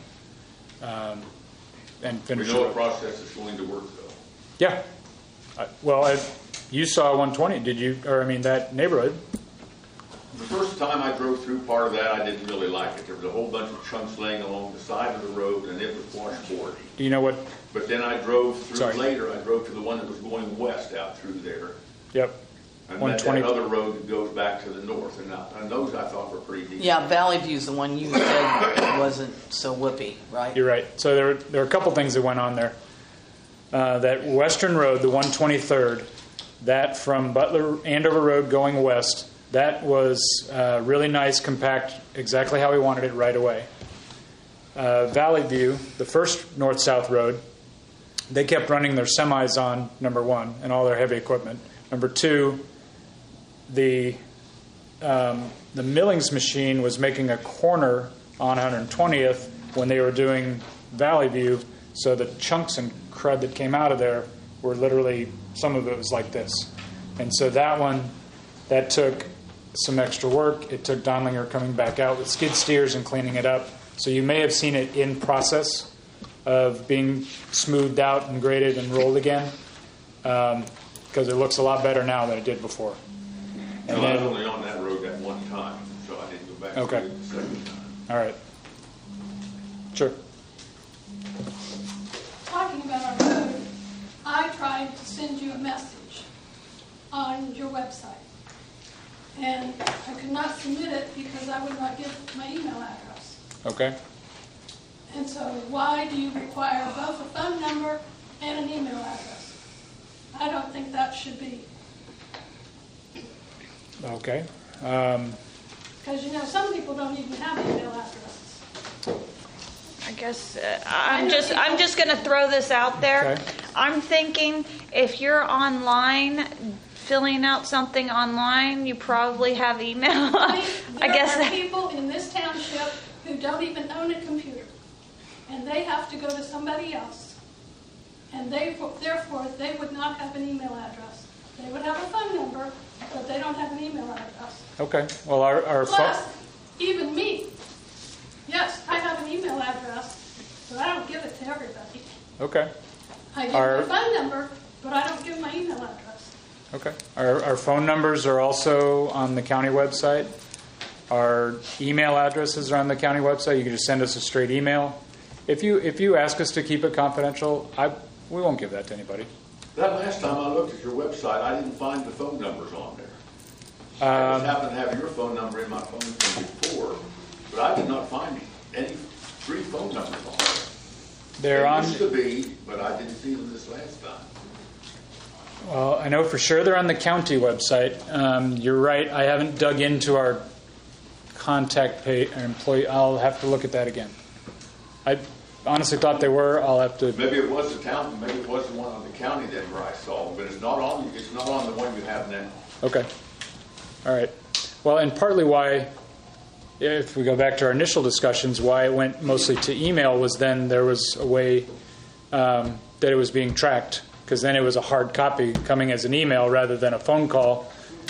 and finish. We know the process is going to work, though. Yeah. You saw 120, did you? Or that neighborhood. The first time I drove through part of that, I didn't really like it. There was a whole bunch of chunks laying along the side of the road, and it was washboardy. Do you know what? But then I drove through Sorry. later. I drove to the one that was going west out through there. Yep. And 120. that other road that goes back to the north, and those I thought were pretty decent. Yeah, Valley View's the one you said wasn't so whoopee, right? You're right. So there were a couple things that went on there. That western road, the 123rd, that from Butler Andover Road going west, that was really nice, compact, exactly how we wanted it right away. Valley View, the first north-south road, they kept running their semis on, number one, and all their heavy equipment. Number two, the millings machine was making a corner on 120th when they were doing Valley View, so the chunks and crud that came out of there were literally, some of it was like this. And so that took some extra work. It took Donlinger coming back out with skid steers and cleaning it up. So you may have seen it in process of being smoothed out and graded and rolled again, because it looks a lot better now than it did before. And I was only on that road that one time, so I didn't go back to it the second time. All right. Sure. Talking about our road, I tried to send you a message on your website. And I could not submit it because I would not give my email address. Okay. And so why do you require both a phone number and an email address? I don't think that should be. Okay. Because, you know, some people don't even have email addresses. I guess I'm just going to throw this out there. Okay. I'm thinking if you're online, filling out something online, you probably have email. There are people in this township who don't even own a computer, and they have to go to somebody else, and therefore they would not have an email address. They would have a phone number, but they don't have an email address. Okay. Well, our Plus, even me. Yes, I have an email address, but I don't give it to everybody. Okay. I give my phone number, but I don't give my email address. Okay. Our phone numbers are also on the county website. Our email addresses are on the county website. You can just send us a straight email. If you ask us to keep it confidential, we won't give that to anybody. That last time I looked at your website, I didn't find the phone numbers on there. I just happened to have your phone number in my phone from before, but I did not find any free phone numbers on there. They used to be, but I didn't see them this last time. Well, I know for sure they're on the county website. You're right. I haven't dug into our contact page, employee. I'll have to look at that again. I honestly thought they were. I'll have to. Maybe it was the town. Maybe it was the one on the county that where I saw, but it's not on. It's not on the one you have now. Okay. All right. Well, and partly why, if we go back to our initial discussions, why it went mostly to email was then there was a way that it was being tracked, because then it was a hard copy coming as an email rather than a phone call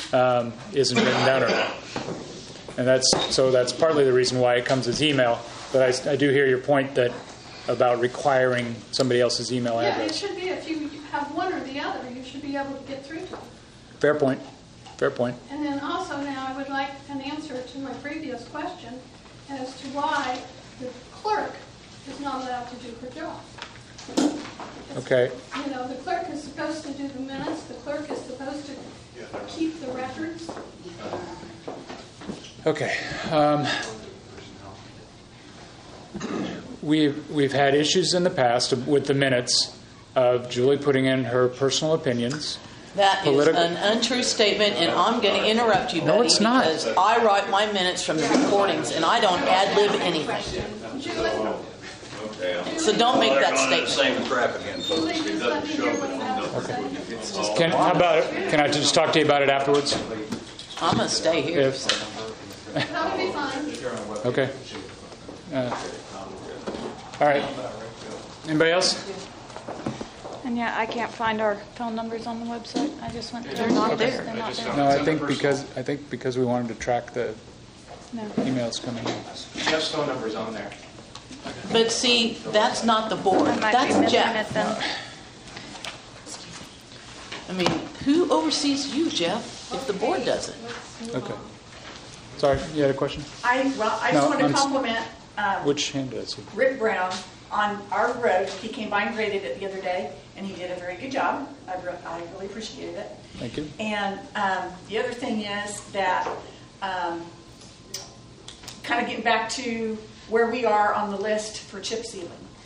isn't written down or not. And that's partly the reason why it comes as email. But I do hear your point that about requiring somebody else's email address. Yeah, it should be if you have one or the other, you should be able to get through to them. Fair point. Fair point. And then also now I would like an answer to my previous question as to why the clerk is not allowed to do her job. Okay. You know, the clerk is supposed to do the minutes. The clerk is supposed to keep the records. Okay. We've had issues in the past with the minutes of Julie putting in her personal opinions. That is an untrue statement, and I'm going to interrupt you, buddy, no, it's not. Because I write my minutes from the recordings, and I don't ad-lib anything. So don't make that statement. Same trap again, folks. It doesn't show Okay. How about it? Can I just talk to you about it afterwards? I'm going to stay here. That'll be fine. Okay. All right. Anybody else? And yeah, I can't find our phone numbers on the website. I just went through. They're not there. They're not there. No, I think because we wanted to track the emails coming in. Jeff's phone number's on there. But see, that's not the board. I might be That's missing Jeff. it then. I mean, who oversees you, Jeff, if the board doesn't? Okay. Sorry, you had a question? I just want to compliment Which hand did I see? Rick Brown on our road. He came by and graded it the other day, and he did a very good job. I really appreciated it. Thank you. And the other thing is that kind of getting back to where we are on the list for chip sealing.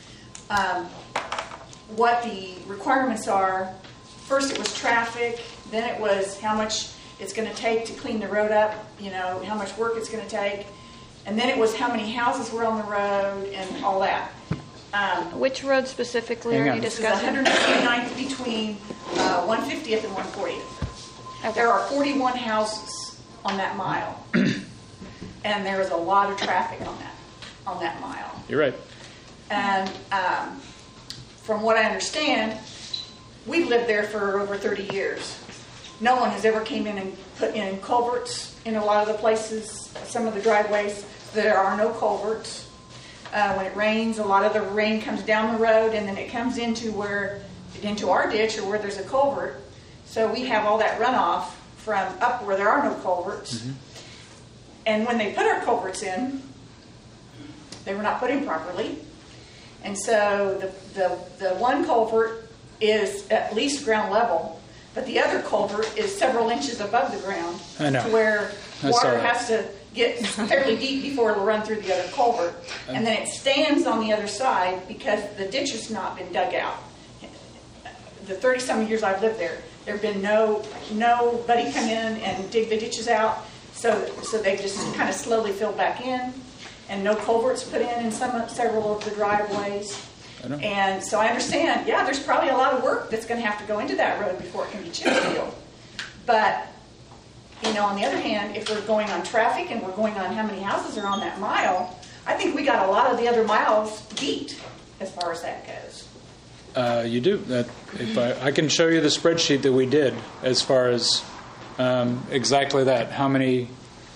What the requirements are, first it was traffic, then it was how much it's going to take to clean the road up, you know, how much work it's going to take, and then it was how many houses were on the road and all that. Which road specifically are you discussing? This is 129th between 150th and 140th. Okay. There are 41 houses on that mile, and there is a lot of traffic on that mile. You're right. And from what I understand, we've lived there for over 30 years. No one has ever came in and put in culverts in a lot of the places, some of the driveways. There are no culverts. When it rains, a lot of the rain comes down the road and then it comes into our ditch or where there's a culvert. So we have all that runoff from up where there are no culverts. Mm-hmm. And when they put our culverts in, they were not put in properly. And so the one culvert is at least ground level, but the other culvert is several inches above the ground. I know. To where water has to get fairly deep before it'll run through the other culvert. And then it stands on the other side because the ditch has not been dug out. The 30-some years I've lived there, there have been nobody come in and dig the ditches out. So they just kind of slowly fill back in, and no culverts put in several of the driveways. And so I understand, there's probably a lot of work that's going to have to go into that road before it can be chip sealed. But, on the other hand, if we're going on traffic and we're going on how many houses are on that mile, I think we got a lot of the other miles beat as far as that goes. You do. I can show you the spreadsheet that we did as far as exactly that. How many,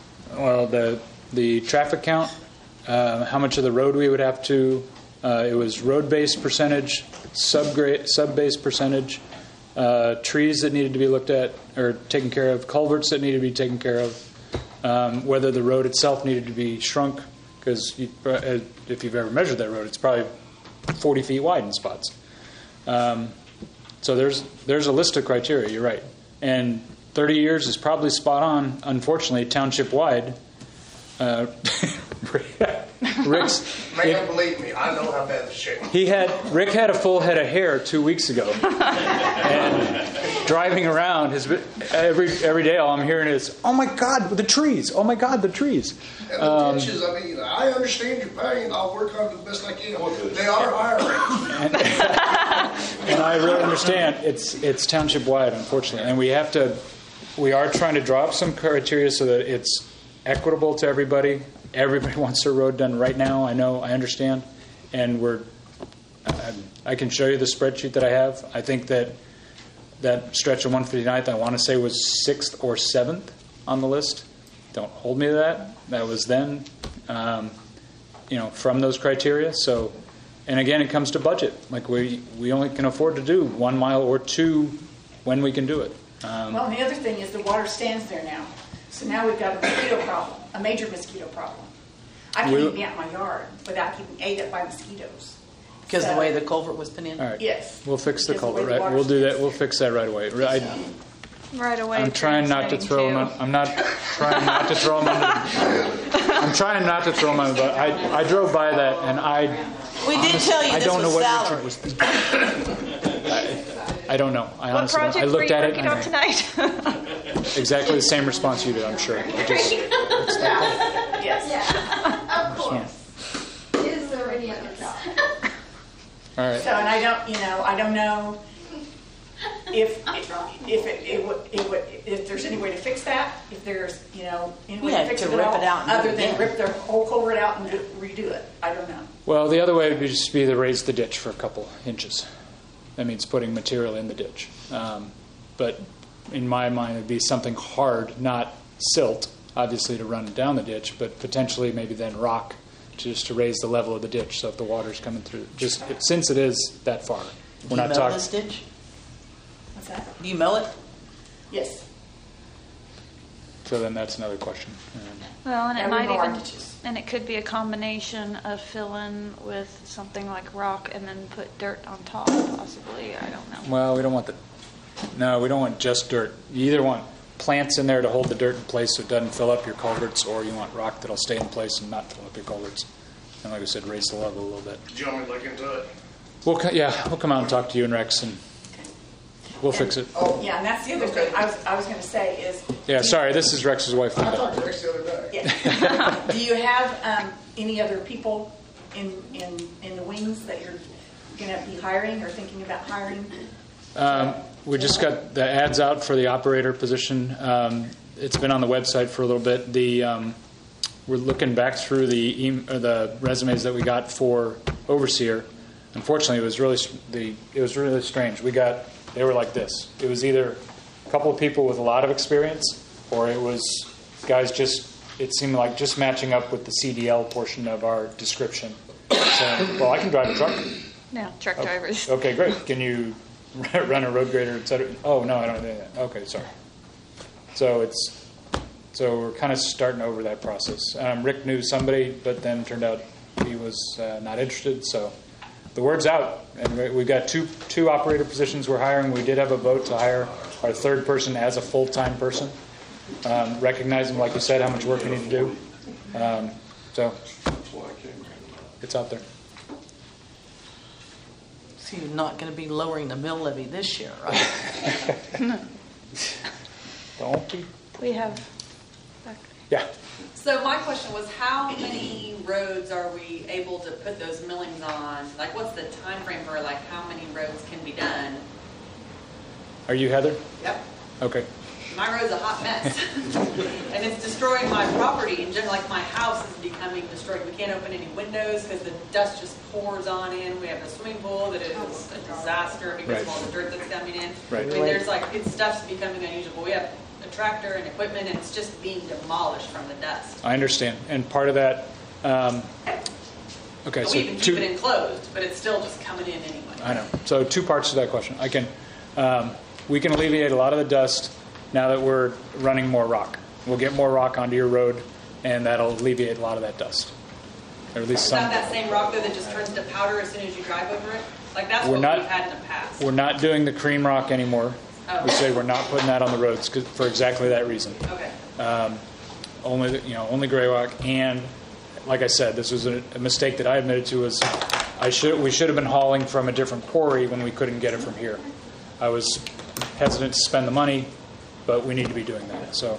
the traffic count, how much of the road we would have to, it was road-based percentage, sub-base percentage, trees that needed to be looked at or taken care of, culverts that needed to be taken care of, whether the road itself needed to be shrunk, because if you've ever measured that road, it's probably 40 feet wide in spots. So there's a list of criteria, you're right. And 30 years is probably spot on, unfortunately, township-wide. Rick's... believe me, I know how bad the shit. Rick had a full head of hair 2 weeks ago. And driving around, every day all I'm hearing is, oh my God, the trees. Oh my God, the trees. And the ditches, I understand your pain. I'll work on it the best I can. They are hiring. And I really understand it's township wide, unfortunately. And we are trying to draw up some criteria so that it's equitable to everybody. Everybody wants their road done right now. I know, I understand. And I can show you the spreadsheet that I have. I think that stretch of 159th, I want to say, was 6th or 7th on the list. Don't hold me to that. That was then, from those criteria. So, and again, it comes to budget. Like we only can afford to do 1 mile or 2 when we can do it. And the other thing is the water stands there now. So now we've got a mosquito problem, a major mosquito problem. I can't even be out in my yard without getting ate up by mosquitoes. Because the way the culvert was put in? All right. Yes. We'll fix the culvert, right? We'll do that. We'll fix that right away. Right away. I'm trying not to throw him. I'm not trying not to throw him under. I'm trying not to throw him under. But I drove by that and We did tell you I this don't know was what salary. Richard was. I don't know. I What honestly don't. project I looked were at you it. working on tonight? Exactly the same response you did. I'm sure. Yes. Of course. Is there any other job? All right. So, and I don't know if there's any way to fix that. If there's any way to fix it at all, other than rip the whole culvert out and redo it. I don't know. Well, the other way would just be to raise the ditch for a couple inches. That means putting material in the ditch. But in my mind, it would be something hard, not silt, obviously, to run down the ditch, but potentially maybe then rock just to raise the level of the ditch so if the water's coming through. Since it is that far. Do you mow this ditch? What's that? Do you mow it? Yes. So then that's another question. Well, and it could be a combination of filling with something like rock and then put dirt on top, possibly. I don't know. Well, we don't want just dirt. You either want plants in there to hold the dirt in place so it doesn't fill up your culverts, or you want rock that'll stay in place and not fill up your culverts. And like I said, raise the level a little bit. Do you want me to look into it? We'll come out and talk to you and Rex, and we'll fix it. Oh, yeah, and that's the other thing I was going to say is... Yeah, sorry, this is Rex's wife. I talked to Rex the other day. Yeah. Do you have any other people in the wings that you're going to be hiring or thinking about hiring? We just got the ads out for the operator position. It's been on the website for a little bit. we're looking back through the resumes that we got for overseer. Unfortunately, it was really strange. They were like this. It was either a couple of people with a lot of experience, or it was guys it seemed like just matching up with the CDL portion of our description. Saying, well, I can drive a truck. No, truck drivers. Okay, great. Can you run a road grader, et cetera? Oh, no, I don't do that. Okay, sorry. So we're kind of starting over that process. Rick knew somebody, but then turned out he was not interested. So the word's out, and we've got two operator positions we're hiring. We did have a vote to hire our third person as a full-time person, recognizing, like you said, how much work we need to do. So it's out there. So you're not going to be lowering the mill levy this year, right? Don't be. We have. Yeah. So my question was, how many roads are we able to put those millings on? Like, what's the time frame for like how many roads can be done? Are you Heather? Yep. Okay. My road's a hot mess, and it's destroying my property. In general, like my house is becoming destroyed. We can't open any windows because the dust just pours on in. We have a swimming pool that is a disaster because of all the dirt that's coming in. Right. I mean, there's stuff's becoming unusable. We have a tractor and equipment, and it's just being demolished from the dust. I understand, and part of that. Okay, so we even keep it enclosed, but it's still just coming in anyway. I know. So two parts to that question. We can alleviate a lot of the dust now that we're running more rock. We'll get more rock onto your road, and that'll alleviate a lot of that dust, or at least some. Not that same rock though that just turns to powder as soon as you drive over it. Like that's what we've had in the past. We're not doing the cream rock anymore. Oh. We say we're not putting that on the roads for exactly that reason. Okay. Only gray rock, and like I said, this was a mistake that I admitted to. We should have been hauling from a different quarry when we couldn't get it from here. I was hesitant to spend the money, but we need to be doing that. So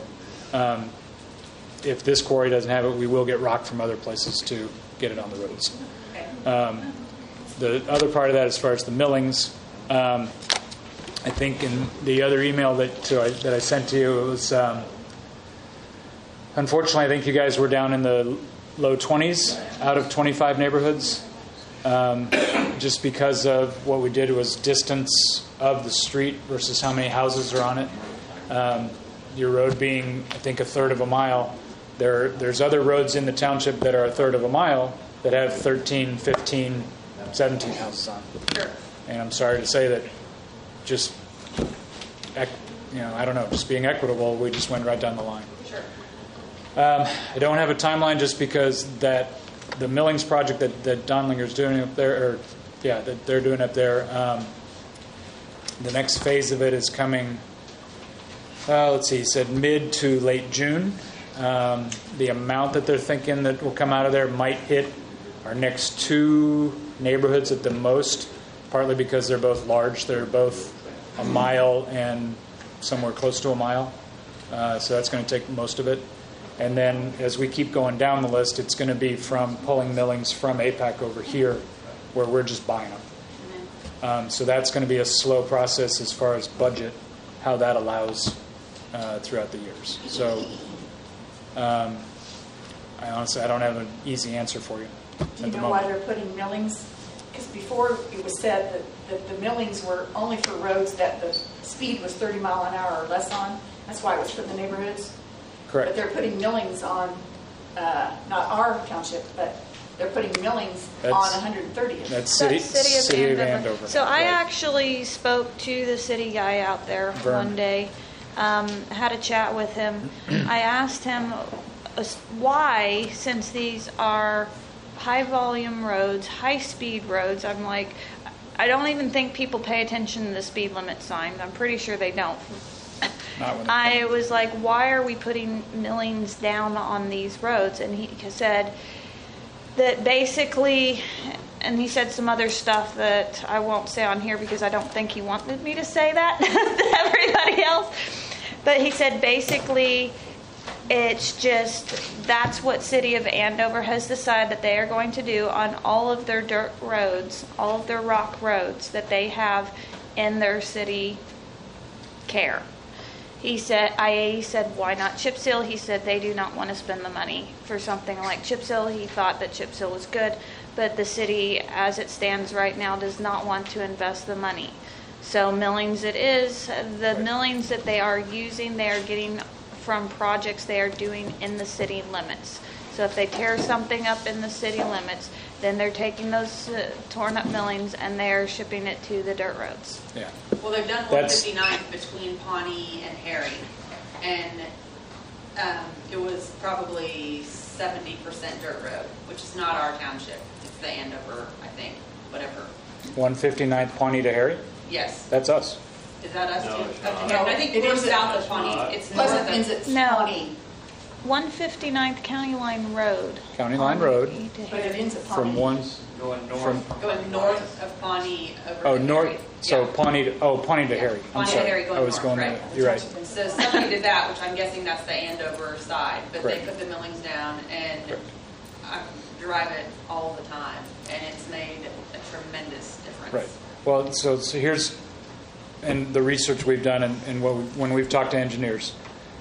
if this quarry doesn't have it, we will get rock from other places to get it on the roads. The other part of that, as far as the millings, I think in the other email that I sent to you, it was unfortunately, I think you guys were down in the low 20s out of 25 neighborhoods. Just because of what we did was distance of the street versus how many houses are on it. Your road being, I think, a third of a mile. There's other roads in the township that are a third of a mile that have 13, 15, 17 houses on it. Sure. And I'm sorry to say that just, I don't know, just being equitable, we just went right down the line. Sure. I don't have a timeline just because that the millings project that Donlinger's doing up there, that they're doing up there, the next phase of it is coming, he said mid to late June. The amount that they're thinking that will come out of there might hit our next two neighborhoods at the most, partly because they're both large. They're both a mile and somewhere close to a mile. So that's going to take most of it. And then as we keep going down the list, it's going to be from pulling millings from APAC over here, where we're just buying them. So that's going to be a slow process as far as budget, how that allows throughout the years. So I honestly, I don't have an easy answer for you. Do you know why they're putting millings? Because before it was said that the millings were only for roads that the speed was 30 mile an hour or less on. That's why it was for the neighborhoods. Correct. But they're putting millings on, not our township, but they're putting millings on 130. That's city of Andover. So I actually spoke to the city guy out there one day, had a chat with him. I asked him why, since these are high volume roads, high speed roads, I'm like, I don't even think people pay attention to the speed limit signs. I'm pretty sure they don't. I was like, why are we putting millings down on these roads? And he said that basically, and he said some other stuff that I won't say on here because I don't think he wanted me to say that to everybody else. But he said basically it's just, that's what City of Andover has decided that they are going to do on all of their dirt roads, all of their rock roads that they have in their city care. He said, IAE said, why not chip seal? He said they do not want to spend the money for something like chip seal. He thought that chip seal was good, but the city, as it stands right now, does not want to invest the money. So millings it is. The millings that they are using, they are getting from projects they are doing in the city limits. So if they tear something up in the city limits, then they're taking those torn up millings and they're shipping it to the dirt roads. Yeah. Well, they've done 159 between Pawnee and Harry, and it was probably 70% dirt road, which is not our township. It's the Andover, I think, whatever. 159th Pawnee to Harry? Yes. That's us. Is that us too? No, I think it we're is south of Pawnee. It's north Pleasant means of it's No. Pawnee. 159th County Line Road. County Line Road. But it ends at From Pawnee. one. Going north. From, going north of Pawnee over oh, to north. Harry. So Yeah. Pawnee to Pawnee to Harry. I'm Pawnee to sorry. Harry going I was north, going. right. You're right. So somebody did that, which I'm guessing that's the Andover side, but they Correct. put the millings down, and Correct. I drive it all the time, and it's made a tremendous difference. Right. Well, so here's, and the research we've done, and when we've talked to engineers,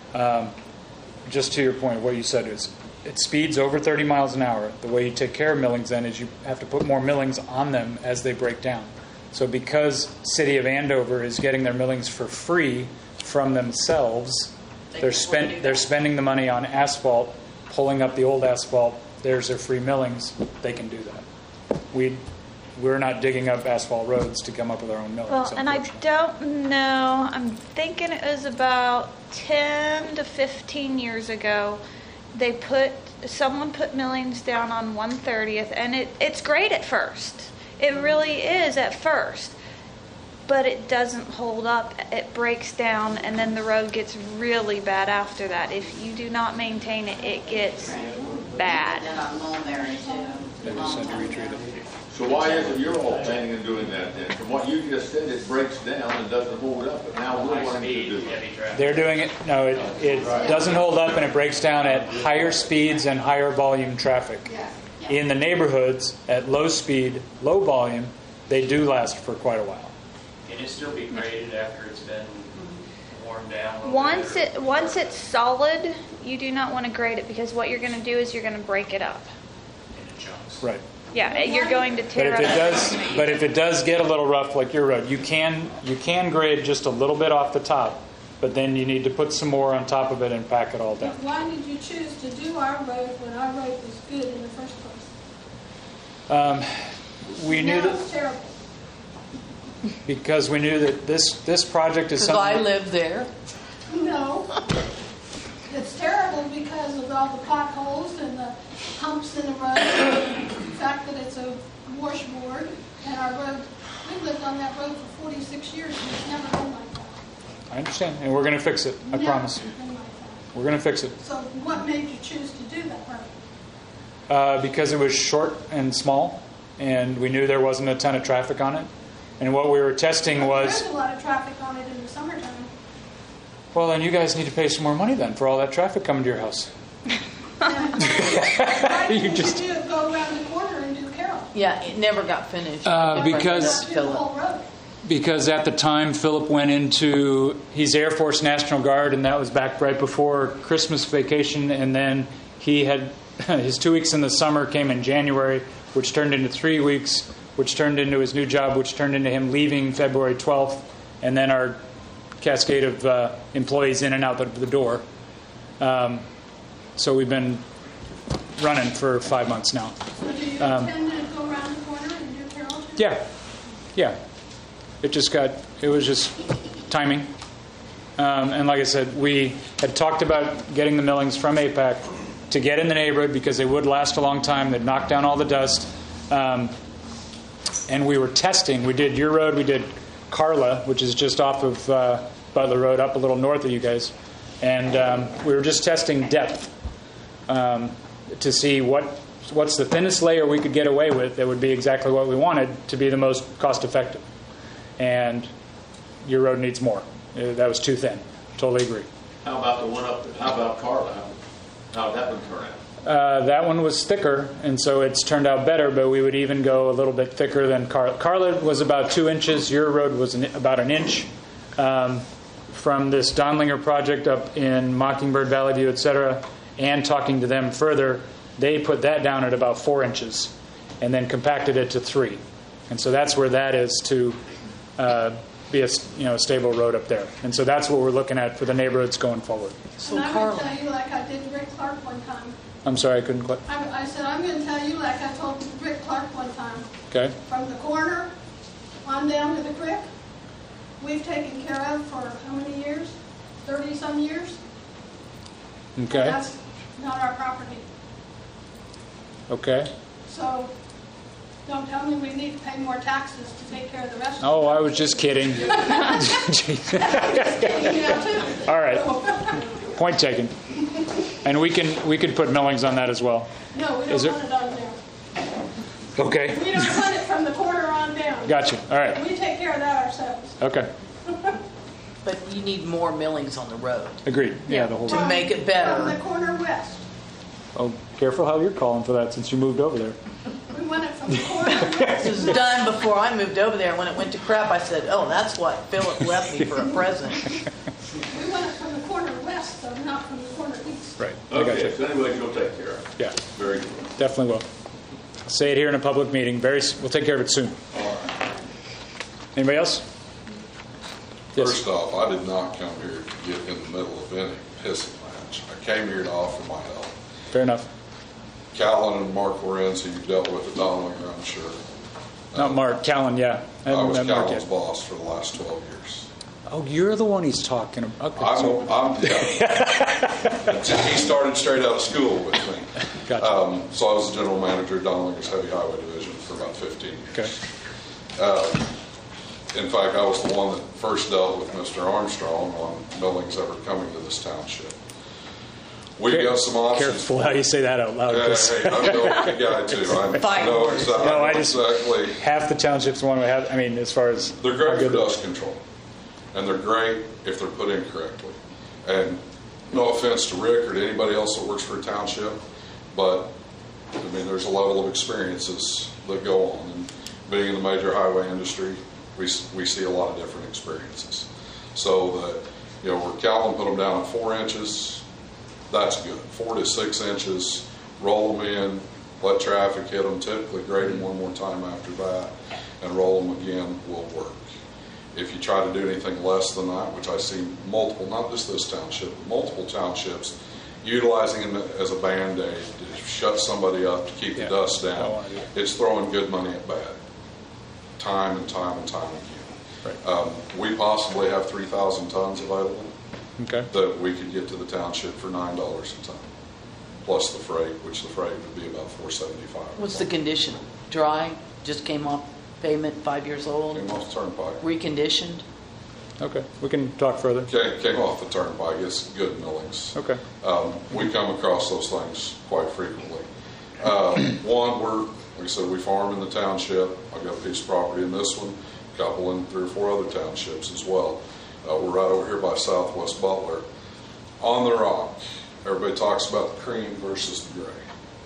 just to your point, what you said is, it speeds over 30 miles an hour. The way you take care of millings then is you have to put more millings on them as they break down. So because City of Andover is getting their millings for free from themselves, they're spending the money on asphalt, pulling up the old asphalt. There's their free millings. They can do that. We're not digging up asphalt roads to come up with our own millings. Well, and I don't know. I'm thinking it was about 10 to 15 years ago. Someone put millings down on 130th, and it's great at first. It really is at first, but it doesn't hold up. It breaks down, and then the road gets really bad after that. If you do not maintain it, it gets bad. And on Mulberry too. They just had to retreat it. So why isn't your all planning on doing that then? From what you just said, it breaks down and doesn't hold up, but now we're wanting to do it. They're doing it. No, it doesn't hold up, and it breaks down at higher speeds and higher volume traffic. In the neighborhoods, at low speed, low volume, they do last for quite a while. Can it still be graded after it's been worn down a little Once it's solid, you do not want to grade it, because what you're going to do is you're going to break it up. into chunks? Right. Yeah, you're going to But tear if it does get a little rough, like your road, you can grade just a little bit off the top, but then you need to put some more on top of it and pack it all down. But why did you choose to do our road when our road was good in the first place? We knew Now that it's terrible. because we knew that this project is Because something. I live there. No. It's terrible because of all the potholes and the humps in the road, and the fact that it's a washboard, and our road, we lived on that road for 46 years, and it's never been like that. I understand, and we're going to fix it. I Never promise. been like that. We're going to fix it So what made you choose to do that road? because it was short and small, and we knew there wasn't a ton of traffic on it. And what we were testing was, There's a lot of traffic on it in the summertime. well, then you guys need to pay some more money then for all that traffic coming to your house. Why You didn't just- you go around the corner and do Carroll? Yeah, it never got finished. Because Do the whole road. Because at the time, Philip went into, he's Air Force National Guard, and that was back right before Christmas vacation. And then he had, his 2 weeks in the summer came in January, which turned into 3 weeks, which turned into his new job, which turned into him leaving February 12th. And then our cascade of employees in and out the door. So we've been running for 5 months now. So do you intend to go around the corner and do Carroll too? Yeah. It was just timing. And like I said, we had talked about getting the millings from APAC to get in the neighborhood because they would last a long time. They'd knock down all the dust. And we were testing. We did your road. We did Carla, which is just off of Butler Road, up a little north of you guys. And we were just testing depth to see what's the thinnest layer we could get away with that would be exactly what we wanted to be the most cost effective. And your road needs more. That was too thin. Totally agree. How about the one how about Carla? How did that one turn out? That one was thicker, and so it's turned out better, but we would even go a little bit thicker than Carla. Carla was about 2 inches. Your road was about an inch. from this Donlinger project up in Mockingbird, Valley View, et cetera, and talking to them further, they put that down at about 4 inches and then compacted it to 3. And so that's where that is to be a stable road up there. And so that's what we're looking at for the neighborhoods going forward. So and I'm going to tell you like I did Rick Clark one time. I'm sorry, I couldn't quite. I said, I'm going to tell you like I told Rick Clark one time. Okay. From the corner on down to the creek, we've taken care of for how many years? 30-some years? Okay. And that's not our property. Okay. So don't tell me we need to pay more taxes to take care of the rest of it. Oh, I was just kidding. I'm just kidding now, too. All right. Point taken. And we could put millings on that as well. No, we don't want it on there. Okay. We don't want it from the corner on down. Gotcha. All right. We take care of that ourselves. Okay. But you need more millings on the road. Agreed. Yeah, the whole to make it better. From the corner west. Oh, careful how you're calling for that since you moved over there. We want it from the corner west. This was done before I moved over there. When it went to crap, I said, "Oh, that's what Philip left me for a present." We want it from the corner west, so not from the corner east. Right. Okay, so anyway, you'll take care of it. Yeah. Very good. Definitely will. I'll say it here in a public meeting. We'll take care of it soon. All right. Anybody else? First off, I did not come here to get in the middle of any pissing match. I came here to offer my help. Fair enough. Callan and Mark Lorenzo, you've dealt with at Donlinger, I'm sure. Not Mark. Callan, yeah. I was met Mark Callan's yet. boss for the last 12 years. Oh, you're the one he's talking about. Okay, yeah. He started straight out of school with me. Gotcha. So I was the general manager at Donlinger's Heavy Highway Division for about 15 years. Okay. In fact, I was the one that first dealt with Mr. Armstrong on millings ever coming to this township. We've got some options. Careful how you say that out loud. Hey, I'm a guy too. I know exactly. Half the townships one we have. I mean, as far as they're great for dust control, and they're great if they're put in correctly. And no offense to Rick or to anybody else that works for a township, but I mean, there's a level of experiences that go on. And being in the major highway industry, we see a lot of different experiences. So that where Calvin put them down at 4 inches. That's good. 4 to 6 inches, roll them in, let traffic hit them, typically grade them one more time after that, and roll them again will work. If you try to do anything less than that, which I see multiple, not just this township, but multiple townships, utilizing them as a Band-Aid to shut somebody up to keep the dust down, it's throwing good money at bad. Time and time and time again. Right. We possibly have 3,000 tons available. Okay. That we could get to the township for $9 a ton, plus the freight, which the freight would be about $4.75. What's the condition? Dry? Just came off pavement, 5 years old? Came off the turnpike. Reconditioned? Okay, we can talk further. Came off the turnpike. It's good millings. Okay. We come across those things quite frequently. One, like I said, we farm in the township. I've got a piece of property in this one, a couple in 3 or 4 other townships as well. We're right over here by Southwest Butler. On the rock, everybody talks about the cream versus the gray.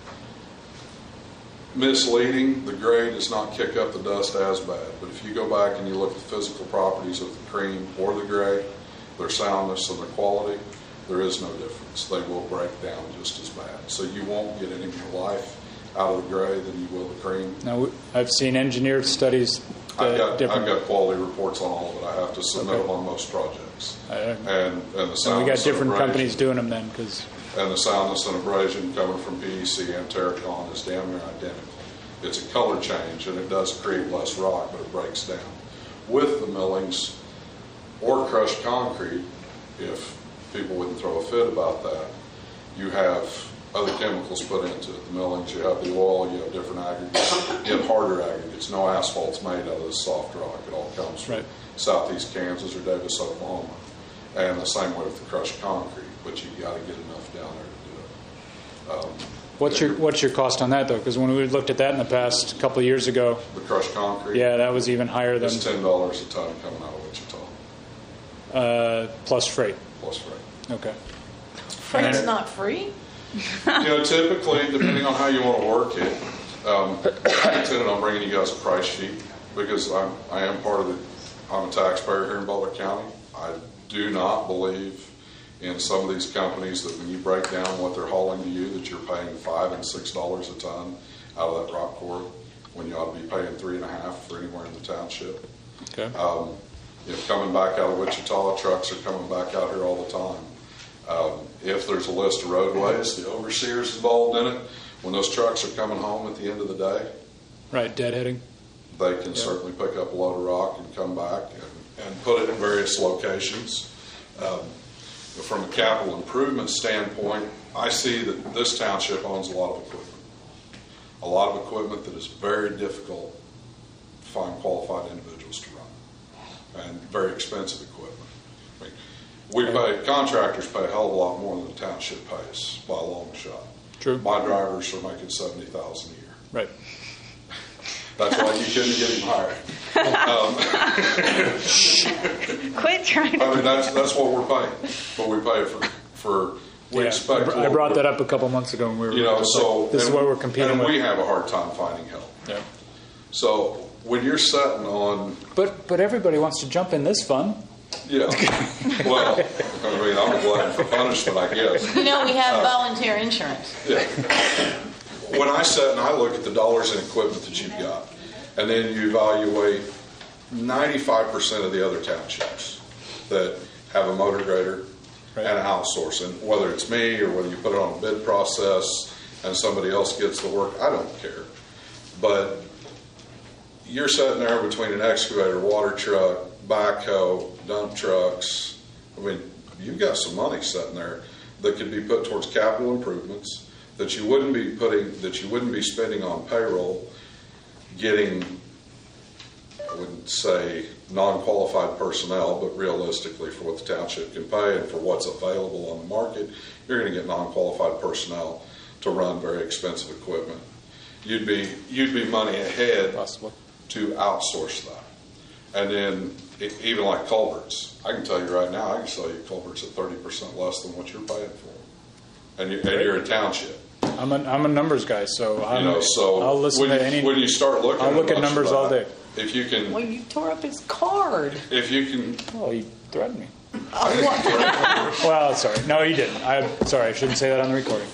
Misleading, the gray does not kick up the dust as bad. But if you go back and you look at the physical properties of the cream or the gray, their soundness and their quality, there is no difference. They will break down just as bad. So you won't get any more life out of the gray than you will the cream. Now, I've seen engineered studies. I've got quality reports on all of it. I have to submit them on most projects. And the soundness we got different and companies doing them then, and the soundness and abrasion coming from PEC and Terracon is damn near identical. It's a color change, and it does create less rock, but it breaks down. With the millings or crushed concrete, if people wouldn't throw a fit about that, you have other chemicals put into it. The millings, you have the oil, you have different aggregates, you have harder aggregates. No asphalt's made out of this soft rock. It all comes from southeast Kansas or Davis, Oklahoma. And the same way with the crushed concrete, but you got to get enough down there to do it. What's your cost on that though? Because when we looked at that in the past a couple of years ago, the crushed concrete, that was even higher than. It's $10 a ton coming out of Wichita. Plus freight. Plus freight. Okay. Freight's not free. Typically, depending on how you want to work it, I intended on bringing you guys a price sheet because I am part of I'm a taxpayer here in Butler County. I do not believe in some of these companies that when you break down what they're hauling to you, that you're paying $5 and $6 a ton out of that rock quarry, when you ought to be paying $3.50 for anywhere in the township. Okay. Coming back out of Wichita, trucks are coming back out here all the time. If there's a list of roadways, the overseer's involved in it. When those trucks are coming home at the end of the day, right, deadheading, they can certainly pick up a load of rock and come back and put it in various locations. From a capital improvement standpoint, I see that this township owns a lot of equipment that is very difficult to find qualified individuals to run, and very expensive equipment. Contractors pay a hell of a lot more than the township pays by a long shot. True. My drivers are making $70,000 a year. Right. That's why you couldn't get him hired. Quit trying to. I mean, that's what we're paying, but we pay for. We expect. I brought that up a couple months ago when we were. So this is what we're competing and with. We have a hard time finding help. Yeah. So when you're sitting on. But everybody wants to jump in this fun. Yeah. Well, I mean, I'm glad for punishment, I guess. We have volunteer insurance. Yeah. When I sit and I look at the dollars in equipment that you've got, and then you evaluate 95% of the other townships that have a motor grader and outsourcing, whether it's me or whether you put it on a bid process and somebody else gets the work, I don't care. But you're sitting there between an excavator, water truck, backhoe, dump trucks. I mean, you've got some money sitting there that could be put towards capital improvements that you wouldn't be spending on payroll, getting, I wouldn't say non-qualified personnel, but realistically for what the township can pay and for what's available on the market, you're going to get non-qualified personnel to run very expensive equipment. You'd be money ahead to outsource that. And then even like culverts, I can tell you right now, I can sell you culverts at 30% less than what you're paying for, and you're a township. I'm a numbers guy, so I'll listen when to any. When you start looking, I'll look at numbers all day. If you can. Well, you tore up his card. If you can. Well, he threatened me. Well, sorry. No, he didn't. I'm sorry. I shouldn't say that on the recording.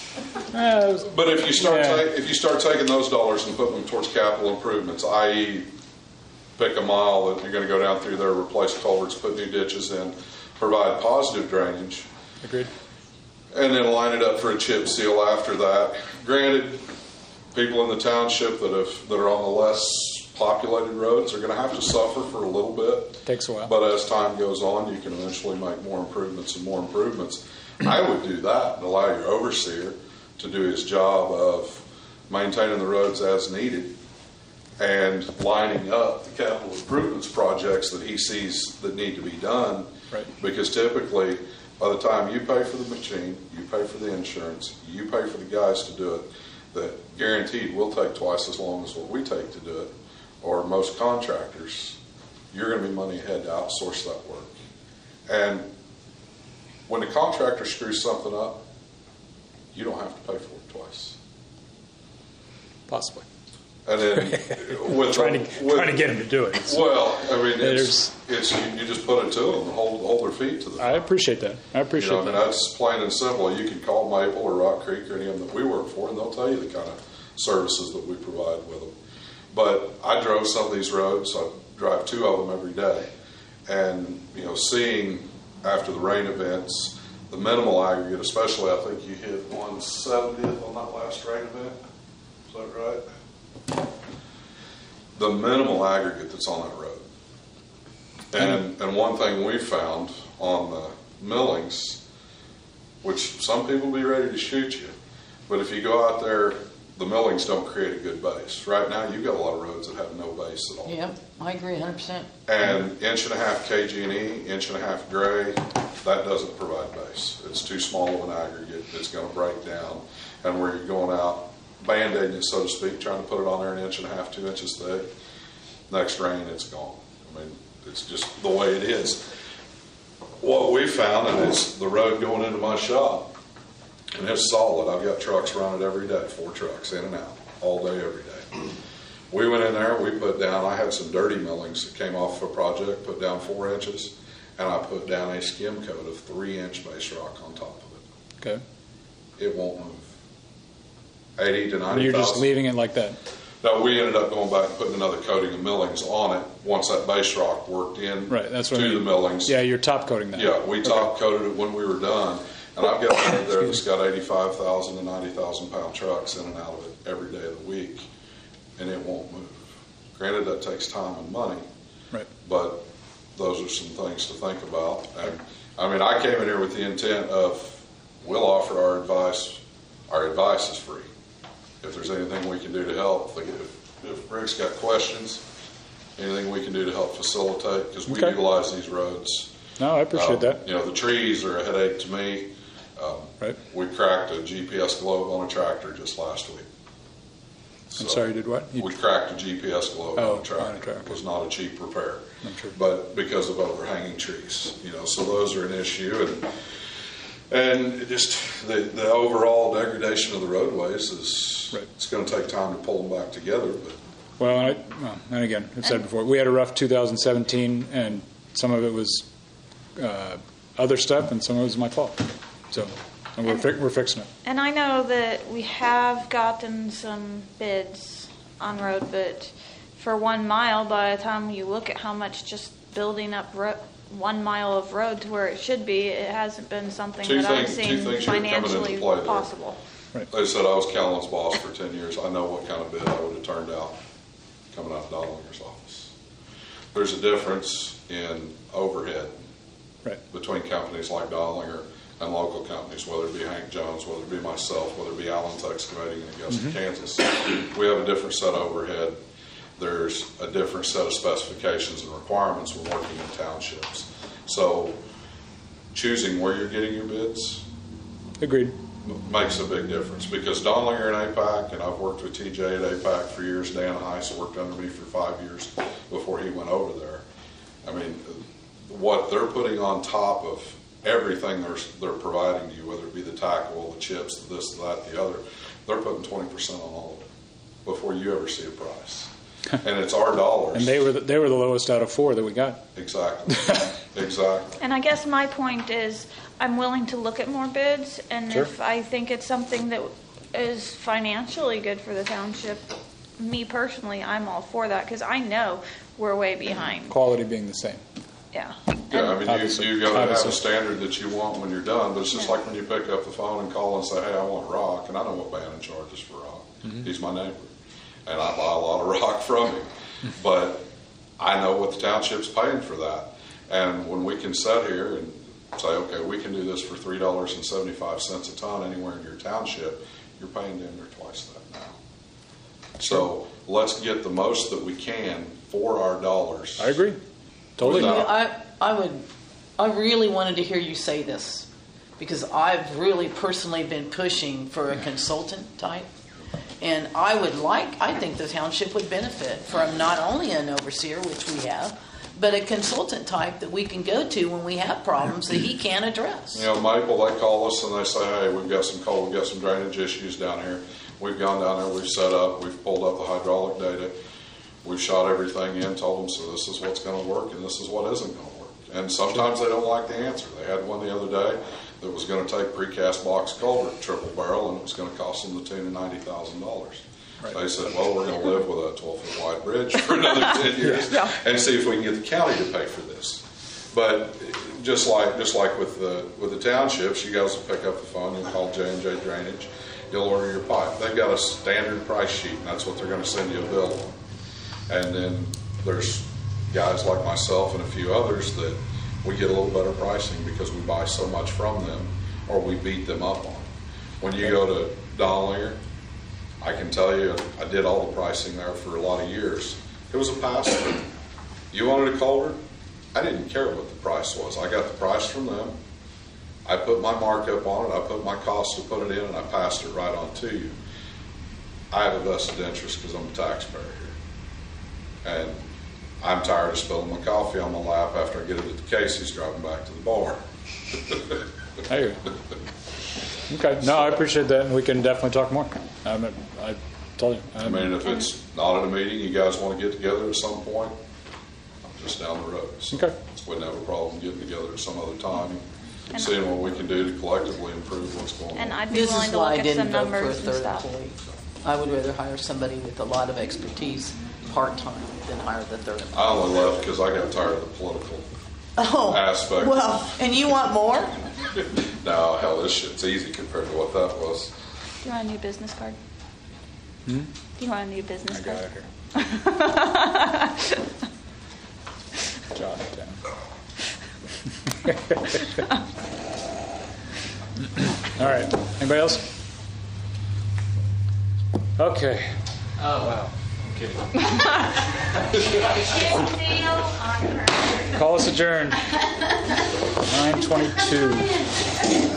But if you start taking those dollars and putting them towards capital improvements, i.e., pick a mile that you're going to go down through there, replace culverts, put new ditches in, provide positive drainage. Agreed. And then line it up for a chip seal after that. Granted, people in the township that are on the less populated roads are going to have to suffer for a little bit. Takes a while. But as time goes on, you can eventually make more improvements and more improvements. I would do that and allow your overseer to do his job of maintaining the roads as needed and lining up the capital improvements projects that he sees that need to be done. Right. Because typically, by the time you pay for the machine, you pay for the insurance, you pay for the guys to do it, that guaranteed will take twice as long as what we take to do it, or most contractors, you're going to be money ahead to outsource that work. And when the contractor screws something up, you don't have to pay for it twice. Possibly. And then with trying to get him to do it. Well, I mean, it's you just put it to them and hold their feet to the fire. I appreciate that. I mean, that's plain and simple. You can call Maple or Rock Creek or any of them that we work for, and they'll tell you the kind of services that we provide with them. But I drove some of these roads. I drive 2 of them every day, and seeing after the rain events, the minimal aggregate, especially, I think you hit 170th on that last rain event. Is that right? The minimal aggregate that's on that road. And one thing we found on the millings, which some people will be ready to shoot you, but if you go out there, the millings don't create a good base. Right now, you've got a lot of roads that have no base at all. Yep, I agree 100%. And 1.5 inch KG&E, 1.5 inch gray, that doesn't provide base. It's too small of an aggregate. It's going to break down. And where you're going out, band-aiding it, so to speak, trying to put it on there 1.5 inches, 2 inches thick, next rain, it's gone. I mean, it's just the way it is. What we found, and it's the road going into my shop, and it's solid. I've got trucks running every day, 4 trucks in and out, all day, every day. We went in there, we put down, I had some dirty millings that came off a project, put down 4 inches, and I put down a skim coat of 3-inch base rock on top of it. Okay. It won't move. 80 to 90,000. And you're just leaving it like that? No, we ended up going back and putting another coating of millings on it once that base rock worked in right, that's what to I mean. the millings. Yeah, you're top coating that. Yeah, we top coated it when we were done. And I've got a road there that's got 85,000 to 90,000 pound trucks in and out of it every day of the week, and it won't move. Granted, that takes time and money, right? But those are some things to think about. And I mean, I came in here with the intent of we'll offer our advice. Our advice is free. If there's anything we can do to help, if Rick's got questions, anything we can do to help facilitate, because we utilize these roads. No, I appreciate that. You know, the trees are a headache to me. Right. We cracked a GPS globe on a tractor just last week. I'm sorry, you did what? We cracked a GPS globe on a tractor. It was not a cheap repair, but because of overhanging trees, you know, so those are an issue, and just the overall degradation of the roadways is it's going to take time to pull them back together. But well, and again, I've said before, we had a rough 2017, and some of it was other stuff, and some of it was my fault. So, and we're fixing it. And I know that we have gotten some bids on road, but for 1 mile, by the time you look at how much just building up 1 mile of road to where it should be, it hasn't been something that I've seen financially possible. Right. They said I was Callan's boss for 10 years. I know what kind of bid I would have turned out coming out of Dahlinger's office. There's a difference in overhead between companies like Dahlinger and local companies, whether it be Hank Jones, whether it be myself, whether it be Allen's Excavating in Augusta, Kansas. We have a different set of overhead. There's a different set of specifications and requirements when working in townships. So choosing where you're getting your bids makes a big difference, because Dahlinger and APAC, and I've worked with TJ at APAC for years. Dan Heiss worked under me for 5 years before he went over there. I mean, what they're putting on top of everything they're providing you, whether it be the tackle, the chips, this, that, the other, they're putting 20% on all of it before you ever see a price. And it's our dollars. And they were the lowest out of 4 that we got. Exactly. Exactly. And I guess my point is I'm willing to look at more bids, and if I think it's something that is financially good for the township, me personally, I'm all for that, because I know we're way behind. Quality being the same. Yeah. Yeah, I mean, you got to have a standard that you want when you're done, but it's just like when you pick up the phone and call and say, hey, I want rock, and I know what Bannon charges for rock. He's my neighbor, and I buy a lot of rock from him, but I know what the township's paying for that. And when we can sit here and say, okay, we can do this for $3.75 a ton anywhere in your township, you're paying damn near twice that now. So let's get the most that we can for our dollars. I agree. Totally. I really wanted to hear you say this, because I've really personally been pushing for a consultant type. And I think the township would benefit from not only an overseer, which we have, but a consultant type that we can go to when we have problems that he can address. You know, Maple, they call us and they say, hey, we've got some coal, we've got some drainage issues down here. We've gone down there, we've set up, we've pulled up the hydraulic data, we've shot everything in, told them, so this is what's going to work and this is what isn't going to work. And sometimes they don't like the answer. They had one the other day that was going to take precast box culvert, triple barrel, and it was going to cost them the tune of $90,000. Right. They said, well, we're going to live with a 12-foot wide bridge for another 10 years and see if we can get the county to pay for this. But just like with the townships, you guys will pick up the phone and call J&J Drainage. You'll order your pipe. They've got a standard price sheet, and that's what they're going to send you a bill on. And then there's guys like myself and a few others that we get a little better pricing because we buy so much from them, or we beat them up on it. When you go to Dahlinger, I can tell you, I did all the pricing there for a lot of years. It was a pass-through. You wanted a culvert? I didn't care what the price was. I got the price from them. I put my markup on it. I put my cost to put it in, and I passed it right on to you. I have a vested interest because I'm a taxpayer here. And I'm tired of spilling my coffee on my lap after I get it at the Casey's driving back to the bar. Hey. Okay. No, I appreciate that. We can definitely talk more. I told you. I mean, if it's not at a meeting, you guys want to get together at some point, just down the road. So Okay. wouldn't have a problem getting together at some other time and And seeing what we can do to collectively improve what's going on. And I'd be This willing is to why look I at didn't some vote for a numbers and third stuff. employee. I would rather hire somebody with a lot of expertise part-time than hire the third employee. I only left because I got tired of the political aspect. Well, and you want more? No, hell, this shit's easy compared to what that was. Do you want a new business card? Hmm? Do you want a new business I card? got it here. Jot it down. All right. Anybody else? Okay. Oh, wow. I'm kidding. Call us adjourned. 9:22.